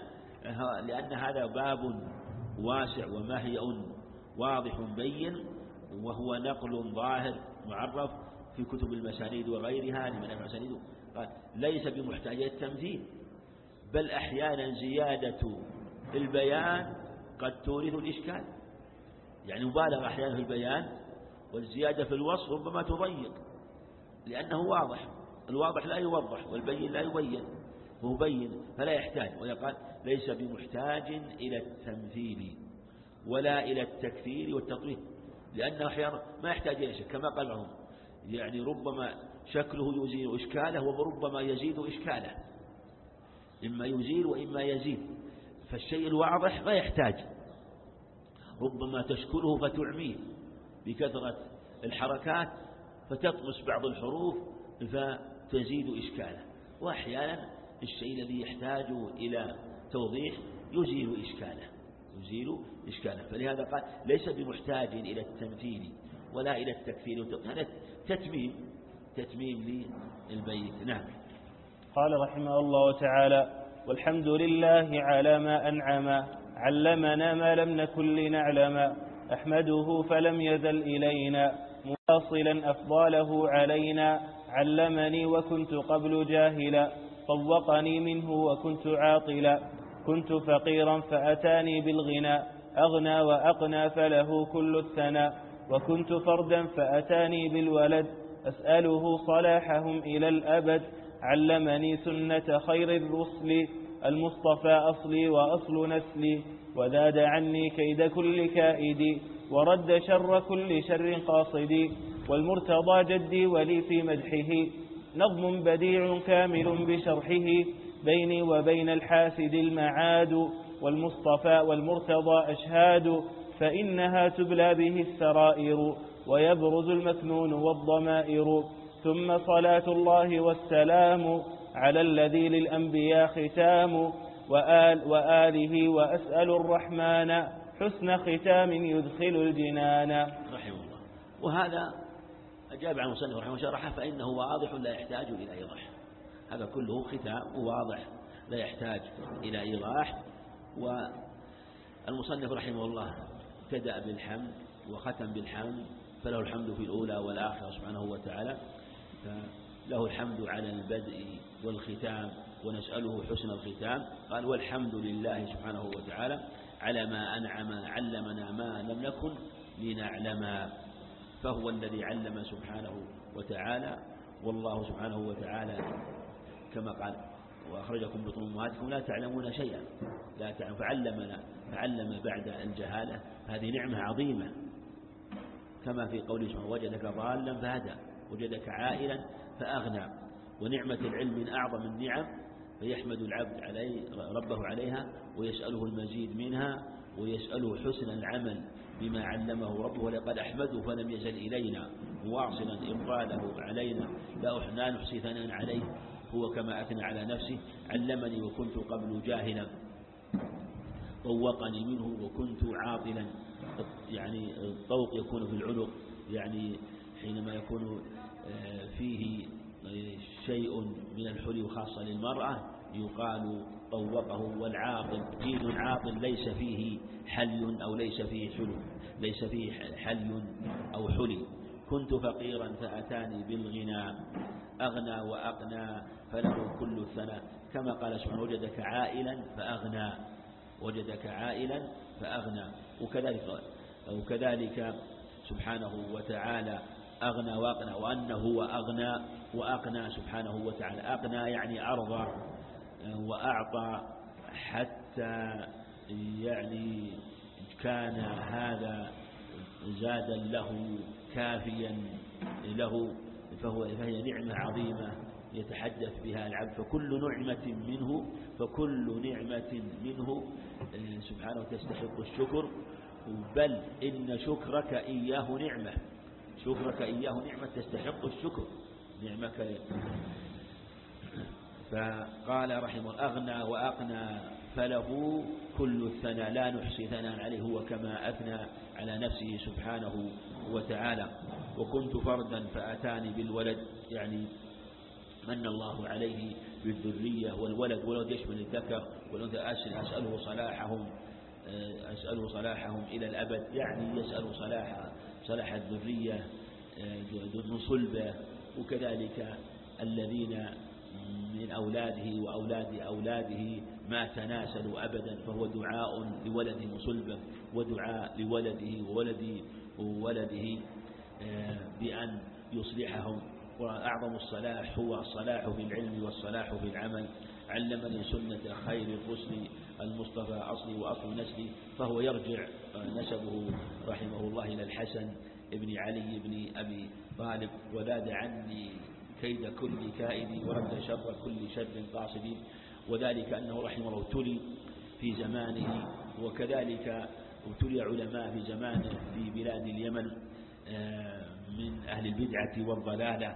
لأن هذا باب واسع ومهيئ واضح بين، وهو نقل ظاهر معرف في كتب المسانيد وغيرها لمن المسانيد. قال ليس بمحتاج إلى التمثيل، بل أحيانا زيادة البيان قد تورث الإشكال، يعني مبالغة أحيانا في البيان، والزيادة في الوصف ربما تضيق لأنه واضح، الواضح لا يوضح والبين لا يبين، وهو بين فلا يحتاج. ويقال ليس بمحتاج إلى التمثيل ولا إلى التكثير والتطويل، لأنه أحيانا ما يحتاج إلى شيء كما قال لهم، يعني ربما شكله يزيل إشكاله وربما يزيد إشكاله، إما يزيل وإما يزيد. فالشيء الواضح ما يحتاج، ربما تشكله فتعميه بكثرة الحركات فتطمس بعض الحروف فتزيد إشكاله، وأحيانا الشيء الذي يحتاج إلى توضيح يزيل إشكاله. فلهذا قال ليس بمحتاج إلى التمثيل ولا إلى التكثير، هذا تتميم للبيت. نعم. قال رحمه الله تعالى: والحمد لله على ما أنعم، علمنا ما لم نكن لنعلم، أحمده فلم يزل إلينا مواصلا أفضاله علينا، علمني وكنت قبل جاهلا، طوقني منه وكنت عاطلا، كنت فقيرا فأتاني بالغنى، أغنى وأقنى فله كل الثناء، وكنت فردا فأتاني بالولد، أسأله صلاحهم إلى الأبد، علمني سنة خير الرسل، المصطفى أصلي وأصل نسلي، وزاد عني كيد كل كائد، ورد شر كل شر قاصد، والمرتضى جدي ولي في مدحه، نظم بديع كامل بشرحه، بيني وبين الحاسد المعاد، والمصطفى والمرتضى أشهاد، فإنها تبلى به السرائر، ويبرز المكنون والضمائر، ثم صلاة الله والسلام على الذي للأنبياء ختام، وآله، وأسأل الرحمن حسن ختام يدخل الجنان. رحمه الله. وهذا أجاب عن المصنف رحمه الله شرحه، فإنه واضح لا يحتاج إلى إيضاح، هذا كله ختام واضح لا يحتاج إلى إيضاح. والمصنف رحمه الله ابتدأ بالحمد وختم بالحمد، فله الحمد في الأولى والآخرة سبحانه وتعالى، فله الحمد على البدء والختام، ونسأله حسن الختام. قال والحمد لله سبحانه وتعالى على ما أنعم، علمنا ما لم نكن لنعلم، فهو الذي علم سبحانه وتعالى. والله سبحانه وتعالى كما قال وأخرجكم بطون أمهاتكم لا تعلمون شيئا، لا تعلم، فعلم بعد الجهالة، هذه نعمة عظيمة، كما في قوله سبحانه وجدك ضالا فهدى، وجدك عائلا فأغنى. ونعمة العلم من أعظم النعم، فيحمد العبد ربه عليها، ويسأله المزيد منها، ويسأله حسن العمل بما علمه ربه. ولقد أحمده فلم يزل إلينا مواصلا إفضاله علينا، لا نحصي ثناء عليه هو كما أثنى على نفسه. علمني وكنت قبل جاهلا، طوقني منه وكنت عاطلا. يعني الطوق يكون في العنق، يعني حينما يكون فيه شيء من الحلي خاصة للمرأة يقال طوقه. والعاطل جيد عاطل ليس فيه حلي أو ليس فيه حلو، ليس فيه حلي أو حلي. كنت فقيرا فأتاني بالغنى، أغنى وأقنى فله كل الثناء. كما قال سبحانه وجدك عائلا فأغنى، وجدك عائلا فأغنى. وكذلك سبحانه وتعالى أغنى وأقنى، وأنه هو أغنى وأقنى سبحانه وتعالى. أغنى يعني أرضى وأعطى، حتى يعني كان هذا زادا له كافيا له، فهي نعمة عظيمة يتحدث بها العبد. فكل نعمة منه سبحانه تستحق الشكر، بل إن شكرك إياه نعمة، شكرك إياه نعمة تستحق الشكر نعمك. فقال رحمه أغنى وأقنى فله كل الثناء، لا نحصي ثناء عليه هو كما أثنى على نفسه سبحانه وتعالى. وكنت فردا فأتاني بالولد، يعني من الله عليه بالذرية والولد. والولد يشمل الذكر والأنثى. أسأله صلاحهم إلى الأبد، يعني يسأل صلاح الذرية ذو صلبة. وكذلك الذين من أولاده وأولاد أولاده ما تناسلوا أبدا، فهو دعاء لولده صلبة ودعاء لولده وولده بأن يصلحهم. وأعظم الصلاح هو الصلاح في العلم والصلاح في العمل. علمني سنة خير الرسل المصطفى أصلي وأصل نسلي. فهو يرجع نسبه رحمه الله إلى الحسن ابن علي بن أبي طالب. وذاد عني كيد كل كائد ورد شر كل شر قاصد. وذلك أنه رحمه الله ابتلي في زمانه، وكذلك ابتلي علماء في زمانه في بلاد اليمن من أهل البدعة والضلالة،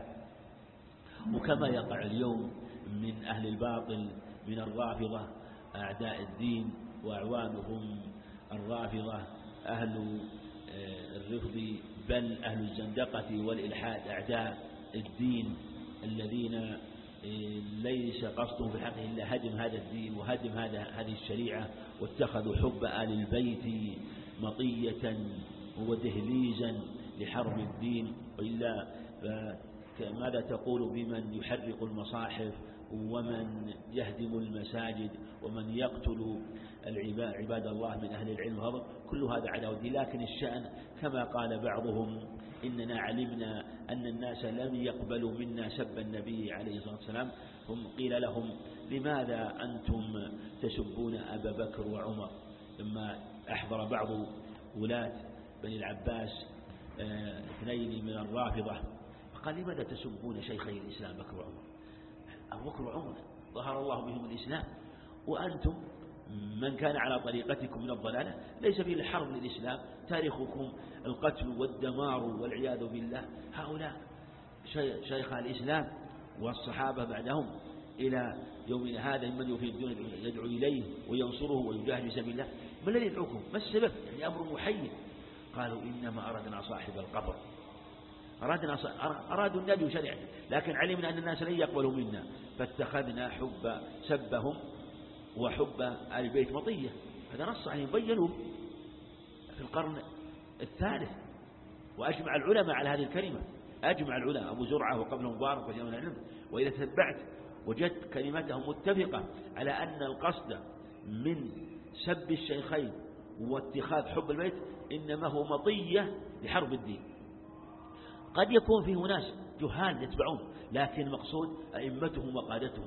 وكما يقع اليوم من أهل الباطل من الرافضة أعداء الدين وأعوانهم الرافضة أهل الرفض، بل أهل الزندقة والإلحاد أعداء الدين الذين ليس قصدهم في الحق إلا هدم هذا الدين وهدم هذه الشريعة، واتخذوا حب آل البيت مطية ودهليزا لحرب الدين. وإلا ماذا تقول بمن يحرق المصاحف ومن يهدم المساجد ومن يقتل عباد الله من أهل العلم؟ هذا كل هذا عداوة. لكن الشأن كما قال بعضهم إننا علمنا أن الناس لم يقبلوا منا سب النبي عليه الصلاة والسلام. هم قيل لهم لماذا أنتم تسبون أبا بكر وعمر؟ لما أحضر بعض ولاة بني العباس اثنين من الرافضة فقال لماذا تسبون شيخي الإسلام بكر وعمر؟ أبو بكر وعمر ظهر الله بهم الإسلام، وأنتم من كان على طريقتكم من الضلالة ليس فيه الحرب للإسلام، تاريخكم القتل والدمار والعياذ بالله. هؤلاء شيخ الإسلام والصحابة بعدهم إلى يومنا هذا من يفيدون يدعو إليه وينصره ويجاهد في سبيل الله. ما الذي يدعوكم؟ ما السبب؟ يعني أمر محير. قالوا إنما أردنا صاحب القبر، أرادوا النبي وشريعته، لكن علمنا أن الناس لن يقبلوا منا فاتخذنا حب سبهم وحب آل البيت مطية. هذا نص عليهم بينوا في القرن الثالث، وأجمع العلماء على هذه الكلمة، أجمع العلماء أبو زرعة وقبله مبارك وجمع العلم. وإذا تتبعت وجدت كلماتهم متفقة على أن القصد من سب الشيخين واتخاذ حب البيت إنما هو مطية لحرب الدين. قد يكون فيه ناس جهال يتبعون، لكن المقصود أئمتهم وقادتهم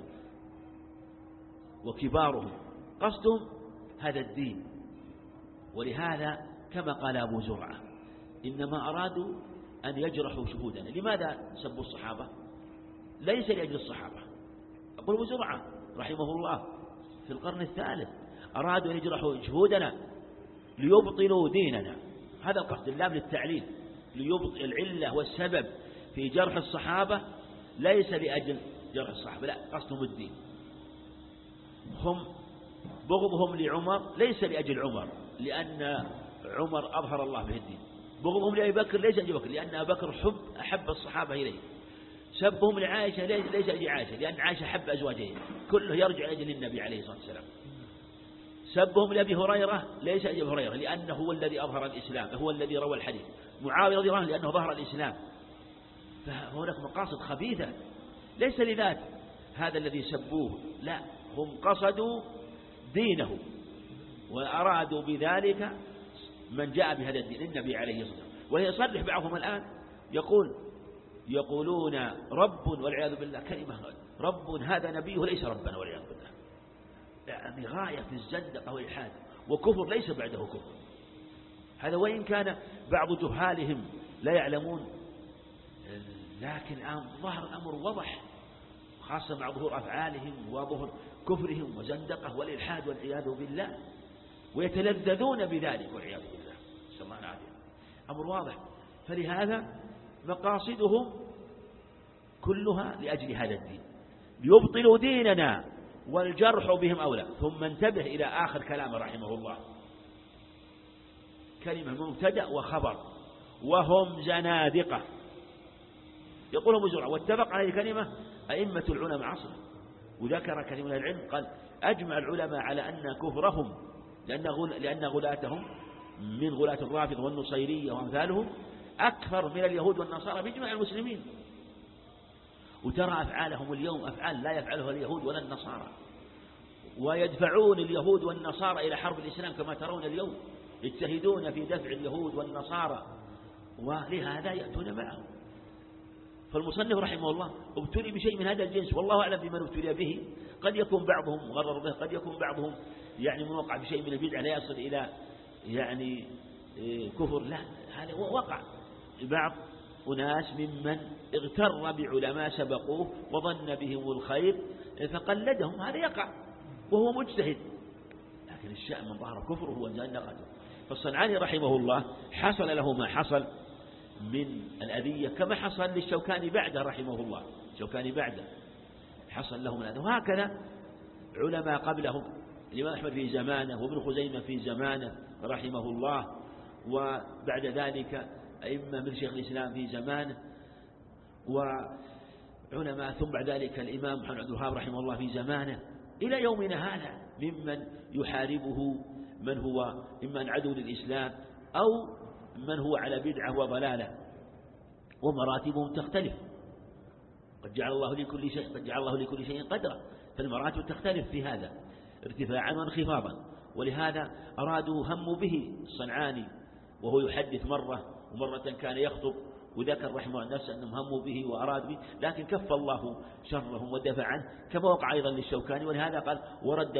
وكبارهم قصدهم هذا الدين. ولهذا كما قال أبو زرعة إنما أرادوا أن يجرحوا شهودنا. لماذا سبوا الصحابة؟ ليس لأجل الصحابة. أقول أبو زرعة رحمه الله في القرن الثالث أرادوا أن يجرحوا شهودنا ليبطلوا ديننا. هذا القصد، اللام للتعليل، ليبطل. العلة والسبب في جرح الصحابة ليس لأجل جرح الصحابة، لا، قصدهم الدين. هم بغضهم لعمر ليس لأجل عمر لأن عمر أظهر الله به الدين، بغضهم لأبي بكر ليس لأجل بكر لأن أبي بكر أحب الصحابة إليه، سبهم لعائشة ليس لأجل عائشة لأن عائشة حب أزواجها، كله يرجع لأجل النبي عليه الصلاة والسلام. سبهم لأبي هريرة ليس لأجل هريرة لأنه هو الذي أظهر الإسلام، هو الذي روى الحديث. معاوية رضي الله عنه لأنه ظهر الإسلام. فهناك مقاصد خبيثة ليس لذات هذا الذي سبوه، لا، هم قصدوا دينه وأرادوا بذلك من جاء بهذا الدين النبي عليه الصلاة والسلام. ويصرح بعضهم الآن يقولون رب والعياذ بالله، كلمة رب هذا نبيه ليس ربنا والعياذ بالله، يعني غاية في الزندقة والإلحاد وكفر ليس بعده كفر. هذا وإن كان بعض جهالهم لا يعلمون، لكن الآن ظهر الأمر وضح، خاصة مع ظهور أفعالهم وظهور كفرهم وزندقة والإلحاد والعياذ بالله، ويتلذذون بذلك والعياذ بالله، نسأل الله العافية. أمر واضح. فلهذا مقاصدهم كلها لأجل هذا الدين، ليبطلوا ديننا والجرح بهم أولى. ثم انتبه إلى آخر كلامه رحمه الله، كلمة مبتدأ وخبر، وهم زنادقة. يقولهم بسرعة. واتفق على الكلمة أئمة العلماء عصره، وذكر كلمة من العلم قال أجمع العلماء على أن كفرهم لأن غلاتهم من غلاة الرافض والنصيرية وأمثالهم أكثر من اليهود والنصارى بإجماع المسلمين. وترى أفعالهم اليوم أفعال لا يفعلها اليهود ولا النصارى، ويدفعون اليهود والنصارى إلى حرب الإسلام كما ترون اليوم، يجتهدون في دفع اليهود والنصارى، ولهذا يأتون معهم. فالمصنف رحمه الله ابتلي بشيء من هذا الجنس، والله أعلم بمن ابتلي به. قد يكون بعضهم مغرر به، قد يكون بعضهم يعني موقع بشيء من البدع لا يصل إلى يعني كفر، لا، هذا وقع بعض أناس ممن اغتر بعلماء سبقوه وظن بهم الخير فقلدهم، هذا يقع وهو مجتهد، لكن الشأن من ظهر كفره وزندقته. فالصنعاني رحمه الله حصل له ما حصل من الأذية كما حصل للشوكاني بعده رحمه الله، الشوكاني بعده حصل لهم الأذى، وهكذا علماء قبلهم، الإمام أحمد في زمانه وابن خزيمة في زمانه رحمه الله، وبعد ذلك أئمة من شيخ الإسلام في زمانه وعلماء، ثم بعد ذلك الإمام محمد عبد الوهاب رحمه الله في زمانه، إلى يومنا هذا ممن يحاربه من هو إما عدو للإسلام أو من هو على بدعة وضلالة، ومراتبهم تختلف. قد جعل الله لكل شيء قدرا، فالمراتب تختلف في هذا ارتفاعا وانخفاضا. ولهذا أرادوا هموا به الصنعاني وهو يحدث مرة، ومرة كان يخطب، وذكر رحمه الله نفسه أنهم هموا به وأرادوا به، لكن كف الله شرهم ودفع عنه، كما وقع أيضا للشوكاني. ولهذا قال ورد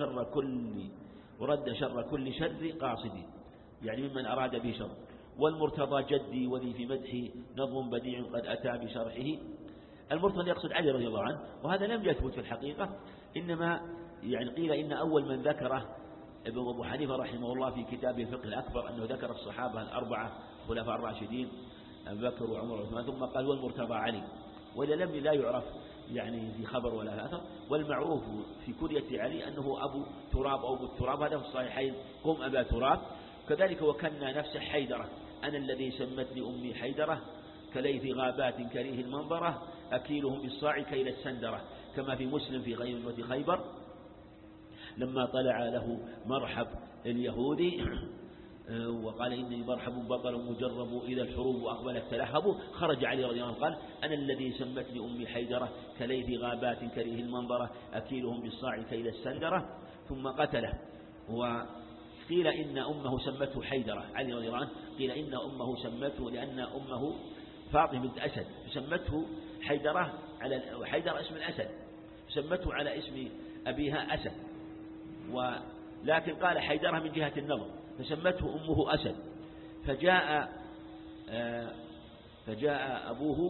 شر كل شر قاصدي، يعني ممن أراد به شر. والمرتضى جدي ولي في مدحه نظم بديع قد أتى بشرحه. المرتضى يقصد علي رضي الله عنه، وهذا لم يثبت في الحقيقة، إنما يعني قيل إن أول من ذكره أبو حنيفة رحمه الله في كتابه الفقه الأكبر، أنه ذكر الصحابة الأربعة خلفاء الراشدين أبو بكر وعمر وعثمان، ثم قال والمرتضى علي، وإذا لا يعرف يعني في خبر ولا أثر. والمعروف في كنية علي أنه أبو تراب أو أبو التراب، هذا في الصحيحين قم أبا تراب. كذلك وكنا نفسه حيدرة، أنا الذي سمتني أمي حيدرة كليث غابات كريه المنظرة أكيلهم بالصاع كيل السندرة، كما في مسلم في غزوة خيبر لما طلع له مرحب اليهودي وقال إني مرحب بطل مجرب إذا الحروب أقبلت تلهب، خرج علي رضي الله عنه قال أنا الذي سمتني أمي حيدرة كليث غابات كريه المنظرة أكيلهم بالصاع كيل السندرة، ثم قتله. وقيل إن أمه سمته حيدرة، علي رضي الله عنه قيل إن أمه سمته لأن أمه فاطمة بنت أسد سمته حيدرة، على حيدرة اسم الأسد، سمته على اسم أبيها أسد، ولكن قال حيدرة من جهة النظر، فسمته أمه أسد. فجاء أبوه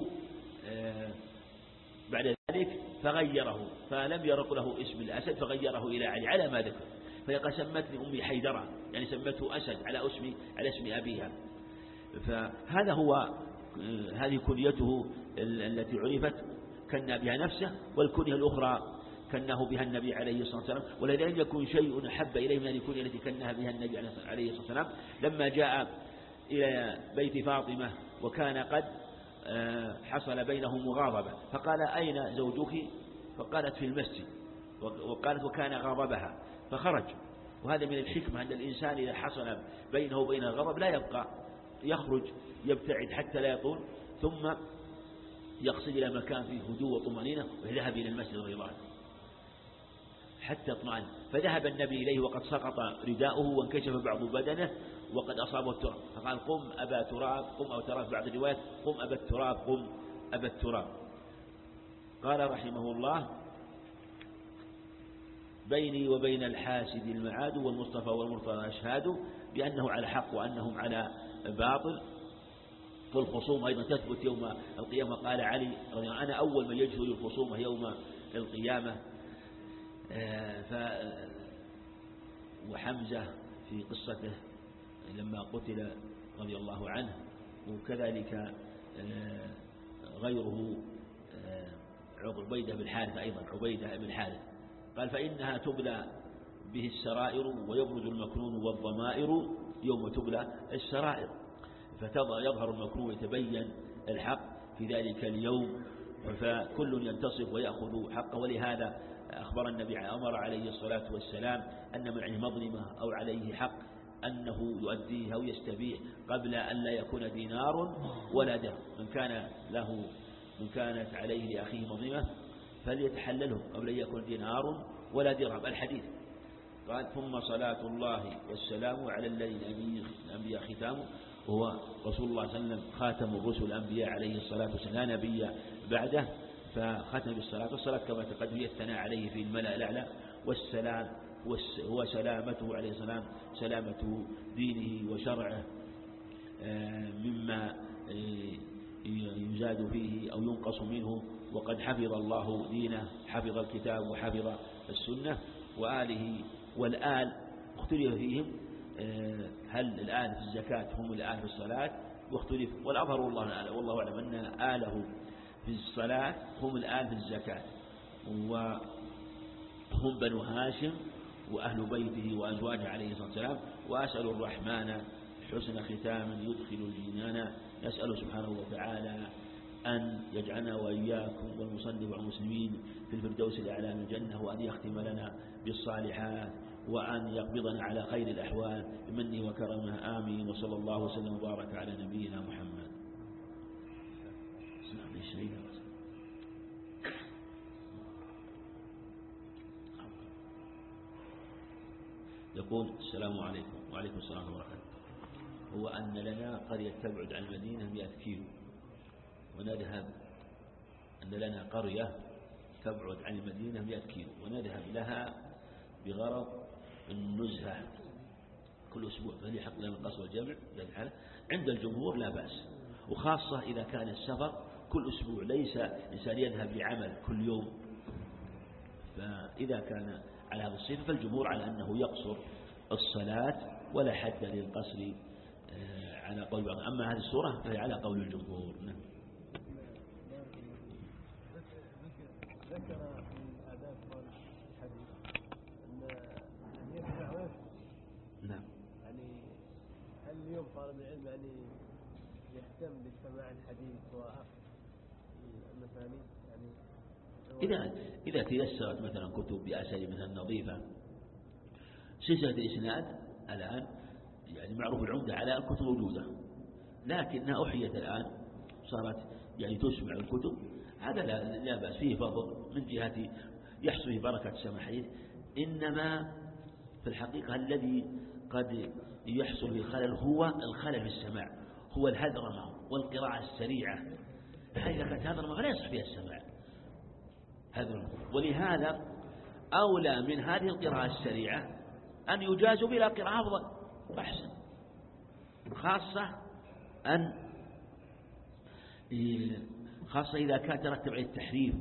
بعد ذلك فغيره، فلم يرق له اسم الأسد فغيره إلى علي على ما ذكر، فيقال سمتني أمي حيدرة، يعني سمته أسد على اسم أبيها. فهذا هو هذه كنيته التي عرفت. كنى بها نفسه، والكنية الأخرى كناه بها النبي عليه الصلاة والسلام. ولم يكن شيء أحب إليه من الكنية التي كناها بها النبي عليه الصلاة والسلام. لما جاء إلى بيت فاطمة وكان قد حصل بينهم مغاضبة، فقال: أين زوجك؟ فقالت: في المسجد. وقالت: وكان غاضبها، فخرج. وهذا من الحكمة أن الإنسان إذا حصل بينه وبين الغضب لا يبقى، يخرج يبتعد حتى لا يطول، ثم يقصد إلى مكان فيه هدوء وطمأنينة، ويذهب إلى المسجد رضي الله عنه حتى اطمأن. فذهب النبي إليه وقد سقط رداؤه وانكشف بعض بدنه وقد أصابه التراب، فقال: قم أبا تراب، قم أو تراب، بعض الروايات قم أبا التراب، قم أبا التراب. قال رحمه الله: بيني وبين الحاسد المعاد، والمصطفى والمرتضى أشهاد بأنه على حق وأنهم على باطل. فالخصوم أيضا تثبت يوم القيامة. قال علي رضي الله عنه: أنا أول من يجهل الخصومة يوم القيامة. وحمزة في قصته لما قتل رضي الله عنه، وكذلك غيره عبيدة بن حارث، أيضا عبيدة بن حارث. قال: فإنها تبلى به السرائر ويبرز المكنون والضمائر يوم تبلى السرائر، فيظهر المكنون ويتبين الحق في ذلك اليوم، فكل ينتصف ويأخذ حقه. ولهذا أخبر النبي أمر عليه الصلاة والسلام أن من عليه مظلمة أو عليه حق أنه يؤديه أو يستبيح قبل أن لا يكون دينار ولا درهم. من كانت عليه لأخيه مظلمة فليتحلله قبل أن يكون دينار ولا درهم. الحديث قال: ثم صلاة الله والسلام على الذي الأنبياء ختامه، هو رسول الله صلى الله عليه وسلم خاتم الرسل الأنبياء عليه الصلاة والسلام، لا نبي بعده، فختم بالصلاة. والصلاة كما تقدم هي الثناء عليه في الملأ الأعلى، والسلام هو سلامته عليه السلام، سلامة دينه وشرعه مما يزاد فيه أو ينقص منه. وقد حفظ الله دينه، حفظ الكتاب وحفظ السنة. وآله والآل اختلف فيهم، هل الآل في الزكاة هم الآل في الصلاة؟ واختلف، والأظهر والله أعلم أن آله في الصلاة هم الآل في الزكاة، وهم بنو هاشم وأهل بيته وأزواجه عليه الصلاة والسلام. وأسأل الرحمن حسن ختاما يدخل الجنان. نسأل سبحانه وتعالى أن يجعلنا وإياكم والمصنف والمسلمين في الفردوس الأعلى من الجنة، وأن يختم لنا بالصالحات، وأن يقبضنا على خير الأحوال بمنه وكرمه. آمين. وصلى الله وسلم وبارك على نبينا محمد. يقول: السلام عليكم. وعليكم السلام ورحمة الله. هو أن لنا قرية تبعد عن المدينة 100 كيلو، ونذهب أن لنا قرية تبعد عن المدينة 100 كيلو ونذهب لها بغرض النزهة كل أسبوع، فهل يحق لنا القصر والجمع؟ عند الجمهور لا بأس، وخاصة إذا كان السفر كل أسبوع، ليس إنسان يذهب لعمل كل يوم. فإذا كان على هذا الصفة فالجمهور على أنه يقصر الصلاة ولا حد للقصر على قول بعض. أما هذه السورة فهي على قول الجمهور. نعم. ذكر من آداب الحديث أن يسمع ويفهم. نعم. يعني هل اليوم طالب العلم يعني يهتم بسماع الحديث وأخذ المثاني؟ يعني إذا تيسرت مثلا كتب بأساليب مثلا نظيفة، سلسلة الإسناد الآن يعني معروف العمدة على الكتب موجودة، لكنها أحيت الآن صارت يعني تسمع الكتب، هذا لا بأس فيه فضل من جهة يحصل فيه بركة سماع الحديث. إنما في الحقيقة الذي قد يحصل فيه خلل هو الخلل في السماع، هو الهذرمة والقراءة السريعة. إذا كانت هذرمة فلا يصح فيها السماع هذرمة، ولهذا أولى من هذه القراءة السريعة أن يجازوا بلا قراءة أفضل وأحسن، خاصة إذا كان ترتب عليه التحريف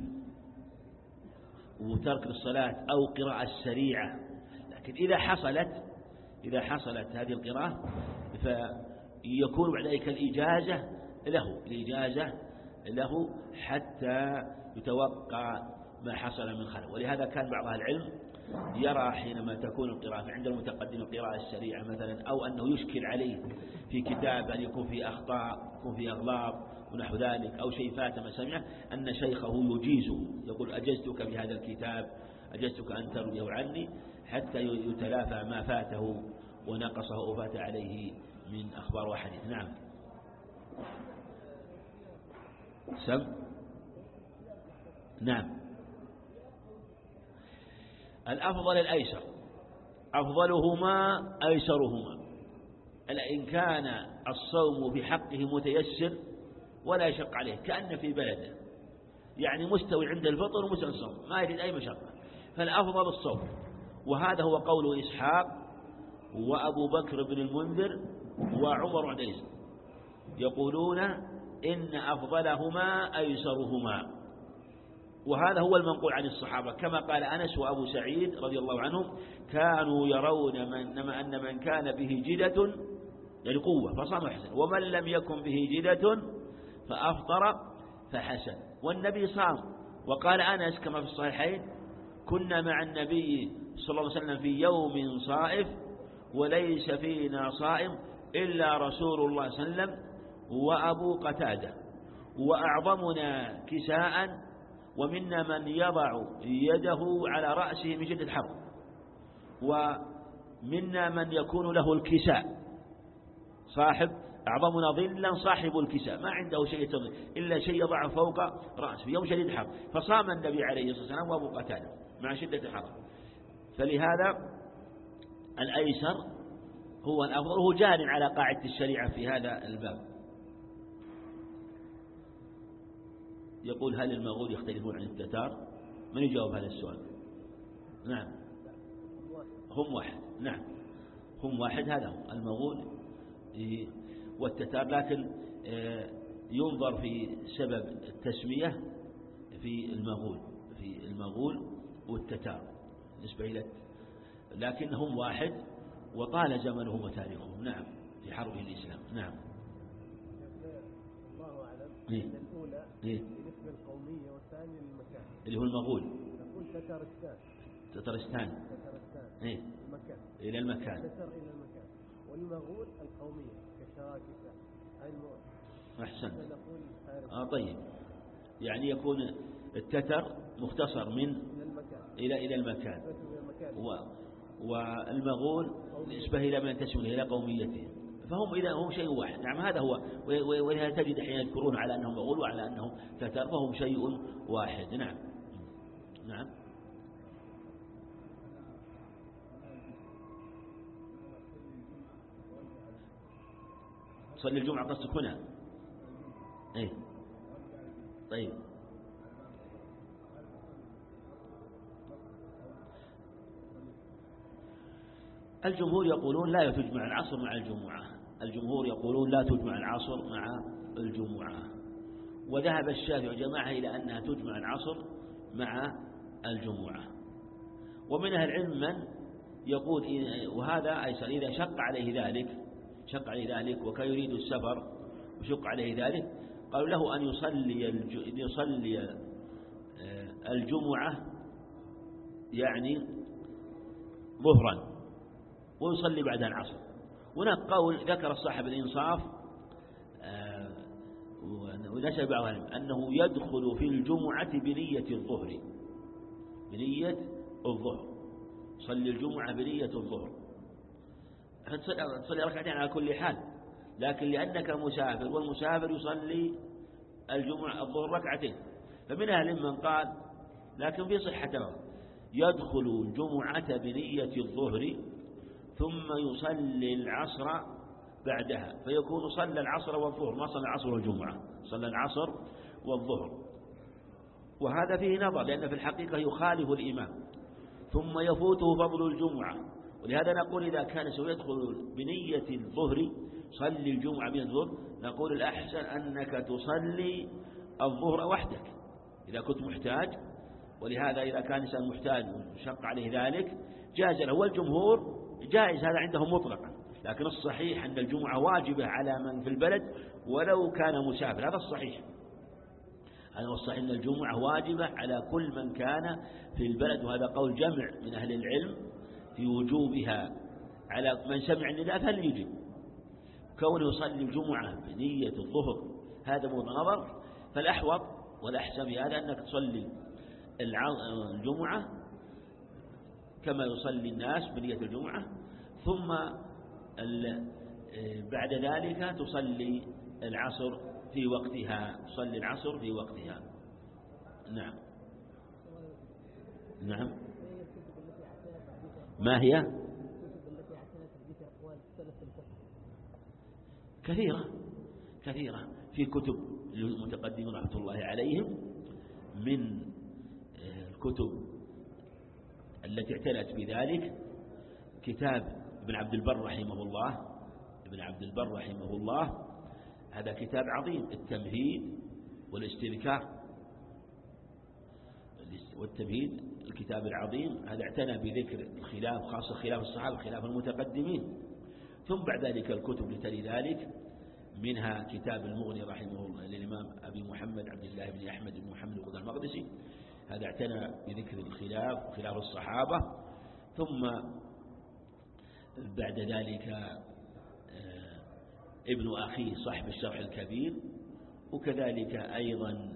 وترك الصلاة أو قراءة سريعة. لكن إذا حصلت هذه القراءة فيكون بعد ذلك الإجازة له حتى يتوقع ما حصل من خلل. ولهذا كان بعض أهل العلم يرى حينما تكون القراءة عند المتقدم القراءة السريعة مثلا، أو أنه يشكل عليه في كتاب أن يكون فيه أخطاء، يكون فيه أغلاط ونحو ذلك، أو شيء فات ما سمعه، أن شيخه يجيزه، يقول أجزتك بهذا الكتاب، أجزتك أن ترويه عني، حتى يتلافى ما فاته ونقصه أو فات عليه من أخبار وحديث. نعم. نعم. الأفضل الأيسر، أفضلهما أيسرهما. إن كان الصوم في حقه متيسر ولا يشق عليه، كأن في بلده يعني مستوي عند الفطر ومستوي الصوم، ما يجد أي مشقة، فالأفضل الصوم. وهذا هو قول إسحاق وأبو بكر بن المنذر وعمر بن عيسى، يقولون إن أفضلهما أيسرهما. وهذا هو المنقول عن الصحابة، كما قال أنس وأبو سعيد رضي الله عنهم كانوا يرون أن من كان به جدة يعني قوة فصام حسن، ومن لم يكن به جدة فأفطر فحسن. والنبي صام، وقال أنس كما في الصحيحين كنا مع النبي صلى الله عليه وسلم في يوم صائف وليس فينا صائم إلا رسول الله صلى الله عليه وسلم وأبو قتادة، وأعظمنا كساء ومنا من يضع يده على رأسه من شدة الحر، ومنا من يكون له الكساء، صاحب أعظمنا ظلا صاحب الكساء، ما عنده شيء يتظل إلا شيء يضع فوق رأسه في يوم شديد الحر. فصام النبي عليه الصلاة والسلام وأبو قتادة مع شدة الحر. فلهذا الأيسر هو الأفضل، هو جار على قاعدة الشريعة في هذا الباب. يقول هل المغول يختلفون عن التتار؟ من يجاوب هذا السؤال؟ نعم، هم واحد. نعم، هم واحد، هذا هم المغول والتتار، لكن ينظر في سبب التسمية في المغول والتتار بالنسبة إلى، لكنهم واحد وطال زمنهم وتاريخهم. نعم، في حرب الإسلام. نعم. الله أعلم. الأولى بالنسبة للقومية والثانية للمكان، اللي هو المغول. نقول تترستان المكان إلى المكان، تتر إلى المكان، والمغول القومية كشراكسة هاي المغول. أحسن. طيب، يعني يكون التتر مختصر من إلى المكان، والمغول نسبة إلى من تسمى إلى قوميته، فهم إذا هم شيء واحد. نعم، هذا هو. ولهذا تجد حين يذكرون على أنهم مغول وعلى أنهم تتر فهم شيء واحد. نعم. نعم. صلي الجمعة قصدك هنا؟ طيب. الجمهور يقولون لا تجمع العصر مع الجمعة، الجمهور يقولون لا تجمع العصر مع الجمعة، وذهب الشافعي وجماعة إلى أنها تجمع العصر مع الجمعة. ومن أهل العلم من يقول وهذا أيسر إذا شق عليه ذلك وكان يريد السفر وشق عليه ذلك، قالوا له أن يصلي الجمعة يعني ظهرا ويصلي بعدها العصر. هناك قول ذكر صاحب الإنصاف ونسب بعض أنه يدخل في الجمعة بنية الظهر، صلي الجمعة بنية الظهر، تصلي ركعتين على كل حال، لكن لأنك مسافر والمسافر يصلي الظهر ركعتين. فمن أهل من قال لكن في صحته يدخل الجمعة بنية الظهر ثم يصلي العصر بعدها، فيكون صلى العصر والظهر، ما صلى العصر والجمعة، صلى العصر والظهر. وهذا فيه نظر، لأن في الحقيقة يخالف الإمام ثم يفوته فضل الجمعة. ولهذا نقول إذا كان سيدخل بنية الظهر صلي الجمعة بنية الظهر، نقول الأحسن أنك تصلي الظهر وحدك إذا كنت محتاج. ولهذا إذا كان إنسان محتاج وشق عليه ذلك جاز له، والجمهور جائز هذا عندهم مطلقا، لكن الصحيح أن الجمعة واجبة على من في البلد ولو كان مسافر، هذا الصحيح. هذا الصحيح أن الجمعة واجبة على كل من كان في البلد، وهذا قول جمع من أهل العلم في وجوبها على من سمع النداء فليجب. كونه يصلي الجمعة بنية الظهر هذا موضع نظر، فالأحوط والأحسن في هذا أنك تصلي الجمعة كما يصلي الناس بنية الجمعة، ثم بعد ذلك تصلي العصر في وقتها، تصلي العصر في وقتها. نعم. نعم. ما هي؟ كثيرة في كتب المتقدمين رحمة الله عليهم، من الكتب التي اعتنت بذلك كتاب ابن عبد البر رحمه الله، هذا كتاب عظيم، التمهيد والاستذكار والتمهيد، الكتاب العظيم هذا اعتنى بذكر الخلاف، خاصة خلاف الصحابة خلاف المتقدمين. ثم بعد ذلك الكتب لتلي ذلك، منها كتاب المغني رحمه الله للإمام أبي محمد عبد الله بن أحمد بن محمد القدى المقدسي، هذا اعتنى بذكر الخلاف وخلاف الصحابة. ثم بعد ذلك ابن أخيه صاحب الشرح الكبير، وكذلك أيضا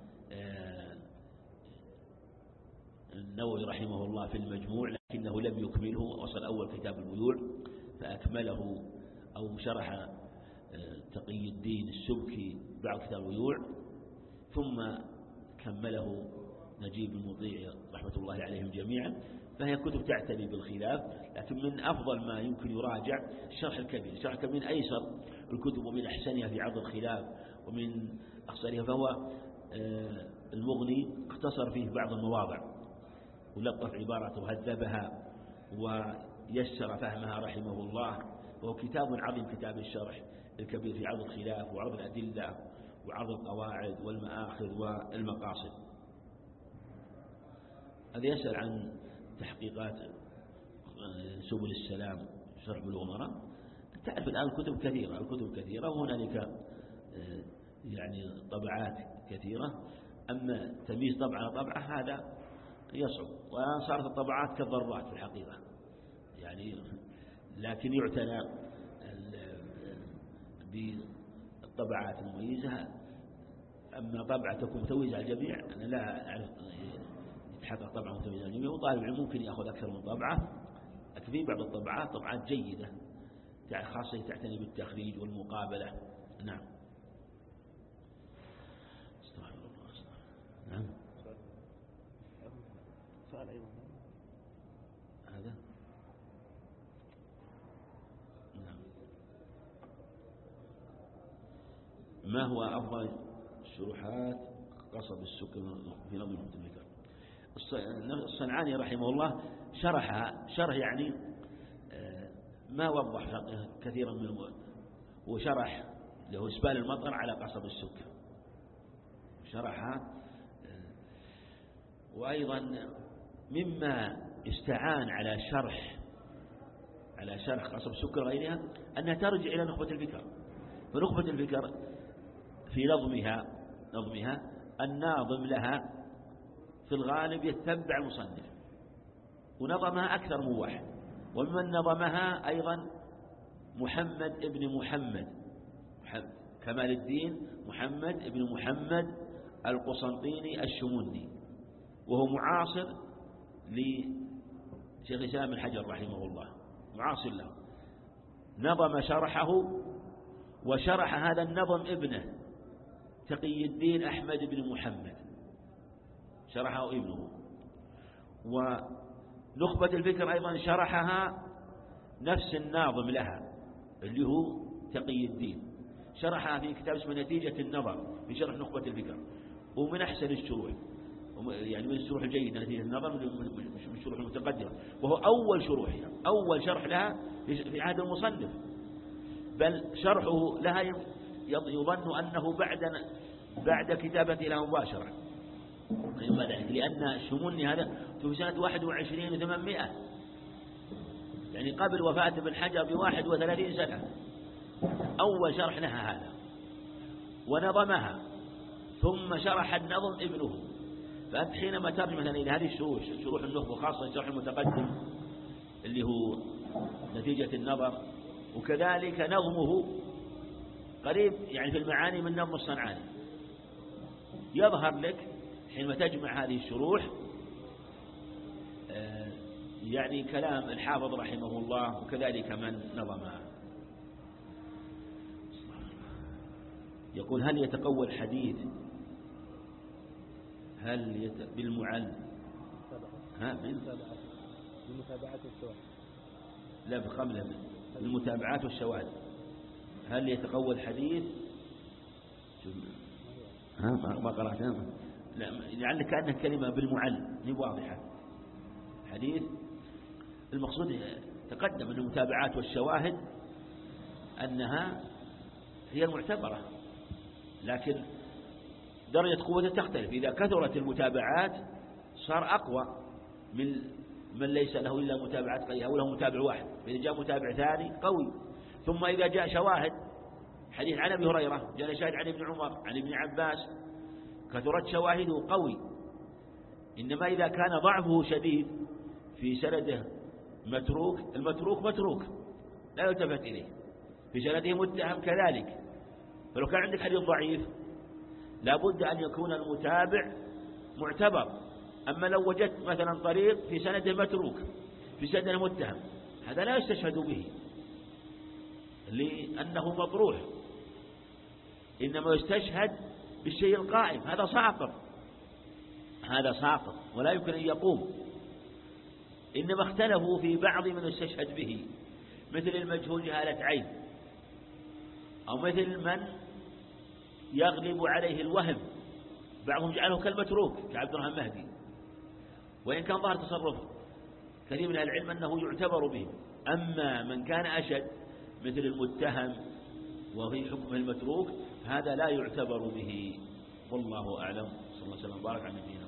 النووي رحمه الله في المجموع، لكنه لم يكمله، وصل أول كتاب البيوع فأكمله أو شرح تقي الدين السبكي بعد كتاب البيوع، ثم كمله نجيب المطيع رحمة الله عليهم جميعا. فهي كتب تعتني بالخلاف، لكن من أفضل ما يمكن يراجع الشرح الكبير. الشرح الكبير من أيسر الكتب ومن أحسنها في عرض الخلاف ومن أقصرها، فهو المغني اختصر فيه بعض المواضع ولطف عبارته وهذبها ويسر فهمها رحمه الله، وهو كتاب عظيم، كتاب الشرح الكبير في عرض الخلاف وعرض الأدلة وعرض القواعد والمآخذ والمقاصد. هذا يسأل عن تحقيقات سبل السلام شرح بلوغ المرام. تعرف الآن الكتب كثيرة وهنالك يعني طبعات كثيرة، أما تمييز طبعة طبعة هذا يصعب، والآن صارت الطبعات كالضرات في الحقيقة يعني، لكن يعتنى بالطبعات المميزة. أما طبعة تكون متوزعة على الجميع أنا لا أعرف يتحقق طبعة متوزعة على الجميع، وطالب العلم ممكن يأخذ أكثر من طبعة، لكن في بعض الطبعات طبعات جيدة خاصة تعتني بالتخريج والمقابلة. نعم. استغفر الله. نعم. سؤال أيضا هذا. نعم. ما هو أفضل شروحات قصب السكر في نظم المتفكر؟ الصنعاني رحمه الله شرحها شرح يعني ما وضح كثيرا من، وشرح له إسبال المطر على قصب السكر شرحها. وأيضا مما استعان على شرح قصب السكر غيرها أنها ترجع إلى نخبة الفكر. فنخبة الفكر في نظمها الناظم لها في الغالب يتبع المصنف، ونظمها أكثر من واحد، ومن نظمها أيضا محمد ابن محمد كمال الدين محمد ابن محمد القسنطيني الشمندي، وهو معاصر لشيخ الإسلام بن حجر رحمه الله، معاصر له. نظم شرحه، وشرح هذا النظم ابنه تقي الدين أحمد بن محمد، شرحه ابنه. ونخبة الفكر أيضا شرحها نفس الناظم لها اللي هو تقي الدين، شرحها في كتاب اسمه نتيجة النظر في شرح نخبة الفكر، ومن أحسن الشروح، يعني من الشروح الجيدة نتيجة النظر، من الشروح المتقدمة، وهو أول شرح لها في عهد المصنف، بل شرحه لها يظن أنه بعد كتابته لها مباشرة، لأن الشموني هذا في سنة 21 و800، يعني قبل وفاة ابن حجر ب31 سنة أول شرح لها هذا، ونظمها ثم شرح النظم ابنه. فأنت حينما ترجم مثلا إلى هذه الشروح، شروح النخبة خاصة شرح المتقدم اللي هو نتيجة النظر، وكذلك نظمه قريب يعني في المعاني من نظم الصنعاني، يظهر لك حينما تجمع هذه الشروح يعني كلام الحافظ رحمه الله وكذلك من نظمها. يقول هل يتقوى الحديث بالمعل بمتابعة الشواهد؟ لا بقبل بالمتابعات والشواهد. هل يتقوى الحديث ما قرأت لا لعلك كأنها كلمة بالمعل هي واضحة. حديث المقصود تقدم أن المتابعات والشواهد أنها هي المعتبرة، لكن درجة قوته تختلف. إذا كثرت المتابعات صار أقوى من ليس له إلا متابعات قليلة أو له متابع واحد، فإذا جاء متابع ثاني قوي. ثم إذا جاء شواهد حديث عن أبي هريرة جاء شاهد عن ابن عمر عن ابن عباس كثرت شواهده قوي. إنما إذا كان ضعفه شديد في سنده متروك، المتروك متروك لا يلتفت إليه، في سنده متهم كذلك. فلو كان عندك حديث ضعيف لابد أن يكون المتابع معتبر. أما لو وجدت مثلا طريق في سنده متروك في سنده متهم، هذا لا يستشهد به لأنه مطروح، إنما يستشهد بالشيء القائم. هذا ساقط ولا يمكن أن يقوم. إنما اختلفوا في بعض من يستشهد به، مثل المجهول جهالة عين، أو مثل من يغلب عليه الوهم، بعضهم جعله كالمتروك كعبد الرحمن مهدي، وإن كان ظهر تصرف كثير من العلم أنه يعتبر به. أما من كان أشد مثل المتهم وفي حكم المتروك هذا لا يعتبر به. والله أعلم. صلى الله عليه وسلم بارك على نبينا.